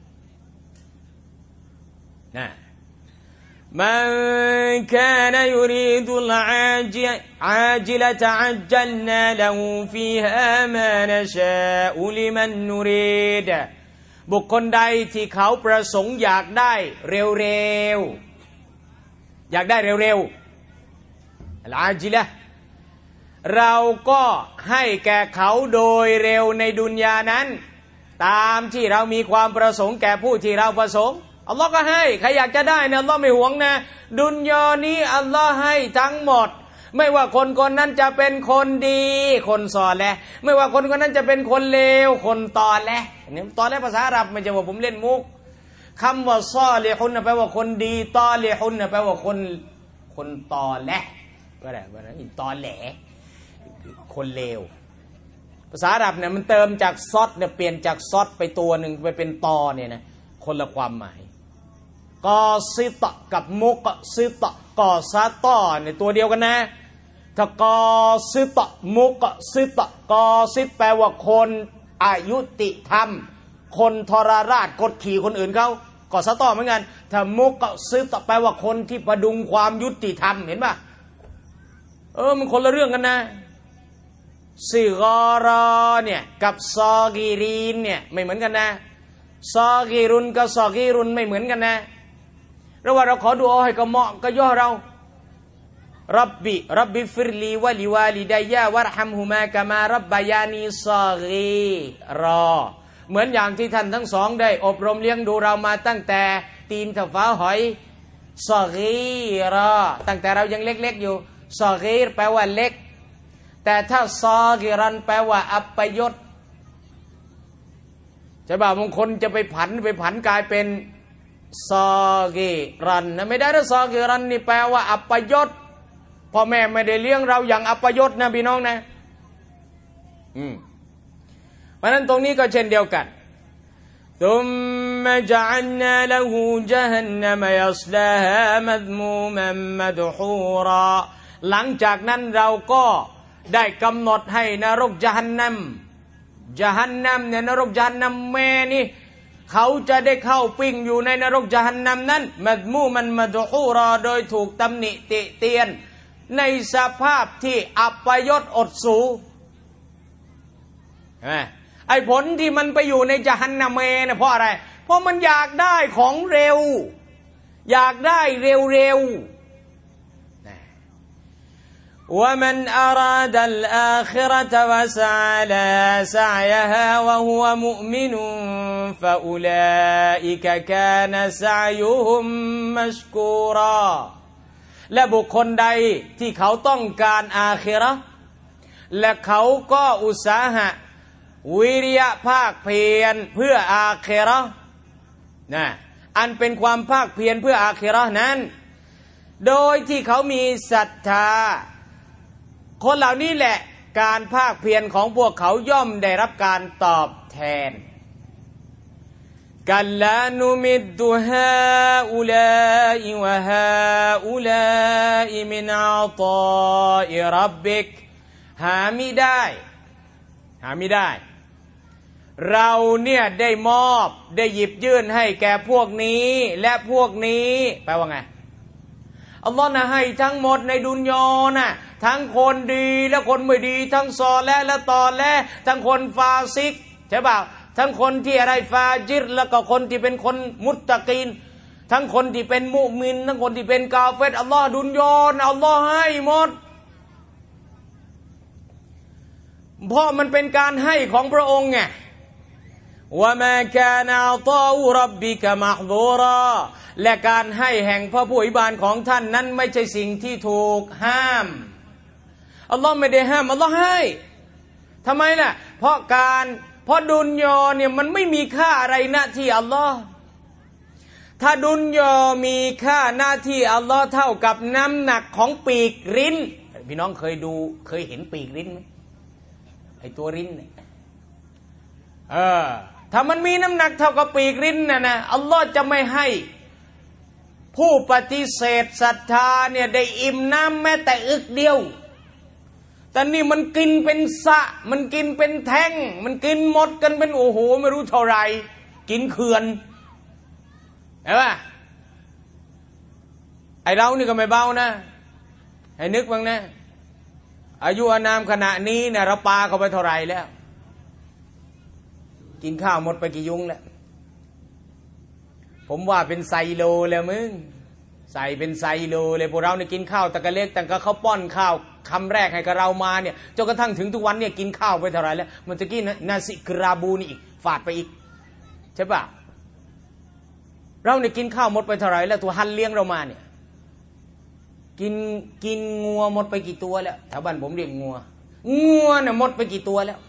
นะมันกานยูรีดุลอาจิละตะอัจจัลนาละฮูฟีฮามานะชาอุลิมันนูรีดบุคคลใดที่เขาประสงค์อยากได้เร็วๆอยากได้เร็วๆอัลอาจิละเราก็ให้แก่เขาโดยเร็วในดุนยานั้นตามที่เรามีความประสงค์แก่ผู้ที่เราประสงค์อัลลอฮ์ก็ให้ใครอยากจะได้นะอัลลอฮ์ไม่หวงนะดุนยานี้อัลลอฮ์ให้ทั้งหมดไม่ว่าคนนั้นจะเป็นคนดีคนซอเลห์ไม่ว่าคนนั้นจะเป็นคนเลวคนตอเลห์เนี่ยตอเลห์ภาษาอาหรับไม่ใช่ว่าผมเล่นมุกคำว่าซอลิฮุนแปลว่าคนดีตอลิฮุนแปลว่าคนตอเลห์ก็ได้ว่านั้นตอแหลคนเลวภาษาอาหรับเนี่ยมันเติมจากซอดเนี่ยเปลี่ยนจากซอดไปตัวหนึ่งไปเป็นตอเนี่ยนะคนละความหมายกอซิตะกับมุกซิตะกอซาตอเนี่ยตัวเดียวกันนะถ้ากอซิตะมุกซิตะกอซิตแปลว่าคนอายุติธรรมคนทรราชกดขี่คนอื่นเขากอซาตอเหมือนกันถ้ามุกซิตะแปลว่าคนที่ประดุงความยุติธรรมเห็นป่ะมันคนละเรื่องกันนะซิกอรอเนี่ยกับซอกีรีนเนี่ยไม่เหมือนกันนะซอกีรุนกับซอกีรุนไม่เหมือนกันนะเราว่าเราขอดุอาให้กับเหมาะกับย่อเรารับบิฟิรลีวะลิวาลิดัยยะวะรฮัมฮุมากะมารับบายานีซอกีรอเหมือนอย่างที่ท่านทั้งสองได้อบรมเลี้ยงดูเรามาตั้งแต่ตีนกับฟ้าหอยซอกีรอตั้งแต่เรายังเล็กๆอยู่ซอกีรแปลว่าเล็กแต่ถ้าซอกีรันแปลว่าอัปยศจะบ่าวบางคนจะไปผันกลายเป็นซอกีรันนะไม่ได้นะซอกีรันนี่แปลว่าอัปยศพ่อแม่ไม่ได้เลี้ยงเราอย่างอัปยศนะพี่น้องนะเพราะนั้นตรงนี้ก็เช่นเดียวกันثم جعلنا له جهنم يصلاها مذموما مدحورا หลังจากนั้นเราก็ได้กำหนดให้นรกญะฮันนัมเนี่ยนรกญะฮันนัมแม่นี่เขาจะได้เข้าปิ้งอยู่ในนรกญะฮันนัมนั้นมัดมูมันมัดฮูรอโดยถูกตำหนิติเตียนในสภาพที่อัปยศอดสูไอ้ผลที่มันไปอยู่ในญะฮันนัมเนี่ยเพราะอะไรเพราะมันอยากได้ของเร็วอยากได้เร็วومن أراد الآخرة وسعى لها سعيها وهو مؤمن فأولئك كان سعيهم مشكورا และบุคคลใดที่เขาต้องการอาคิเราะห์และเขาก็อุตสาหะวิริยะภาคเพียรเพื่ออาคิเราะห์นะอันเป็นความภาคเพียรเพื่ออาคิเราะห์นั้นโดยที่เขามีศรัทธาคนเหล่านี้แหละการภาคเพียรของพวกเขาย่อมได้รับการตอบแทนกัลลานุมิดดุฮาอุลาอิวะฮาอุลาอิมินอัตาอิรับบิกหามิได้เราเนี่ยได้มอบได้หยิบยื่นให้แก่พวกนี้และพวกนี้แปลว่าไงอัลลอฮ์นะให้ทั้งหมดในดุนยาน่ะทั้งคนดีและคนไม่ดีทั้งซอและตอและทั้งคนฟาซิกใช่ป่าวทั้งคนที่อะไรฟาจิรแล้วก็คนที่เป็นคนมุตตะกีนทั้งคนที่เป็นมุมินทั้งคนที่เป็นกาเฟรอัลลอฮ์ดุนยาอัลลอฮ์ให้หมดเพราะมันเป็นการให้ของพระองค์ไงวะมาคานะอัตออุร็อบบิกะมะห์ซูราและการให้แห่งพระผู้อภิบาลของท่านนั้นไม่ใช่สิ่งที่ถูกห้ามอัลลอฮ์ไม่ได้ห้ามอัลลอฮ์ให้ทำไมล่ะเพราะดุนยาเนี่ยมันไม่มีค่าอะไรหน้าที่อัลลอฮ์ถ้าดุนยามีค่าหน้าที่อัลลอฮ์เท่ากับน้ำหนักของปีกริ้นพี่น้องเคยเห็นปีกริ้นไหมไอตัวริ้นเนี่ยถ้ามันมีน้ำหนักเท่ากับปีกริ้นนะอัลลอฮ์จะไม่ให้ผู้ปฏิเสธศรัทธาเนี่ยได้อิ่มน้ำแม้แต่อึกเดียวแต่นี่มันกินเป็นสะมันกินเป็นแท่งมันกินหมดกันเป็นโอ้โหไม่รู้เท่าไรกินเขื่อนเห็นป่ะไอเรานี่ก็ไม่เบานะให้นึกบ้างนะอายุอานามขณะนี้เนี่ยเราปาเข้าไปเท่าไรแล้วกินข้าวหมดไปกี่ยุงแล้วผมว่าเป็นไซโลแล้วมึงใส่เป็นไซโลเลยพวกเราเนี่ยกินข้าวตะกะเล็กแต่ก็เขาป้อนข้าวคำแรกให้กับเรามาเนี่ยจนกระทั่งถึงทุกวันเนี่ยกินข้าวไปเท่าไรแล้วมันจะกินนาซิกราบูนี่อีกฝาดไปอีกใช่ปะเราเนี่ยกินข้าวหมดไปเท่าไรแล้วตัวฮันเลี้ยงเรามาเนี่ยกินงัวหมดไปกี่ตัวแล้วแถวบ้านผมเรียกงัวเนี่ยหมดไปกี่ตัวแล้ว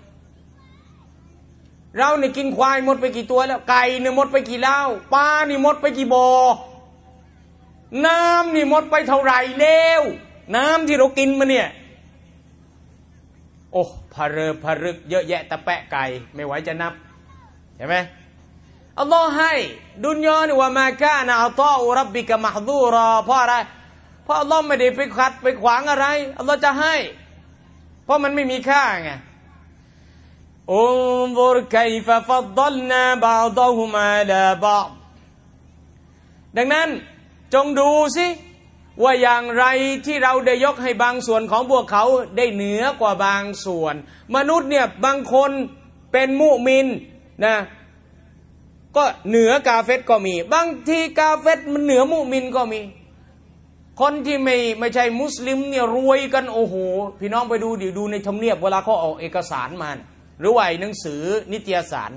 เราเนี่ยกินควายหมดไปกี่ตัวแล้วไก่เนี่ยหมดไปกี่เล้าปลานี่หมดไปกี่บ่อน้ำนี่หมดไปเท่าไหร่แล้วน้ำที่เรากินมาเนี่ยโอ้พะเรอพะรึกเยอะแยะตะแปะไก่ไม่ไหวจะนับเห็นไหมอัลลอฮ์ให้ดุนยานี่ว่ามาคานะอัตออุรับบิกะมะฮดูรอเพราะอะไรเพราะอัลลอฮ์ไม่ได้ไปขัดไปขวางอะไรอัลลอฮ์จะให้เพราะมันไม่มีค่าไงอุนซุรกัยฟะฟัดลนาบะฎอฮุมอะลาบะฎดังนั้นจงดูสิว่าอย่างไรที่เราได้ยกให้บางส่วนของพวกเขาได้เหนือกว่าบางส่วนมนุษย์เนี่ยบางคนเป็นมุมินนะก็เหนือกาเฟรก็มีบางทีกาเฟรมันเหนือมุมินก็มีคนที่ไม่ใช่มุสลิมเนี่ยรวยกันโอ้โหพี่น้องไปดูในทำเนียบเวลาเขาออกเอกสารมาหรือว่าหนังสือนิตยสาร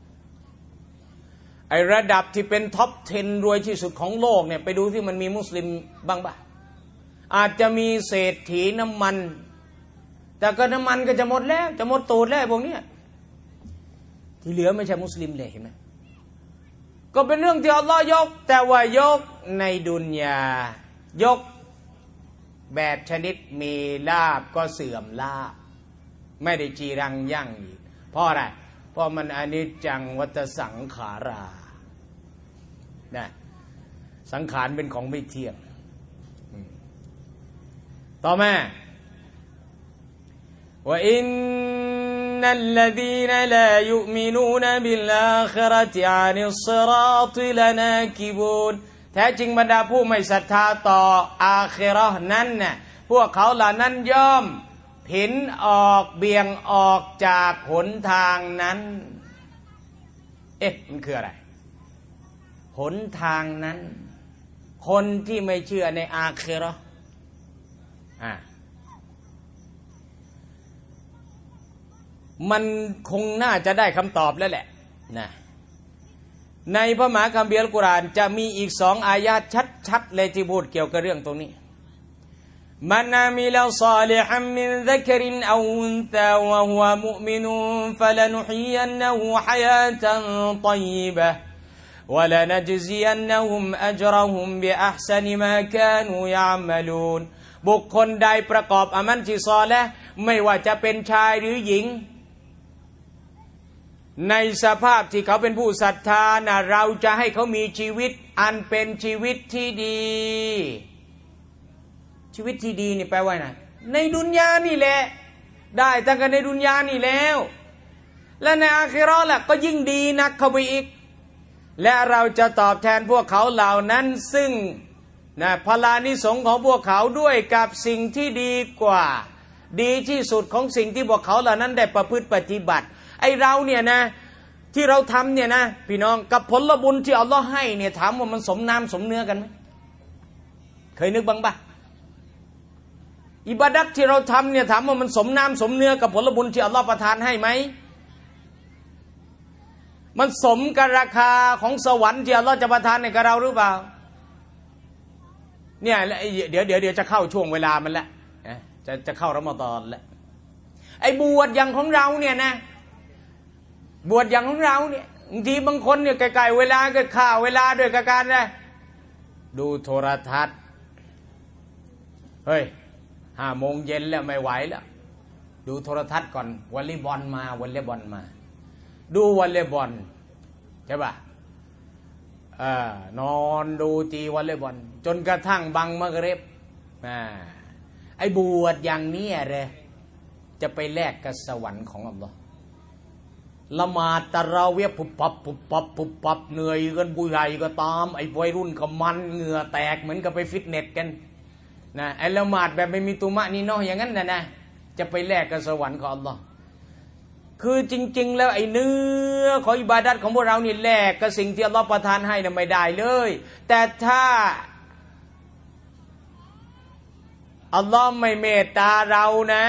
ไอระดับที่เป็นท็อป 10 รวยที่สุดของโลกเนี่ยไปดูที่มันมีมุสลิมบ้างปะอาจจะมีเศรษฐีน้ำมันแต่ก็น้ำมันก็จะหมดแล้วจะหมดตูดแล้วพวกนี้ที่เหลือไม่ใช่มุสลิมเลยเห็นไหมก็เป็นเรื่องที่อัลลอฮ์ยกแต่ว่ายกในดุนยายกแบบชนิดมีลาบก็เสื่อมลาบไม่ได้จีรังยั่งยืนเพราะอะไรเพราะมันอนิจจังวัฏสังขารานะสังขารเป็นของไม่เที่ยงต่อมาว่าอินนัลลซีนลายุมินูนบิลอาคิเราะติอานิศศิราติลนากิบูนแท้จริงบรรดาผู้ไม่ศรัทธาต่ออาคิเราะห์นั้นน่ะพวกเขาเหล่านั้นย่อมผินออกเบี่ยงออกจากหนทางนั้นมันคืออะไรหนทางนั้นคนที่ไม่เชื่อในอาคิเราะห์มันคงน่าจะได้คำตอบแล้วแหละนะในพระมหาคัมภีร์อัลกุรอานจะมีอีก2 อายะห์ชัดๆเลยที่พูดเกี่ยวกับเรื่องตรงนี้มันอามิลศอลิฮัมมินซักรินเอาอุนซาวะฮุวะมุอ์มินุนฟะลานุฮียันนะฮูฮะยาตันฏอยยิบะฮ์วะลานัจซิยันนะฮุมอัจเราะฮุมบิอัห์ซะนิมากานูยะอ์มะลูนบุคคลใดประกอบอามัลที่ศอลิห์ไม่ว่าจะเป็นชายหรือหญิงในสภาพที่เขาเป็นผู้ศรัทธานะเราจะให้เขามีชีวิตอันเป็นชีวิตที่ดีชีวิตที่ดีนี่แปลว่าไงในดุนยานี่แหละได้ตั้งแต่ในดุนยานี่แล้วและในอาคิเราะห์ล่ะก็ยิ่งดีนักเข้าไปอีกและเราจะตอบแทนพวกเขาเหล่านั้นซึ่งนะพลานิสงส์ของพวกเขาด้วยกับสิ่งที่ดีกว่าดีที่สุดของสิ่งที่พวกเขาเหล่านั้นได้ประพฤติปฏิบัติไอเราเนี่ยนะที่เราทำเนี่ยนะพี่น้องกับผลบุญที่อัลลอฮ์ให้เนี่ยถามว่ามันสมน้ำสมเนื้อกันไหมเคยนึกบ้างปะอิบาดัตที่เราทำเนี่ยถามว่ามันสมน้ำสมเนื้อกับผลบุญที่อัลลอฮ์ประทานให้ไหมมันสมกับราคาของสวรรค์ที่อัลลอฮ์จะประทานให้กับเราหรือเปล่าเนี่ยเดี๋ยวจะเข้าช่วงเวลามันแล้วจะเข้ารอมฎอนแล้วไอ้บวชอย่างของเราเนี่ยนะบวชอย่างของเราเนี่ยบางทีบางคนเนี่ยไกลๆเวลาก็ฆ่าเวลาด้วยกับการนะดูโทรทัศน์เฮ้ย5 โมงเย็นแล้วไม่ไหวแล้วดูโทรทัศน์ก่อนวอลเลย์บอลมาดูวอลเลย์บอลใช่ป่ะนอนดูตีวอลเลย์บอลจนกระทั่งบังมะกริบไอ้บวชอย่างนี้เลยจะไปแลกกับสวรรค์ของอัลลอฮ์ละหมาดตะเราะเวียปุบปับเหนื่อยกันผู้ใหญ่ก็ตามไอ้วัยรุ่นก็มันเหงื่อแตกเหมือนกับไปฟิตเนสกันนะไอ้ละหมาดแบบไม่มีตุมะนี่เนาะอย่างนั้นนะจะไปแลกกับสวรรค์ของอัลลอฮ์คือจริงๆแล้วไอ้เนื้อของอิบาดัตของพวกเรานี่แลกกับสิ่งที่อัลลอฮ์ประทานให้น่ะไม่ได้เลยแต่ถ้าอัลลอฮ์ไม่เมตตาเรานะ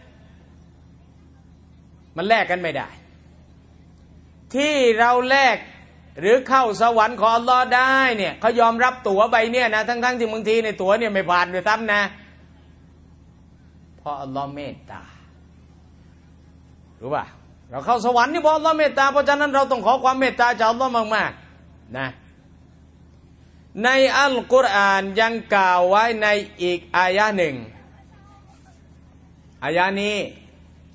มันแลกกันไม่ได้ที่เราแลกหรือเข้าสวรรค์ของอัลลอฮ์ได้เนี่ยเขายอมรับตั๋วใบเนี่ยนะทั้งที่บางทีในตั๋วเนี่ยไม่ผ่านด้วยซ้ำนะเพราะอัลลอฮ์เมตตารู้ป่ะเราเข้าสวรรค์นี่เพราะอัลลอฮ์เมตตาเพราะฉะนั้นเราต้องขอความเมตตาจากอัลลอฮ์มากๆนะในอัลกุรอานยังกล่าวไว้ในอีกอายะหนึ่งอายะนี้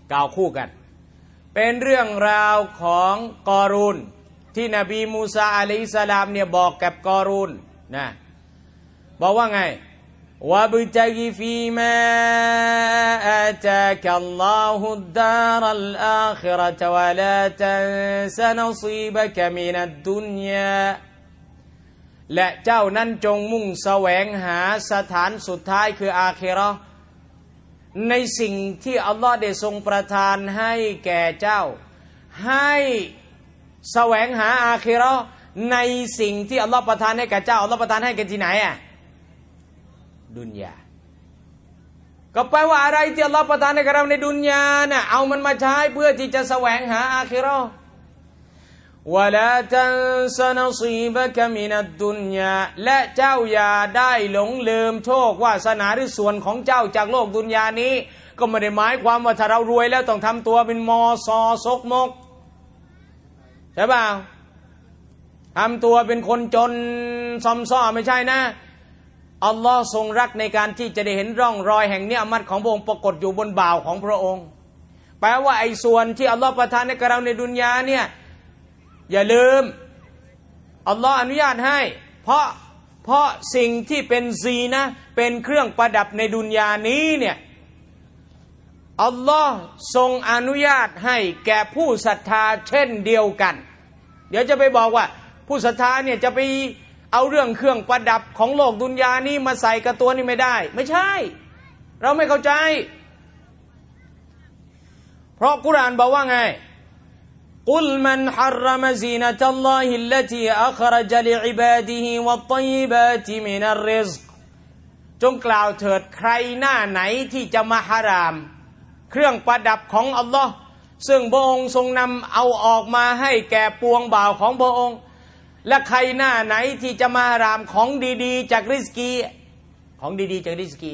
กล่าวคู่กันเป็นเรื่องราวของกอรูนที่นบีมูซาอะลัยฮิสสลามเนี่ยบอกกับกอรูนนะบอกว่าไงวะบิตกิฟีมาอาตากัลลอฮุดดารัลอาคิเราะตะวะลาตันซะนซีบะกะมินัดดุนยาและเจ้านั้นจงมุ่งแสวงหาสถานสุดท้ายคืออาคิเราะห์ในสิ่งที่อัลลอฮ์ได้ทรงประทานให้แก่เจ้าให้แสวงหาอาคิเราะห์ในสิ่งที่อัลลอฮ์ประทานให้แก่เจ้าอัลลอฮ์ประทานให้แก่ที่ไหนอ่ะดุนยาก็แปลว่าอะไรที่อัลลอฮ์ประทานให้กับเราในดุนยาน่ะเอามันมาใช้เพื่อที่จะแสวงหาอาคิเราะห์วะลาตันซะนซีบะกะมินัดดุนยาและเจ้าอย่าได้หลงลืมโชควาสนาหรือส่วนของเจ้าจากโลกดุนยานี้ก็ไม่ได้หมายความว่าถ้าเรารวยแล้วต้องทำตัวเป็นมอซอซกมกใช่เปล่าทำตัวเป็นคนจนซอมซ้อไม่ใช่นะอัลลอฮ์ทรงรักในการที่จะได้เห็นร่องรอยแห่งเนื้อมัดของพระองค์ปรากฏอยู่บนบ่าวของพระองค์แปลว่าไอ้ส่วนที่อัลลอฮ์ประทานให้กับเราในดุนยาเนี่ยอย่าลืมอัลลอฮ์อนุญาตให้เพราะสิ่งที่เป็นซีนะเป็นเครื่องประดับในดุนยานี้เนี่ยอัลลอฮ์ทรงอนุญาตให้แก่ผู้ศรัทธาเช่นเดียวกันเดี๋ยวจะไปบอกว่าผู้ศรัทธาเนี่ยจะไปเอาเรื่องเครื่องประดับของโลกดุนยานี้มาใส่กับตัวนี้ไม่ได้ไม่ใช่เราไม่เข้าใจเพราะกุรอานบอกว่าไงกุลมันฮารรมซีนะตัลลอฮิลลตีอัครจลิอิบาดิฮิวัตฏอยบาติมินัรริซกจงกล่าวเถิดใครหน้าไหนที่จะมาฮารามเครื่องประดับของอัลลอฮ์ซึ่งพระองค์ทรงนำเอาออกมาให้แก่ปวงบ่าวของพระองค์และใครหน้าไหนที่จะมาฮารามของดีๆจากริสกีของดีๆจากริสกี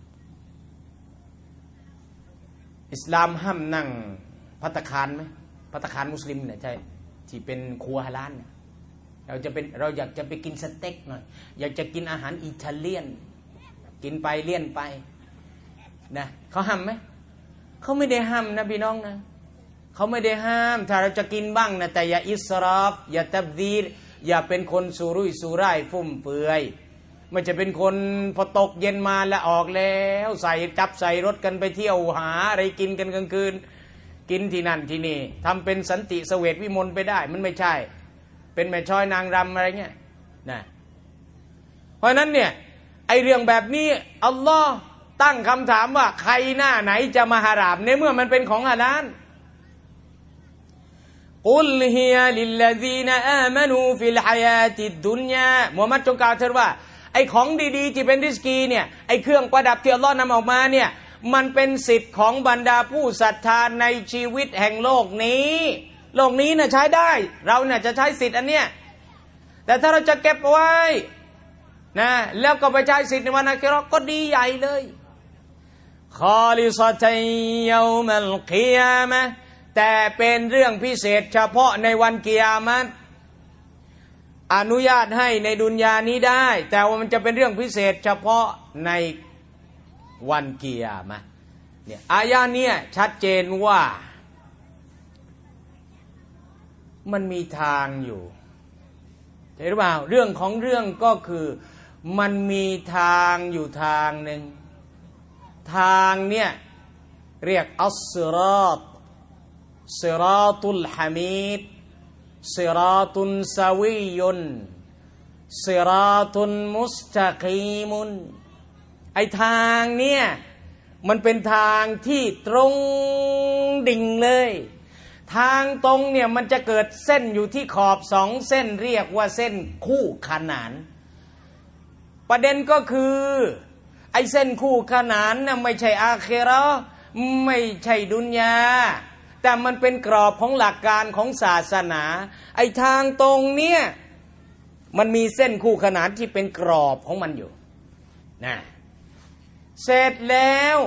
อิสลามห้ามนั่งภัตตาคารไหมภัตตาคารมุสลิมเนี่ยใช่ที่เป็นครัวฮาลาลเนี่ยเราอยากจะไปกินสเต็กหน่อยอยากจะกินอาหารอิตาเลียนกินไปเลี่ยนไปนะเขาห้ามไหมเขาไม่ได้ห้ามนะพี่น้องนะเขาไม่ได้ห้ามถ้าเราจะกินบ้างนะแต่อย่าอิสราฟอย่าตับดีรอย่าเป็นคนสุรุ่ยสุร่ายฟุ่มเฟือยไม่จะเป็นคนพอตกเย็นมาแล้วออกแล้วใส่รถกันไปเที่ยวหาอะไรกินกันกลางคืนกินที่นั่นที่นี่ทำเป็นสันติเสวตวิมลไปได้มันไม่ใช่เป็นแม่ช้อยนางรำอะไรเงี้ยนะเพราะนั้นเนี่ยไอเรื่องแบบนี้อัลลอฮ์ตั้งคำถามว่าใครหน้าไหนจะมาฮารามในเมื่อมันเป็นของฮาลาลกุลฮิยาลิลลซีนอามานูฟิลฮายาติดดุนยามุฮัมมัดจงกล่าวเถิดว่าไอของดีๆที่เป็นริสกีเนี่ยไอเครื่องประดับที่อัลลอฮ์นำออกมาเนี่ยมันเป็นสิทธิ์ของบรรดาผู้ศรัทธาในชีวิตแห่งโลกนี้น่ะใช้ได้เราเนี่ยจะใช้สิทธิ์อันเนี้ยแต่ถ้าเราจะเก็บไว้นะแล้วก็ไปใช้สิทธิ์ในวันอาคิเราะห์ก็ดีใหญ่เลยคอลิซะตัยยอมัลกิยามะห์แต่เป็นเรื่องพิเศษเฉพาะในวันกิยามะห์อนุญาตให้ในดุนยานี้ได้แต่ว่ามันจะเป็นเรื่องพิเศษเฉพาะในวันกิยามะห์เนี่ยอายะห์เนี่ยชัดเจนว่ามันมีทางอยู่ใช่หรือเปล่าเรื่องของเรื่องก็คือมันมีทางอยู่ทางหนึ่งทางเนี่ยเรียกอัสซิรอตซิรอตุลฮามีดซิรอตุนซาวียุนซิรอตุนมุสตะกีมุนไอทางเนี่ยมันเป็นทางที่ตรงดิ่งเลยทางตรงเนี่ยมันจะเกิดเส้นอยู่ที่ขอบ2 เส้นเรียกว่าเส้นคู่ขนานประเด็นก็คือไอเส้นคู่ขนานน่ะไม่ใช่อาคิเราะห์ไม่ใช่ดุนยาแต่มันเป็นกรอบของหลักการของศาสนาไอทางตรงเนี่ยมันมีเส้นคู่ขนานที่เป็นกรอบของมันอยู่นะเสร็จแล้ว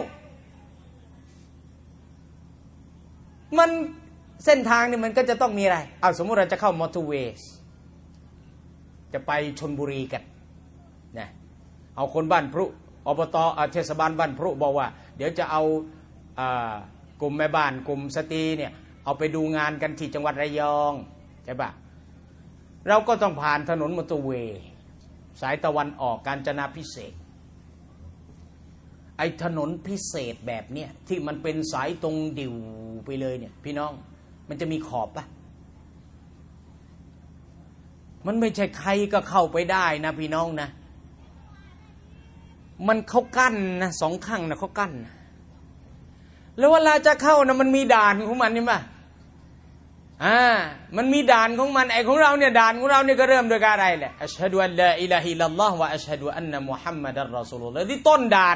มันเส้นทางนี่มันก็จะต้องมีอะไรเอาสมมุติเราจะเข้ามอเตอร์เวย์จะไปชลบุรีกันนะเอาคนบ้านพรุอบตเทศบาลบ้านพรุบอกว่าเดี๋ยวจะเอากลุ่มแม่บ้านกลุ่มสตรีเนี่ยเอาไปดูงานกันที่จังหวัดระยองใช่ปะเราก็ต้องผ่านถนนมอเตอร์เวย์สายตะวันออกกาญจนาภิเษกไอ้ถนนพิเศษแบบเนี้ยที่มันเป็นสายตรงดิ่วไปเลยเนี่ยพี่น้องมันจะมีขอบปะมันไม่ใช่ใครก็เข้าไปได้นะพี่น้องนะมันเขากั้นนะสองข้างนะเขากั้นนะแล้วเวลาจะเข้านะมันมีด่านของมันนี่ป่ะมันมีด่านของมันไอ้ของเราเนี่ยด่านของเราเนี่ยก็เริ่มด้วยอะไรแหละอัชฮะดุอัลลอฮอิลาฮะอิลลัลลอฮวะอัชฮะดุอันนะมุฮัมมัดัรรอซูลุลลอฮ์ที่ต้นด่าน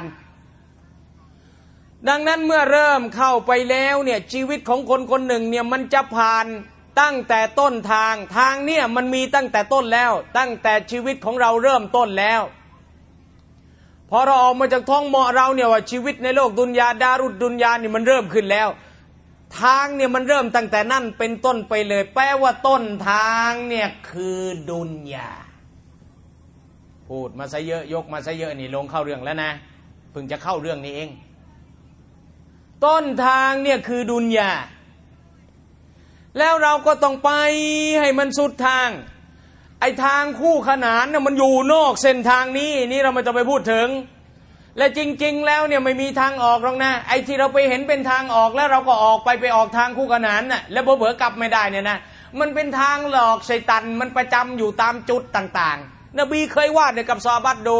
ดังนั้นเมื่อเริ่มเข้าไปแล้วเนี่ยชีวิตของคนคนหนึ่งเนี่ยมันจะผ่านตั้งแต่ต้นทางเนี่ยมันมีตั้งแต่ต้นแล้วตั้งแต่ชีวิตของเราเริ่มต้นแล้วพอเราออกมาจากท้องหม้อเราเนี่ยว่าชีวิตในโลกดุนยาดารุดดุนยานี่มันเริ่มขึ้นแล้วทางเนี่ยมันเริ่มตั้งแต่นั่นเป็นต้นไปเลยแปลว่าต้นทางเนี่ยคือดุนยาพูดมาซะเยอะยกมาซะเยอะนี่ลงเข้าเรื่องแล้วนะเพิ่งจะเข้าเรื่องนี้เองต้นทางเนี่ยคือดุนยาแล้วเราก็ต้องไปให้มันสุดทางไอ้ทางคู่ขนานน่ะมันอยู่นอกเส้นทางนี้นี่เราไม่ต้องไปพูดถึงและจริงๆแล้วเนี่ยไม่มีทางออกหรอกนะไอ้ที่เราไปเห็นเป็นทางออกแล้วเราก็ออกไปออกทางคู่ขนานน่ะแล้วเผลอๆกลับไม่ได้เนี่ยนะมันเป็นทางหลอกชัยฏอนมันประจำอยู่ตามจุดต่างๆนบีเคยวาดเนี่ยกับซอฮาบะห์ดู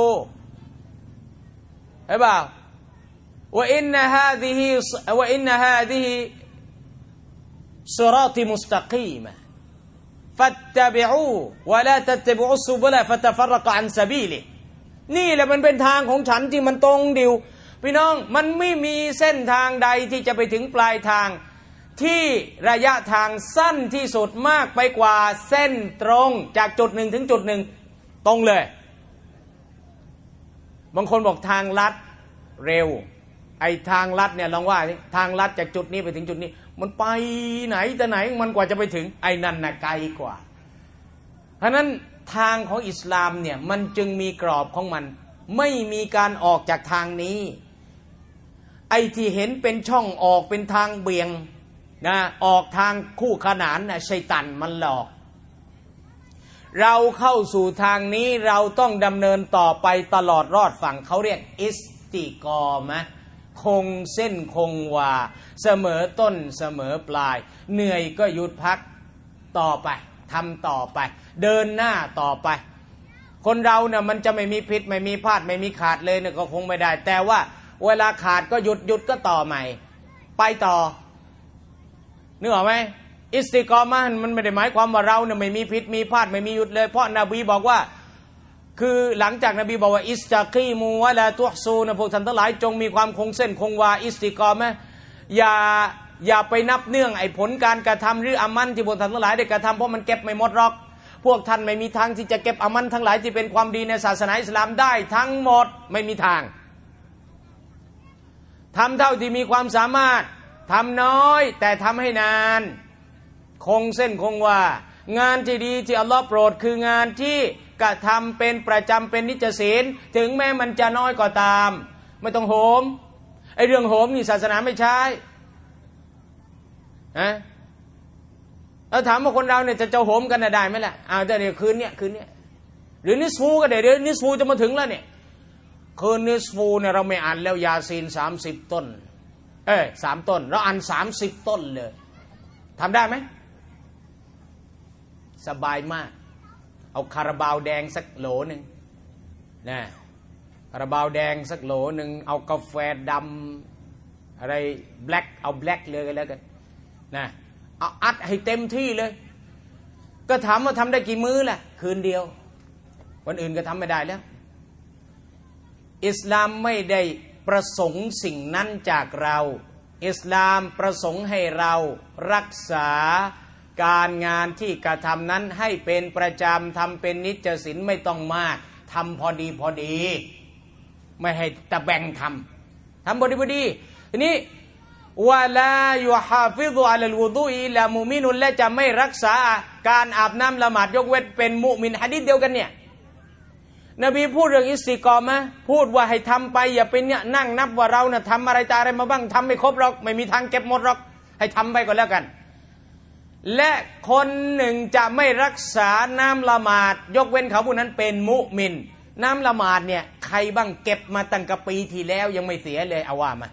เห็นเปล่าว่าอินนะฮาซิฮิซิรอติมุสตะกีมะฟัตตะบิอูวะลาตัตตะบิอุสซุบละฟัตตะฟัรรกะอันซะบีลินี่แหละมันเป็นทางของฉันที่มันตรงดิ่วพี่น้องมันไม่มีเส้นทางใดที่จะไปถึงปลายทางที่ระยะทางสั้นที่สุดมากไปกว่าเส้นตรงจากจุดหนึ่งถึงจุดหนึ่งตรงเลยบางคนบอกทางลัดเร็วไอ้ทางลัดเนี่ยลองว่าทางลัดจากจุดนี้ไปถึงจุดนี้มันไปไหนแต่ไหนมันกว่าจะไปถึงไอ้นั่นน่ะไกลกว่าเพราะนั้นทางของอิสลามเนี่ยมันจึงมีกรอบของมันไม่มีการออกจากทางนี้ไอ้ที่เห็นเป็นช่องออกเป็นทางเบี่ยงนะออกทางคู่ขนานนะชัยฏอนมันหลอกเราเข้าสู่ทางนี้เราต้องดำเนินต่อไปตลอดรอดฝั่งเขาเรียกอิสติกอมะคงเส้นคงวาเสมอต้นเสมอปลายเหนื่อยก็หยุดพักต่อไปทำต่อไปเดินหน้าต่อไปคนเราเนี่ยมันจะไม่มีผิดไม่มีพลาดไม่มีขาดเลยเนี่ยก็คงไม่ได้แต่ว่าเวลาขาดก็หยุดก็ต่อใหม่ไปต่อนึกออกไหมอิสติกอมะห์มันไม่ได้หมายความว่าเราเนี่ยไม่มีผิดมีพลาดไม่มีหยุดเลยเพราะนบีบอกว่าคือหลังจากนบีบอกว่าอิสตะกีมูวะลาตุฮซูนะพวกท่านทั้งหลายจงมีความคงเส้นคงวาอิสติกอมะห์อย่าไปนับเนื่องไอ้ผลการกระทำหรืออามันที่พวกท่านทั้งหลายได้กระทำเพราะมันเก็บไม่หมดหรอกพวกท่านไม่มีทางที่จะเก็บอามันทั้งหลายที่เป็นความดีในศาสนาอิสลามได้ทั้งหมดไม่มีทางทำเท่าที่มีความสามารถทำน้อยแต่ทำให้นานคงเส้นคงวางานที่ดีที่อัลลอฮ์โปรดคืองานที่กระทำเป็นประจำเป็นนิจศีลถึงแม้มันจะน้อยก็ตามไม่ต้องโหมไอเรื่องโหมนี่ศาสนาไม่ใช่แล้วถามว่าคนเราเนี่ยจะโหมกันได้ไหมล่ะแต่เดี๋ยวคืนเนี้ยหรือนิสฟูก็เดี๋ยวนิสฟูจะมาถึงแล้วเนี่ยคืนนิสฟูเนี่ยเราไม่อ่านแล้วยาซีน30 ต้น3 ต้นเราอ่าน30 ต้นเลยทำได้ไหมสบายมากเอาคาราบาวแดงสักโหลหนึ่งนะคาราบาวแดงสักโหลหนึ่งเอากาแฟดำอะไรแบล็กเอาแบล็กเลยกันแล้วกันนะเอาอัดให้เต็มที่เลยก็ถามว่าทำได้กี่มื้อล่ะคืนเดียววันอื่นก็ทำไม่ได้แล้วอิสลามไม่ได้ประสงค์สิ่งนั้นจากเราอิสลามประสงค์ให้เรารักษาการงานที่กระทำนั้นให้เป็นประจำทำเป็นนิจศีลไม่ต้องมากทำพอดีไม่ให้ตะแบ่งทำพอดีทีนี้วะลายุฮาฟิซุอะลัลวุดูอิลามุมินุนและจะไม่รักษาการอาบน้ำละหมาดยกเว้นเป็นมุมินหะดีษเดียวกันเนี่ยนบีพูดเรื่องอิสติกอมะห์พูดว่าให้ทำไปอย่าเป็นเนี่ยนั่งนับว่าเราเนี่ยทำอะไรตาอะไรมาบ้างทำไม่ครบหรอกไม่มีทางเก็บหมดหรอกให้ทำไปก่อนแล้วกันและคนหนึ่งจะไม่รักษาน้ำละหมาดยกเว้นเขาผู้นั้นเป็นมุมินน้ำละหมาดเนี่ยใครบ้างเก็บมาตั้งแต่ปีที่แล้วยังไม่เสียเลยเอาว่ามา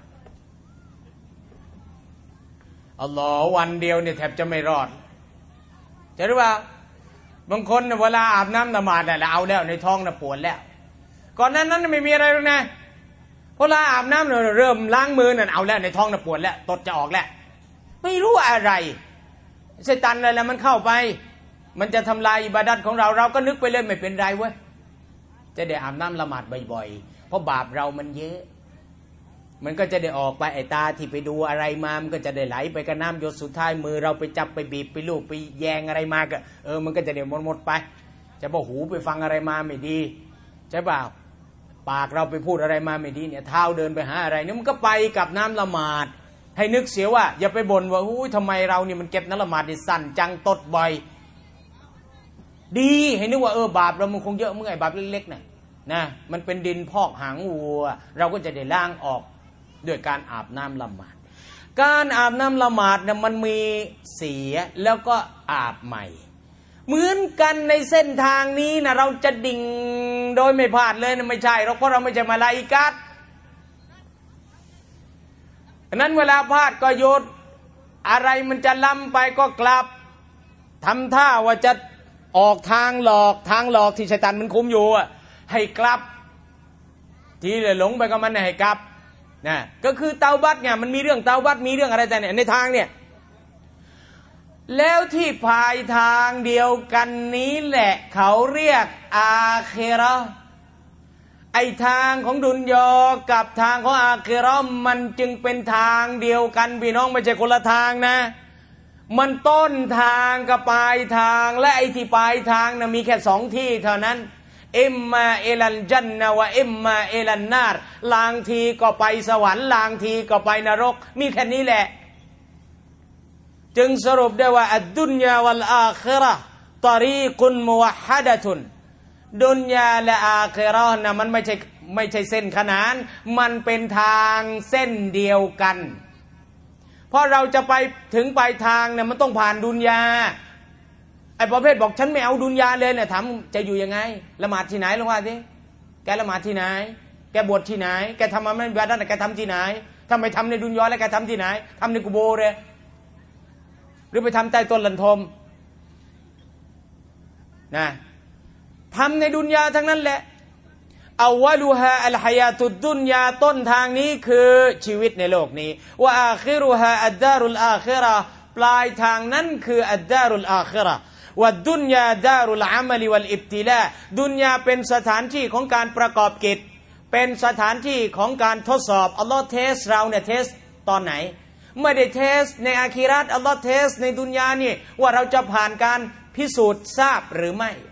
อัลลอฮ์วันเดียวเนี่ยแทบจะไม่รอดจะรู้ว่าบางคนเวลาอาบน้ำละหมาดเนี่ยเอาแล้วในท้องน่ะปวดแล้วก่อนนั้นไม่มีอะไรหรอกนะพอเวลาอาบน้ำเนี่ยเริ่มล้างมือเนี่ยเอาแล้วในท้องน่ะปวดแล้วตดจะออกแล้วไม่รู้อะไรชัยฏอนอะไรแล้วมันเข้าไปมันจะทำลายอิบาดัตของเราเราก็นึกไปเลยไม่เป็นไรเว้ยจะได้อาบน้ำละหมาดบ่อยๆเพราะบาปเรามันเยอะมันก็จะได้ออกไปไอ้ตาที่ไปดูอะไรมามันก็จะได้ไหลไปกับน้ำหยดสุดท้ายมือเราไปจับไปบีบไปลูบไปแยงอะไรมาก็มันก็จะได้หมดไปจะบอกหูไปฟังอะไรมาไม่ดีใช่เปล่าปากเราไปพูดอะไรมาไม่ดีเนี่ยเท้าเดินไปหาอะไรเนี่ยมันก็ไปกับน้ำละหมาดให้นึกเสียว่าอย่าไปบ่นว่าอุ้ยทำไมเราเนี่ยมันเก็บน้ำละหมาดดิสั่นจังตดบ่อยดีให้นึกว่าบาปเรามันคงเยอะเมื่อไอ้บาปเล็กๆนะมันเป็นดินพอกหางวัวเราก็จะได้ล้างออกด้วยการอาบน้ำละหมาดการอาบน้ำละหมาดเนี่ยมันมีเสียแล้วก็อาบใหม่เหมือนกันในเส้นทางนี้นะเราจะดิ่งโดยไม่พลาดเลยนะไม่ใช่เพราะเราไม่ใช่มาลาอิกะฮ์นั้นเวลาพลาดก็หยุดอะไรมันจะล้ำไปก็กลับทำท่าว่าจะออกทางหลอกที่ชัยฏอนมันคุมอยู่ให้กลับที่หลงไปกับมันให้กลับนะก็คือเตาบัตเนี่ยมันมีเรื่องเตาบัตมีเรื่องอะไรแต่เนี่ยในทางเนี่ยแล้วที่พายทางเดียวกันนี้แหละเขาเรียกอาคิเราะห์ไอทางของดุนยากับทางของอาคิเราะห์มันจึงเป็นทางเดียวกันพี่น้องไม่ใช่คนละทางนะมันต้นทางกับปลายทางและไอที่ปลายทางนะมีแค่2ที่เท่านั้นอิมมาเอลันจันนะวะอิมมาเอลันนาร์ลางทีก็ไปสวรรค์ลางทีก็ไปนรกมีแค่นี้แหละจึงสรุปได้ว่าอัดดุนยาวัลอาคิเราะห์ตอรีกุนมุวะฮัดะตุนดุนยาและอาคิเราะห์นะมันไม่ใช่เส้นขนานมันเป็นทางเส้นเดียวกันเพราะเราจะไปถึงปลายทางเนี่ยมันต้องผ่านดุนยาไอ้ประเภทบอกฉันไม่เอาดุนยาเลยเนี่ยถามจะอยู่ยังไงละหมาดที่ไหนลองว่าสิแกละหมาดที่ไหนแกบวชที่ไหนแกทำมาไม่บาดะห์แกทำที่ไหนทำไมทำในดุนยาแล้วแกทำที่ไหนทำในกุโบร์เลยหรือไปทำใต้ต้นลันทมนะทำในดุนยาทั้งนั้นแหละอาวะลุฮาอัลฮายาตุดดุนยาต้นทางนี้คือชีวิตในโลกนี้ว่าอาคิรุฮาอัดดารุลอาคิเราะห์ปลายทางนั้นคืออัดดารุลอาคิเราะห์วัดดุนยาดารุลอามัลวัลอิบติลาดุนยาเป็นสถานที่ของการประกอบกิจเป็นสถานที่ของการทดสอบอัลลอฮ์เทสเราเนี่ยเทสตอนไหนไม่ได้เทสในอาคิเราะห์อัลลอฮ์เทสในดุนยานี่ว่าเราจะผ่านการพิสูจน์ทราบหรือไม่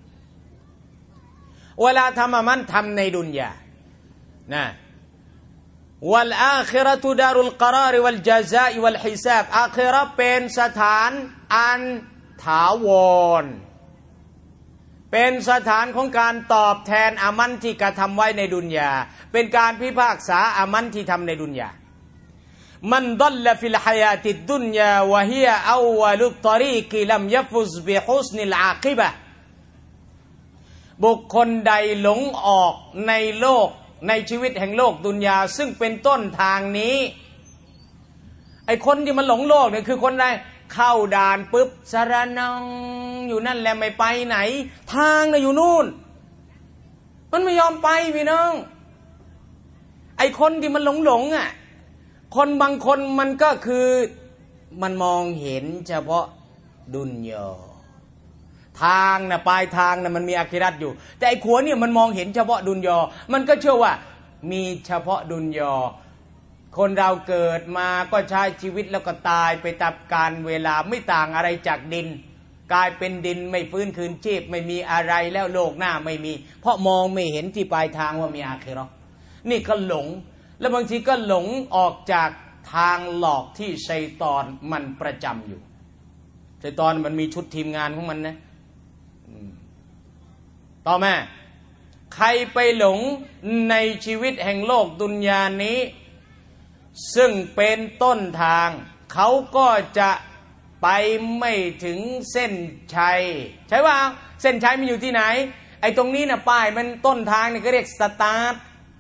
เวลาทำมันทำในดุนยานะวัลอาคิเราะตุดารุลกะรารวัลญะซาอิวัลฮิซาบอาคิเราะห์เป็นสถานอันถาวรเป็นสถานของการตอบแทนอามันที่กระทำไว้ในดุนยาเป็นการพิพากษาอามันที่ทำในดุนยามันดัลลฟิลฮายาติดดุนยาวะฮิยะอวัลุตตอรีกิลัมยัฟุซบิฮุสนิลอาคิบะห์บุคคลใดหลงออกในโลกในชีวิตแห่งโลกดุนยาซึ่งเป็นต้นทางนี้ไอคนที่มันหลงโลกเนี่ยคือคนใดเข้าด่านปุ๊บสารนังอยู่นั่นแหละไม่ไปไหนทางน่ะอยู่นู่นมันไม่ยอมไปพี่น้องไอคนที่มันหลงอ่ะคนบางคนมันก็คือมันมองเห็นเฉพาะดุนยาทางนะปลายทางนะมันมีอาคิเราะห์อยู่แต่ไอ้ขัวเนี่ยมันมองเห็นเฉพาะดุนยามันก็เชื่อว่ามีเฉพาะดุนยาคนเราเกิดมาก็ใช้ชีวิตแล้วก็ตายไปตามกาลเวลาไม่ต่างอะไรจากดินกลายเป็นดินไม่ฟื้นคืนชีพไม่มีอะไรแล้วโลกหน้าไม่มีเพราะมองไม่เห็นที่ปลายทางว่ามีอาคิเราะห์นี่ก็หลงแล้วบางทีก็หลงออกจากทางหลอกที่ชัยฏอนมันประจำอยู่ชัยฏอนมันมีชุดทีมงานของมันนะต่อมาใครไปหลงในชีวิตแห่งโลกดุนยานี้ซึ่งเป็นต้นทางเขาก็จะไปไม่ถึงเส้นชัยใช่ป่ะเส้นชัยมันอยู่ที่ไหนไอ้ตรงนี้นะป้ายมันต้นทางนี่ก็เรียกสตาร์ท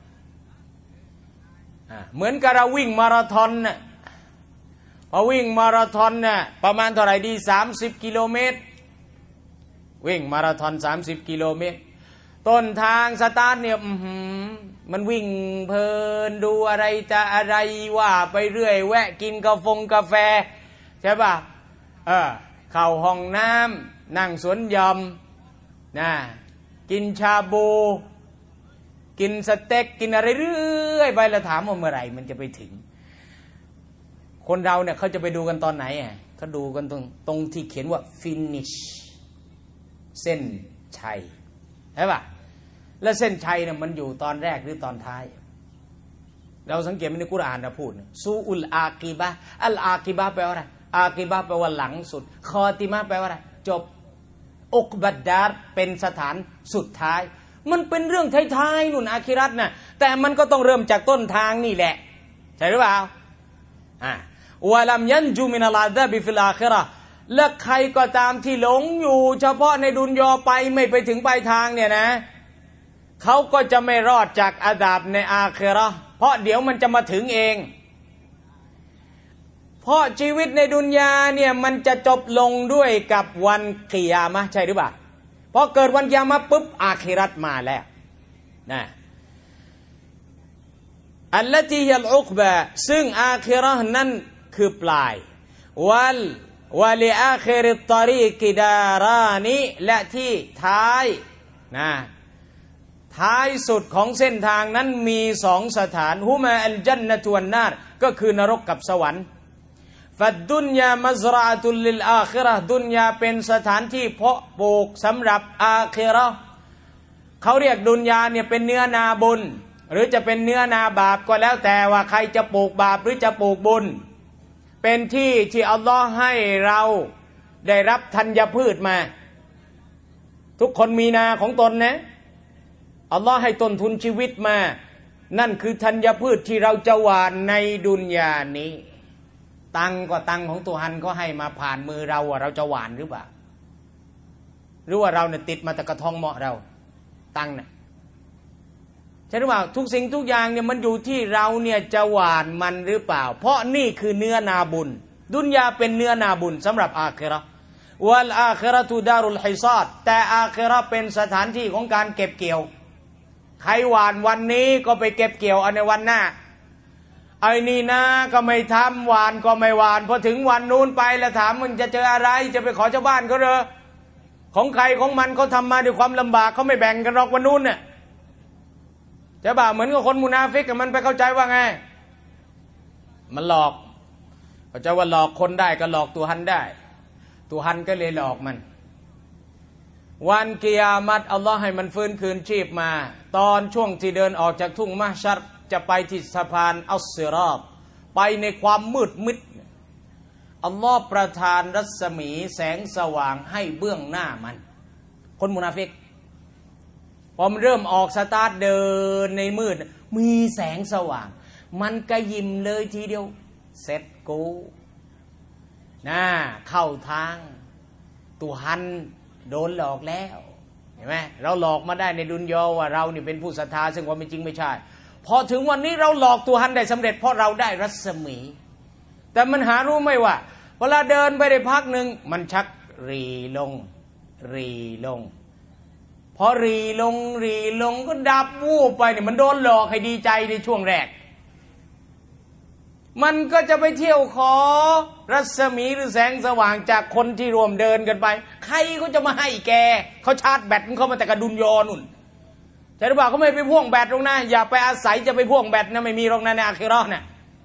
เหมือนกับเราวิ่งมาราธอนน่ะพอวิ่งมาราธอนน่ะประมาณเท่าไหร่ดี30กิโลเมตรวิ่งมาราธอน30กิโลเมตรต้นทางสตาร์ทเนี่ยมันวิ่งเพลินดูอะไรจะอะไรว่าไปเรื่อยแวะกินกาแฟใช่ป่ะเข้าห้องน้ำนั่งสวนหย่อมนะกินชาบูกินสเต็กกินอะไรเรื่อยไปแล้วถามว่าเมื่อไหร่มันจะไปถึงคนเราเนี่ยเขาจะไปดูกันตอนไหนเขาดูกันตรงที่เขียนว่า finish เส้นชัยใช่ป่ะแล้วเส้นชัยเนี่ยมันอยู่ตอนแรกหรือตอนท้ายเราสังเกตในกุรอานนะพูดซูอุลอากีบะอัลอากีบะแปลว่าอะไรอากีบะแปลว่าหลังสุดคอติมะแปลว่าอะไรจบอุกบัดดาร์เป็นสถานสุดท้ายมันเป็นเรื่องท้ายๆนู่นอาคิรัตนะแต่มันก็ต้องเริ่มจากต้นทางนี่แหละใช่หรือเปล่าวะลัมยันจูมินัลอาซาบิฟิลอาคิเราะห์และใครก็ตามที่หลงอยู่เฉพาะในดุนยาไปไม่ไปถึงปลายทางเนี่ยนะเขาก็จะไม่รอดจากอาดาบในอาคิเราะห์เพราะเดี๋ยวมันจะมาถึงเองเพราะชีวิตในดุนยาเนี่ยมันจะจบลงด้วยกับวันกิยามะห์ใช่หรือเปล่าพอเกิดวันกิยามะห์ปุ๊บอาคิเราะห์มาแล้วนะอัลลตีฮิลอุกบะซึ่งอาคิเราะห์นั้นคือปลายวะลิอาคิริตตอรีกิดารานิและที่ท้ายนะท้ายสุดของเส้นทางนั้นมีสองสถานฮุมาอัลญันนะตุวันนารก็คือนรกกับสวรรค์ฟัดดุนยามัซรอตุลลิลอาคิเราะห์ดุนยาเป็นสถานที่เพาะปลูกสำหรับอาคิเราะห์เขาเรียกดุนยาเนี่ยเป็นเนื้อนาบุญหรือจะเป็นเนื้อนาบาปก็แล้วแต่ว่าใครจะปลูกบาปหรือจะปลูกบุญเป็นที่ที่อัลลอฮ์ให้เราได้รับธัญพืชมาทุกคนมีนาของตนนะอัลลอฮ์ให้ต้นทุนชีวิตมานั่นคือธัญพืชที่เราจะหว่านในดุนยานี้ตังก็ตังของตัวฮันก็ให้มาผ่านมือเราเราจะหว่านหรือเปล่าหรือว่าเราเนี่ยติดมาแต่กระทองเหมาะเราตังเนี่ยใช่หรือเปล่าทุกสิ่งทุกอย่างเนี่ยมันอยู่ที่เราเนี่ยจะหว่านมันหรือเปล่าเพราะนี่คือเนื้อนาบุญดุนยาเป็นเนื้อนาบุญสำหรับอาคิเราะห์วัลอาคิเราะตุดารุลฮิซาดแต่อาคิเราะห์เป็นสถานที่ของการเก็บเกี่ยวใครหว่านวันนี้ก็ไปเก็บเกี่ยวในวันหน้าไอ้นี่นะก็ไม่ทำหวานก็ไม่หวานพอถึงวันนู้นไปแล้วถามมึงจะเจออะไรจะไปขอชาวบ้านเขาเหรอของใครของมันเขาทำมาด้วยความลำบากเขาไม่แบ่งกันหรอกวันนู้นเนี่ยจะบ่าเหมือนกับคนมุนาฟิกมันไปเข้าใจว่าไงมันหลอกเข้าใจว่าหลอกคนได้ก็หลอกตัวฮันได้ตัวฮันก็เลยหลอกมันวันกิยามัตอัลลอฮ์ให้มันฟื้นคืนชีพมาตอนช่วงที่เดินออกจากทุ่งมะชัรจะไปที่สะพานอัสซิรอตไปในความมืดมิดอัลลอฮ์ประทานรัศมีแสงสว่างให้เบื้องหน้ามันคนมุนาฟิกพอมันเริ่มออกสตาร์ทเดินในมืดมีแสงสว่างมันก็ยิ้มเลยทีเดียวเสร็จกูเข้าทางตัวฮันโดนหลอกแล้วเห็นไหมเราหลอกมาได้ในดุนยาว่าเรานี่เป็นผู้ศรัทธาซึ่งความเป็นจริงไม่ใช่พอถึงวันนี้เราหลอกตัวฮันได้สำเร็จเพราะเราได้รัศมีแต่มันหารู้ไหมว่าเวลาเดินไปได้พักหนึ่งมันชักรีลงพอรีลงก็ดับวูบไปเนี่ยมันโดนหลอกให้ดีใจในช่วงแรกมันก็จะไปเที่ยวขอรัศมีหรือแสงสว่างจากคนที่รวมเดินกันไปใครก็จะมาให้แกเขาชาร์จแบตเขามาแต่กระดุนยอนุ่นใช่หรือเปล่าเขาไม่ไปพ่วงแบตตรงนั้นอย่าไปอาศัยจะไปพ่วงแบตนะไม่มีตรงนั้นในอาคิเราะห์เนี่ย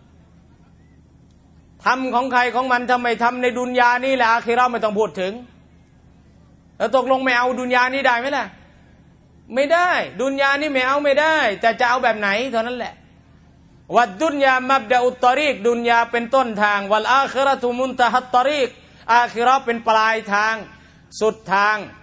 ทำของใครของมันทำไมทำในดุนยานี่แหละอาคิเราะห์ไม่ต้องพูดถึงแล้วตกลงไม่เอาดุนยานี่ได้ไหมล่ะไม่ได้ดุนยานี่ไม่เอาไม่ได้แต่จะเอาแบบไหนเท่านั้นแหละวัดดุนยามับดะอุตตอรีกดุนยาเป็นต้นทางวัลอาคิเราะตุมุนตะฮัตตอรีกอาคิเราะห์เป็นปลายทางสุดทาง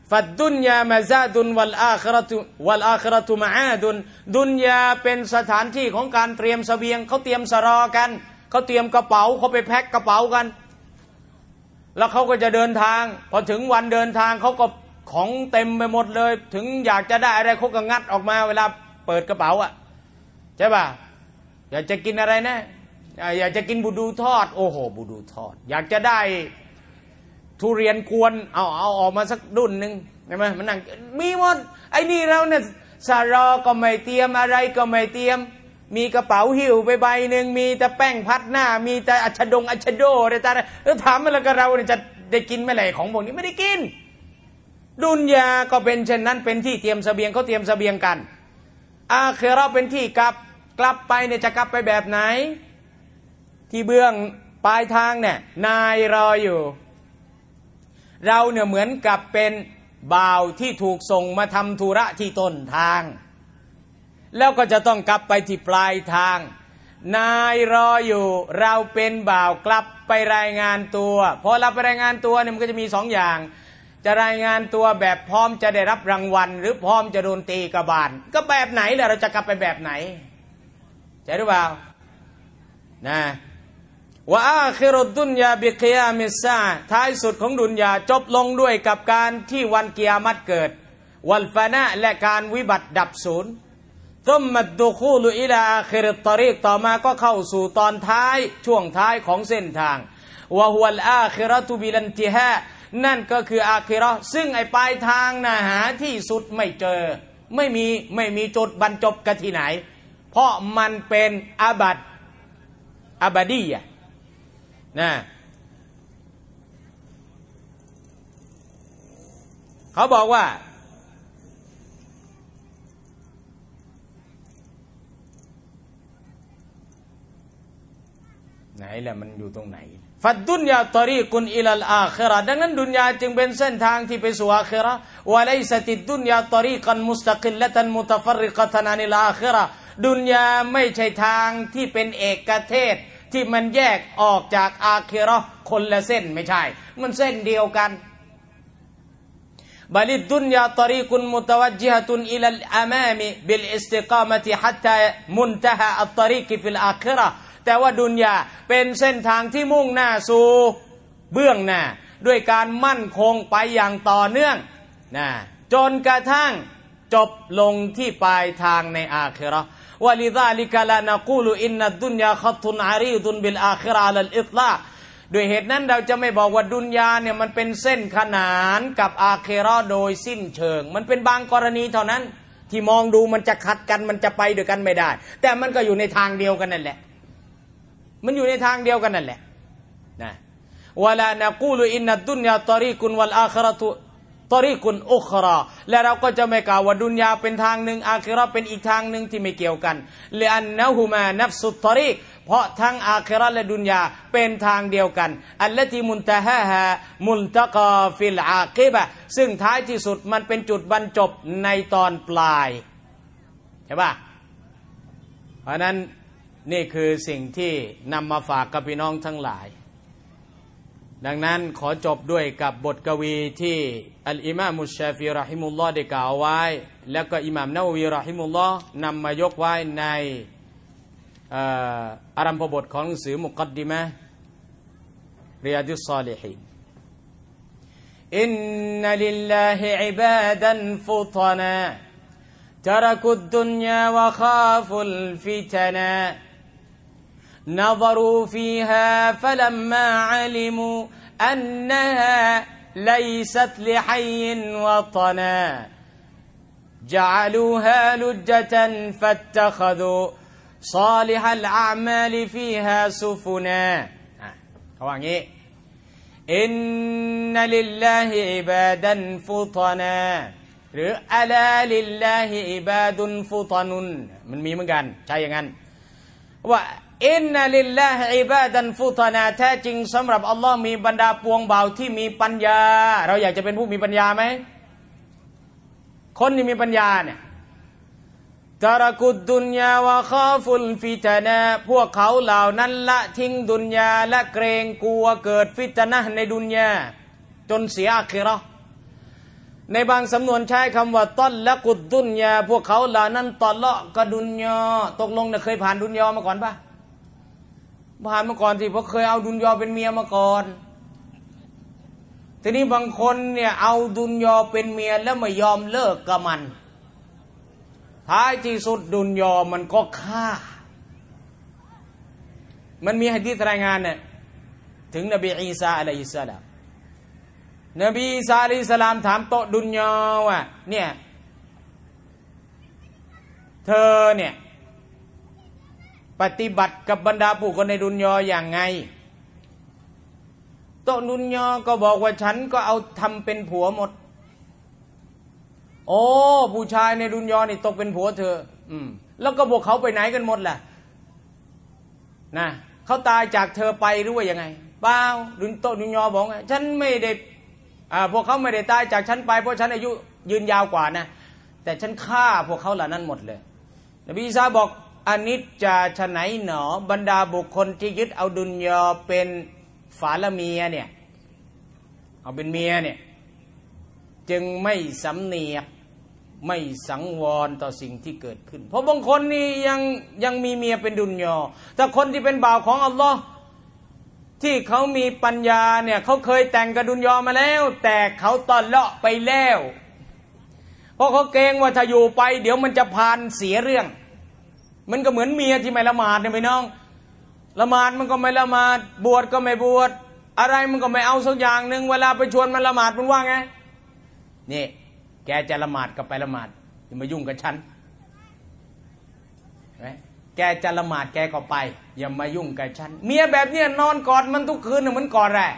ฟัดดุนยามาซาดุนวัลอาคิเราะตุมะอาดุนดุนยาเป็นสถานที่ของการเตรียมเสบียงเขาเตรียมสรอกันเขาเตรียมกระเป๋าเขาไปแพ็คกระเป๋ากันแล้วเขาก็จะเดินทางพอถึงวันเดินทางเขาก็ของเต็มไปหมดเลยถึงอยากจะได้อะไรเขาก็งัดออกมาเวลาเปิดกระเป๋าอ่ะใช่ป่ะอยากจะกินอะไรนะอยากจะกินบูดูทอดโอ้โหบูดูทอดอยากจะได้ทุเรียนกวนเอาออกมาสักดุนหนึ่งใช่ไหมมันนั่งมีหมดไอ้นี่เราเนี่ยสารอก็ไม่เตรียมอะไรก็ไม่เตรียมมีกระเป๋าหิ้วไปใบหนึ่งมีแต่แป้งพัดหน้ามีแต่อัชโดอะไรต่างๆแล้วถามว่าเราเนี่ยจะได้กินเมื่อไหร่ของพวกนี้ไม่ได้กินดุนยาก็เป็นเช่นนั้นเป็นที่เตรียมเสบียงเขาเตรียมเสบียงกันอาคิเราะห์เป็นที่กลับไปเนี่ยจะกลับไปแบบไหนที่เบื้องปลายทางเนี่ยนายรออยู่เราเนี่ยเหมือนกับเป็นบ่าวที่ถูกส่งมาทำธุระที่ต้นทางแล้วก็จะต้องกลับไปที่ปลายทางนายรออยู่เราเป็นบ่าวกลับไปรายงานตัวพอเราไปรายงานตัวเนี่ยมันก็จะมีสองอย่างจะรายงานตัวแบบพร้อมจะได้รับรางวัลหรือพร้อมจะโดนตีกระบาลก็แบบไหนล่ะเราจะกลับไปแบบไหนใช่หรือเปล่านะว่าอาคิรุดดุนยาบิกิยามิสซาท้ายสุดของดุนยาจบลงด้วยกับการที่วันกิยามัตเกิดวัลฟานะและการวิบัติดับสูญซุมมัดดุคูลุอิลาอาคิริตตอรีกต่อมาก็เข้าสู่ตอนท้ายช่วงท้ายของเส้นทางวะฮุวัลอาคิเราะตุบิลันติฮานั่นก็คืออาคิเราะห์ซึ่งไอ้ปลายทางน่ะหาที่สุดไม่เจอไม่มีจุดบรรจบกันที่ไหนเพราะมันเป็นอบดีอะนะเขาบอกว่าไหนแหละมันอยู่ตรงไหนฟัดดุนยาตอรีกุนอิลัลอาคิเราะห์ดังนั้นดุนยาจึงเป็นเส้นทางที่ไปสู่อาคิเราะห์วะไลซะติดดุนยาตอรีกันมุสตะกิลละตันมุตะฟัรริกะตันอานิลอาคิเราะห์ดุนยาไม่ใช่ทางที่เป็นเอกเทศที่มันแยกออกจากอาคิเราะห์คนละเส้นไม่ใช่มันเส้นเดียวกันบลิดดุนยาตอรีกุนมุตะวัจญิฮะตุนอิลัลอามามบิลอิสติกามะติฮัตตามุนตะฮาอัตตอรีกฟิลอาคิเราะห์แต่ว่าดุนยาเป็นเส้นทางที่มุ่งหน้าสู่เบื้องหน้าด้วยการมั่นคงไปอย่างต่อเนื่องนะจนกระทั่งจบลงที่ปลายทางในอาคิเราะห์วะลิซาลิกะลานะกูลุอินนัดดุนยาคัตตุนอารีดุนบิลอาคิเราะห์อะลัลอิฏลากด้วยเหตุนั้นเราจะไม่บอกว่าดุนยาเนี่ยมันเป็นเส้นขนานกับอาคิเราะห์โดยสิ้นเชิงมันเป็นบางกรณีเท่านั้นที่มองดูมันจะขัดกันมันจะไปด้วยกันไม่ได้แต่มันก็อยู่ในทางเดียวกันนั่นแหละมันอยู่ในทางเดียวกันนั่นแหละนะวะลานะกูลุอินนัดดุนยาตอรีกุนวัลอาคิเราะตุตอรีกุนอุคราและเราก็จะไม่กล่าวว่าดุนยาเป็นทางหนึ่งอาคิเราะห์เป็นอีกทางหนึ่งที่ไม่เกี่ยวกันลิอันนะฮุมานัฟสุตตอรีกเพราะทั้งอาคิเราะห์และดุนยาเป็นทางเดียวกันอัลลตีมุนตะฮาฮามุนตะกาฟิลอาคิบะซึ่งท้ายที่สุดมันเป็นจุดบรรจบในตอนปลายใช่ป่ะเพราะนั้นนี่คือสิ่งที่นำมาฝากกับพี่น้องทั้งหลายดังนั้นขอจบด้วยกับบทกวีที่อัลอิมามุชชาฟิเราะฮิมุลลอฮ์ได้กล่าวไว้แล้วก็อิหม่ามนะวะวีเราะฮิมุลลอฮ์นำมายกไว้ในอารัมภบทของหนังสือมุกัดดิมะห์ริยาดุศศอลิฮีนอินนัลิลลาฮิอิบาดันฟุตนาตะรักุดดุนยาวะคาฟุลฟิตนา نظروا فيها فلما علموا أنها ليست لحي وطنا جعلوها لجة فاتخذوا صالح الأعمال فيها سفنا เขาว่างี้อินนัลิลลาฮิอิบาดันฟุตนาหรืออะลาลิลลาฮิอิบาดุนฟุตนุนมันมีเหมือนกันใช่อย่างนั้นว่าอินนัลิลลาฮิอิบาดันฟุตนาแท้จริงสำหรับอัลลอฮ์มีบรรดาปวงบ่าวที่มีปัญญาเราอยากจะเป็นผู้มีปัญญาไหมคนที่มีปัญญาเนี่ยตะรักุดดุนยาวะคาฟุลฟิตนะพวกเขาเหล่านั้นละทิ้งดุนยาและเกรงกลัวเกิดฟิตนะห์ในดุนยาจนเสียอาคิเราะห์ในบางสำนวนใช้คำว่าต้นละกุดดุนยาพวกเขาเหล่านั้นตอเลาะกะดุนยาตกลงเนี่ยเคยผ่านดุนยามาก่อนปะผ่านมาก่อนสิเพราะเคยเอาดุนยาเป็นเมียมาก่อนทีนี้บางคนเนี่ยเอาดุนยาเป็นเมียแล้วไม่ยอมเลิกกับมันท้ายที่สุดดุนยามันก็ฆ่ามันมีหะดีษรายงานเนี่ยถึงนบีอีสาอะลัยฮิสสลามนบีอีสาอะลัยฮิสสลามถามโตดุนยาว่าเนี่ยเธอเนี่ยปฏิบัติกับบรรดาผู้คนในดุนยาอย่างไงโตดุนยาก็บอกว่าฉันก็เอาทำเป็นผัวหมดโอ้ผู้ชายในดุนยานี่ตกเป็นผัวเธอแล้วก็พวกเขาไปไหนกันหมดล่ะนะเขาตายจากเธอไปหรือว่ายังไงเปล่าโตดุนยาบอกไงฉันไม่ได้พวกเขาไม่ได้ตายจากฉันไปเพราะฉันอายุยืนยาวกว่านะแต่ฉันฆ่าพวกเขาเหล่านั้นหมดเลยนบีอีสาบอกอนิจจาฉไหนหนอบรรดาบุคคลที่ยึดเอาดุนยาเป็นฝาละเมียเนี่ยเอาเป็นเมียเนี่ยจึงไม่สำเนียกไม่สังวรต่อสิ่งที่เกิดขึ้นเพราะบางคนนี่ยังมีเมียเป็นดุนยาแต่คนที่เป็นบ่าวของอัลลอฮ์ที่เขามีปัญญาเนี่ยเขาเคยแต่งกับดุนยามาแล้วแต่เขาตอเลาะไปแล้วเพราะเขาเกรงว่าถ้าอยู่ไปเดี๋ยวมันจะพานเสียเรื่องมันก็เหมือนเมียที่ไม่ละหมาดเนี่ยพี่น้องละหมาดมันก็ไม่ละหมาดบวชก็ไม่บวชอะไรมันก็ไม่เอาสักอย่างหนึ่งเวลาไปชวนมันละหมาดมันว่าไงนี่แกจะละหมาดก็ไปละหมาดอย่ามายุ่งกับฉันแกจะละหมาดแกก็ไปอย่ามายุ่งกับฉันเมียแบบนี้นอนกอดมันทุกคืนเหมือนกอดแร่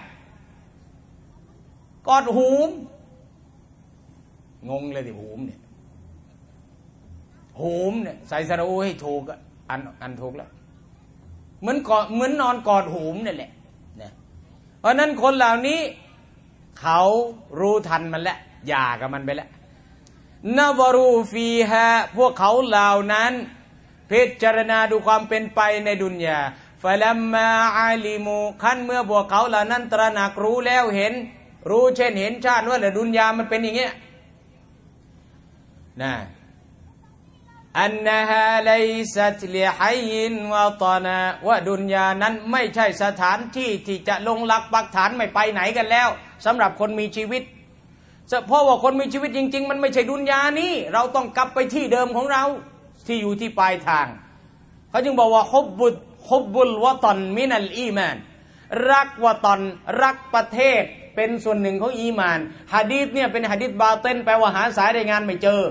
กอดหูมงงเลยที่หูมเนี่ยหูมเนี่ยใส่สระอูให้ถูกอันถูกแล้วเหมือนนอนกอดหูมนี่แหละเนี่ยเพราะนั้นคนเหล่านี้เขารู้ทันมันแล้วหย่ากับมันไปแล้วนะวารูฟีฮะพวกเขาเหล่านั้นพิจารณาดูความเป็นไปในดุนยาฟะลัมมาอาลิมูขั้นเมื่อพวกเขาเหล่านั้นตระหนักรู้แล้วเห็นรู้เช่นเห็นชาติว่าดุนยามันเป็นอย่างเงี้ยนะอันนะฮาไลซัตลิฮัยยินวะตอนาว่าดุนยานั้นไม่ใช่สถานที่ที่จะลงหลักปักฐานไม่ไปไหนกันแล้วสำหรับคนมีชีวิตเพราะว่าคนมีชีวิตจริงๆมันไม่ใช่ดุนยานี้เราต้องกลับไปที่เดิมของเราที่อยู่ที่ปลายทางเขาจึงบอกว่าฮุบบุลวะตอนมินัลอีมานรักวะตอนรักประเทศเป็นส่วนหนึ่งของอีมานหะดีษเนี่ยเป็นหะดีษบาตินแปลว่าหาสายรายงานไม่เจอ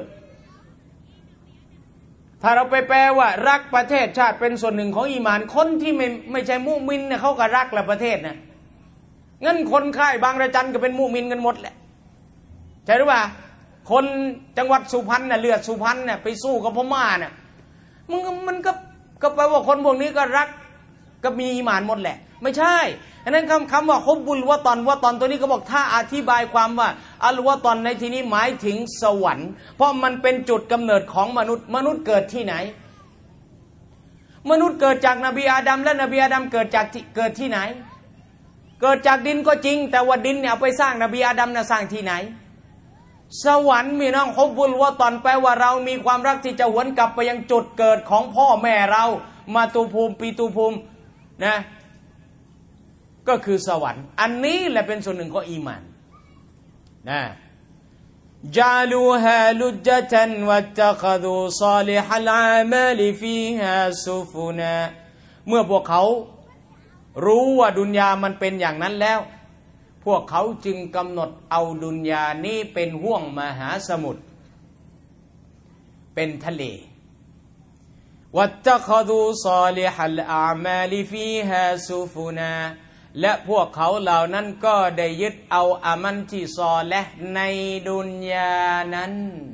ถ้าเราไปแปลว่ารักประเทศชาติเป็นส่วนหนึ่งของอีมานคนที่ไม่ใช่มุมินเนี่ยเขาก็รักละประเทศนะงั้นคนค่ายบางระจันก็เป็นมุมินกันหมดแหละใช่หรือเปล่าคนจังหวัดสุพรรณน่ะเลือดสุพรรณน่ะไปสู้กับพม่าน่ะมันก็แปลว่าคนพวกนี้ก็รักก็มีอีหม่านหมดแหละไม่ใช่อันนั้นคำว่าฮุบบุลวะตอนตัวนี้ก็บอกถ้าอธิบายความว่าอัลวะตอนในที่นี้หมายถึงสวรรค์เพราะมันเป็นจุดกำเนิดของมนุษย์เกิดที่ไหนมนุษย์เกิดจากนบีอาดัมและนบีอาดัมเกิดที่ไหนเกิดจากดินก็จริงแต่ว่าดินเนี่ยเอาไปสร้างนบีอาดัมน่ะสร้างที่ไหนสวรรค์มีน้องฮุบบุลวะตอนแปลว่าเรามีความรักที่จะหวนกลับไปยังจุดเกิดของพ่อแม่เรามาตุภูมิปีตุภูมินะก็คือสวรรค์อันนี้แหละเป็นส่วนหนึ่งของอีหม่านนะจาลูฮาลุจตันวัตตะคดูศอลิฮัลอามัลฟีฮาซุฟุนาเมื่อพวกเขารู้ว่าดุนยามันเป็นอย่างนั้นแล้วพวกเขาจึงกำหนดเอาดุนยานี้เป็นห้วงมหาสมุทรเป็นทะเลวัตตะคดูศอลิฮัลอามัลฟีฮาซุฟุนาและพวกเขาเหล่านั้นก็ได้ยึดเอาอามันที่ซอและในดุนยานั้น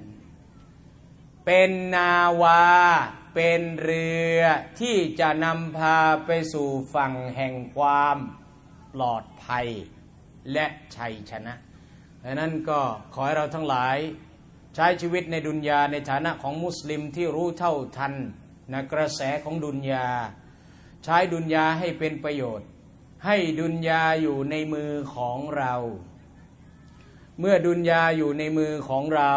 เป็นนาวาเป็นเรือที่จะนำพาไปสู่ฝั่งแห่งความปลอดภัยและชัยชนะดังนั้นก็ขอให้เราทั้งหลายใช้ชีวิตในดุนยาในฐานะของมุสลิมที่รู้เท่าทันในกระแสของดุนยาใช้ดุนยาให้เป็นประโยชน์ให้ดุนยาอยู่ในมือของเราเมื่อดุนยาอยู่ในมือของเรา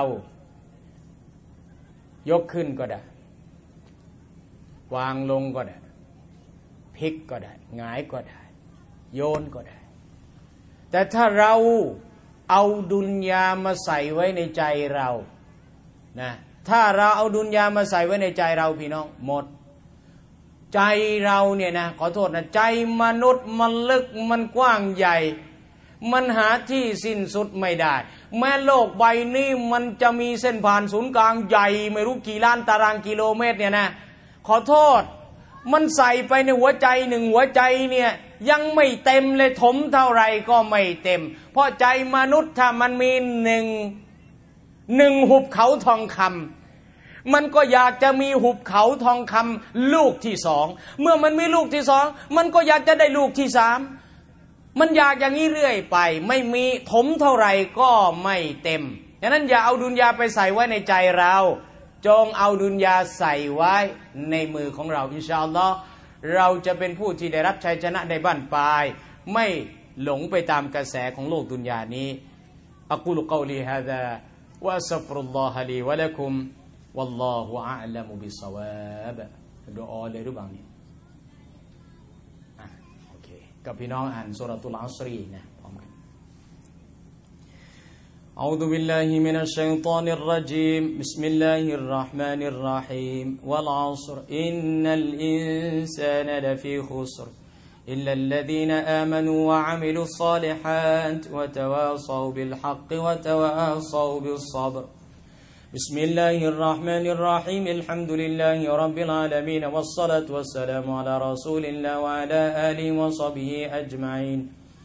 ยกขึ้นก็ได้วางลงก็ได้พลิกก็ได้หงายก็ได้โยนก็ได้แต่ถ้าเราเอาดุนยามาใส่ไว้ในใจเรานะถ้าเราเอาดุนยามาใส่ไว้ในใจเราพี่น้องหมดใจเราเนี่ยนะขอโทษนะใจมนุษย์มันลึกมันกว้างใหญ่มันหาที่สิ้นสุดไม่ได้แม้โลกใบนี้มันจะมีเส้นผ่านศูนย์กลางใหญ่ไม่รู้กี่ล้านตารางกิโลเมตรเนี่ยนะขอโทษมันใส่ไปในหัวใจหนึ่งหัวใจเนี่ยยังไม่เต็มเลยถมเท่าไรก็ไม่เต็มเพราะใจมนุษย์ถ้ามันมีหนึ่งหุบเขาทองคำมันก็อยากจะมีหุบเขาทองคำลูกที่สองเมื่อมันมีลูกที่สองมันก็อยากจะได้ลูกที่สามมันอยากอย่างนี้เรื่อยไปไม่มีถมเท่าไหร่ก็ไม่เต็มดังนั้นอย่าเอาดุนยาไปใส่ไว้ในใจเราจงเอาดุนยาใส่ไว้ในมือของเราอินชาอัลลอฮ์เราจะเป็นผู้ที่ได้รับชัยชนะในบั้นปลายไม่หลงไปตามกระแสของโลกดุนยานี้อะกูลุกอลีฮาซาวะอัสตัฆฟิรุลลอฮะลีวะละกุมวัลลอฮุอะอ์ละมุบิศศอวาบดุอาเลยหรือเปล่าเนี่ยโอเคกับพี่น้องอ่านซูเราะตุลอัศรีนะพร้อมกันأعوذ بالله من الشيطان الرجيم بسم الله الرحمن الرحيم والعصر إن الإنسان لفي خسر إلا الذين آمنوا وعملوا الصالحات وتواصوا بالحق وتواصوا بالصبر بسم الله الرحمن الرحيم الحمد لله رب العالمين والصلاة والسلام على رسول الله وعلى آله وصحبه أجمعين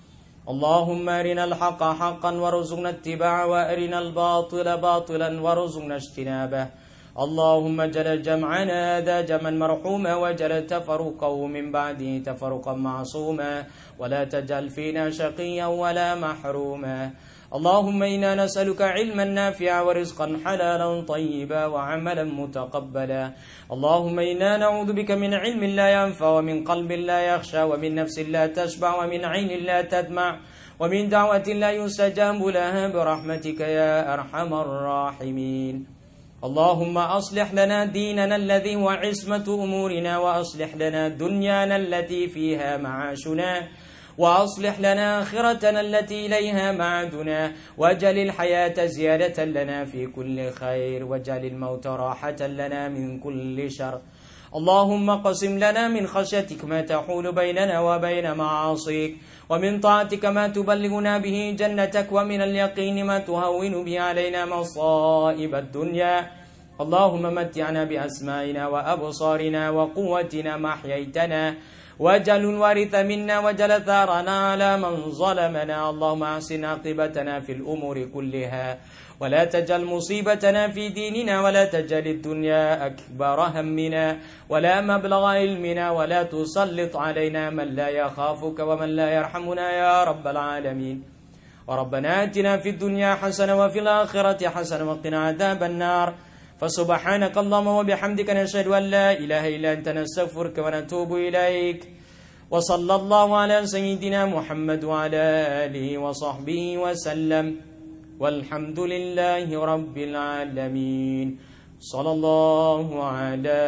اللهم أرنا الحق حقا وارزقنا اتباعه وأرنا الباطل باطلا وارزقنا اجتنابه اللهم اجعل جمعنا هذا جمعا مرحوما واجعل تفرقه من بعده تفرقا معصوما ولا تجعل فينا شقيا ولا محروما اللهم إنا نسألك علما نافعا ورزقا حلالا طيبا وعملا متقبلا اللهم إنا نعوذ بك من علم لا ينفع ومن قلب لا يخشى ومن نفس لا تشبع ومن عين لا تدمع ومن دعوة لا يستجاب لها برحمتك يا أرحم الراحمين اللهم أصلح لنا ديننا الذي هو عصمة أمورنا وأصلح لنا دنيانا التي فيها معاشنا وأصلح لنا آخرتنا التي إليها معادنا واجعل الحياة زيادة لنا في كل خير واجعل الموت راحة لنا من كل شر اللهم قسم لنا من خشيتك ما تحول بيننا وبين معاصيك ومن طاعتك ما تبلغنا به جنتك ومن اليقين ما تهون به علينا مصائب الدنيا اللهم متعنا بأسمائنا وأبصارنا وقوتنا ما أحييتنا واجعل الوارث منا واجعل ثارنا على من ظلمنا اللهم احسن عاقبتنا في الأمور كلها ولا تجعل مصيبتنا في ديننا ولا تجعل الدنيا أكبر همنا ولا مبلغ علمنا ولا تسلط علينا من لا يخافك ومن لا يرحمنا يا رب العالمين وربنا آتنا في الدنيا حسنة وفي الآخرة حسنة وقنا عذاب النار فسبحانك اللهم وبحمدك نشهد أن لا إله إلا أنت نستغفرك ونتوب إليك وصلى الله على سيدنا محمد وعلى آله وصحبه وسلم والحمد لله رب العالمين صلى الله على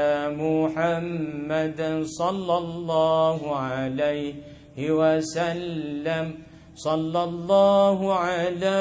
محمد صلى الله عليه وسلم صلى الله على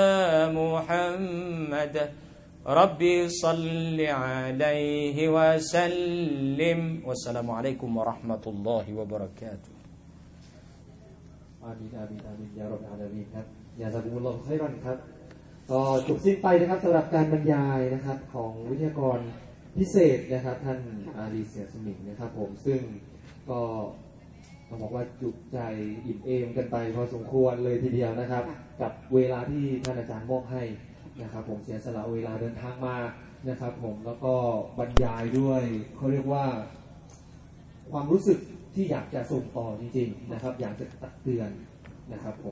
محمد ربي صل عليه وسلم والسلام عليكم ورحمة الله وبركاته อามีนอามีนอามีนยารบอาลามีนครับยาซากุมุลลอฮุไครอนครับก็จบสิ้นไปนะครับสำหรับการบรรยายนะครับของวิทยากรพิเศษนะครับท่านอาลีเสียสมิงนะครับผมซึ่งก็ต้องบอกว่าจุใจอิ่มเอมกันไปพอสมควรเลยทีเดียวนะครับกับเวลาที่ท่านอาจารย์มอบให้นะครับผมเสียสละเวลาเดินทางมานะครับผมแล้วก็บรรยายด้วยเขาเรียกว่าความรู้สึกที่อยากจะส่งต่อจริงๆนะครับอยากจะตักเตือนนะครับผม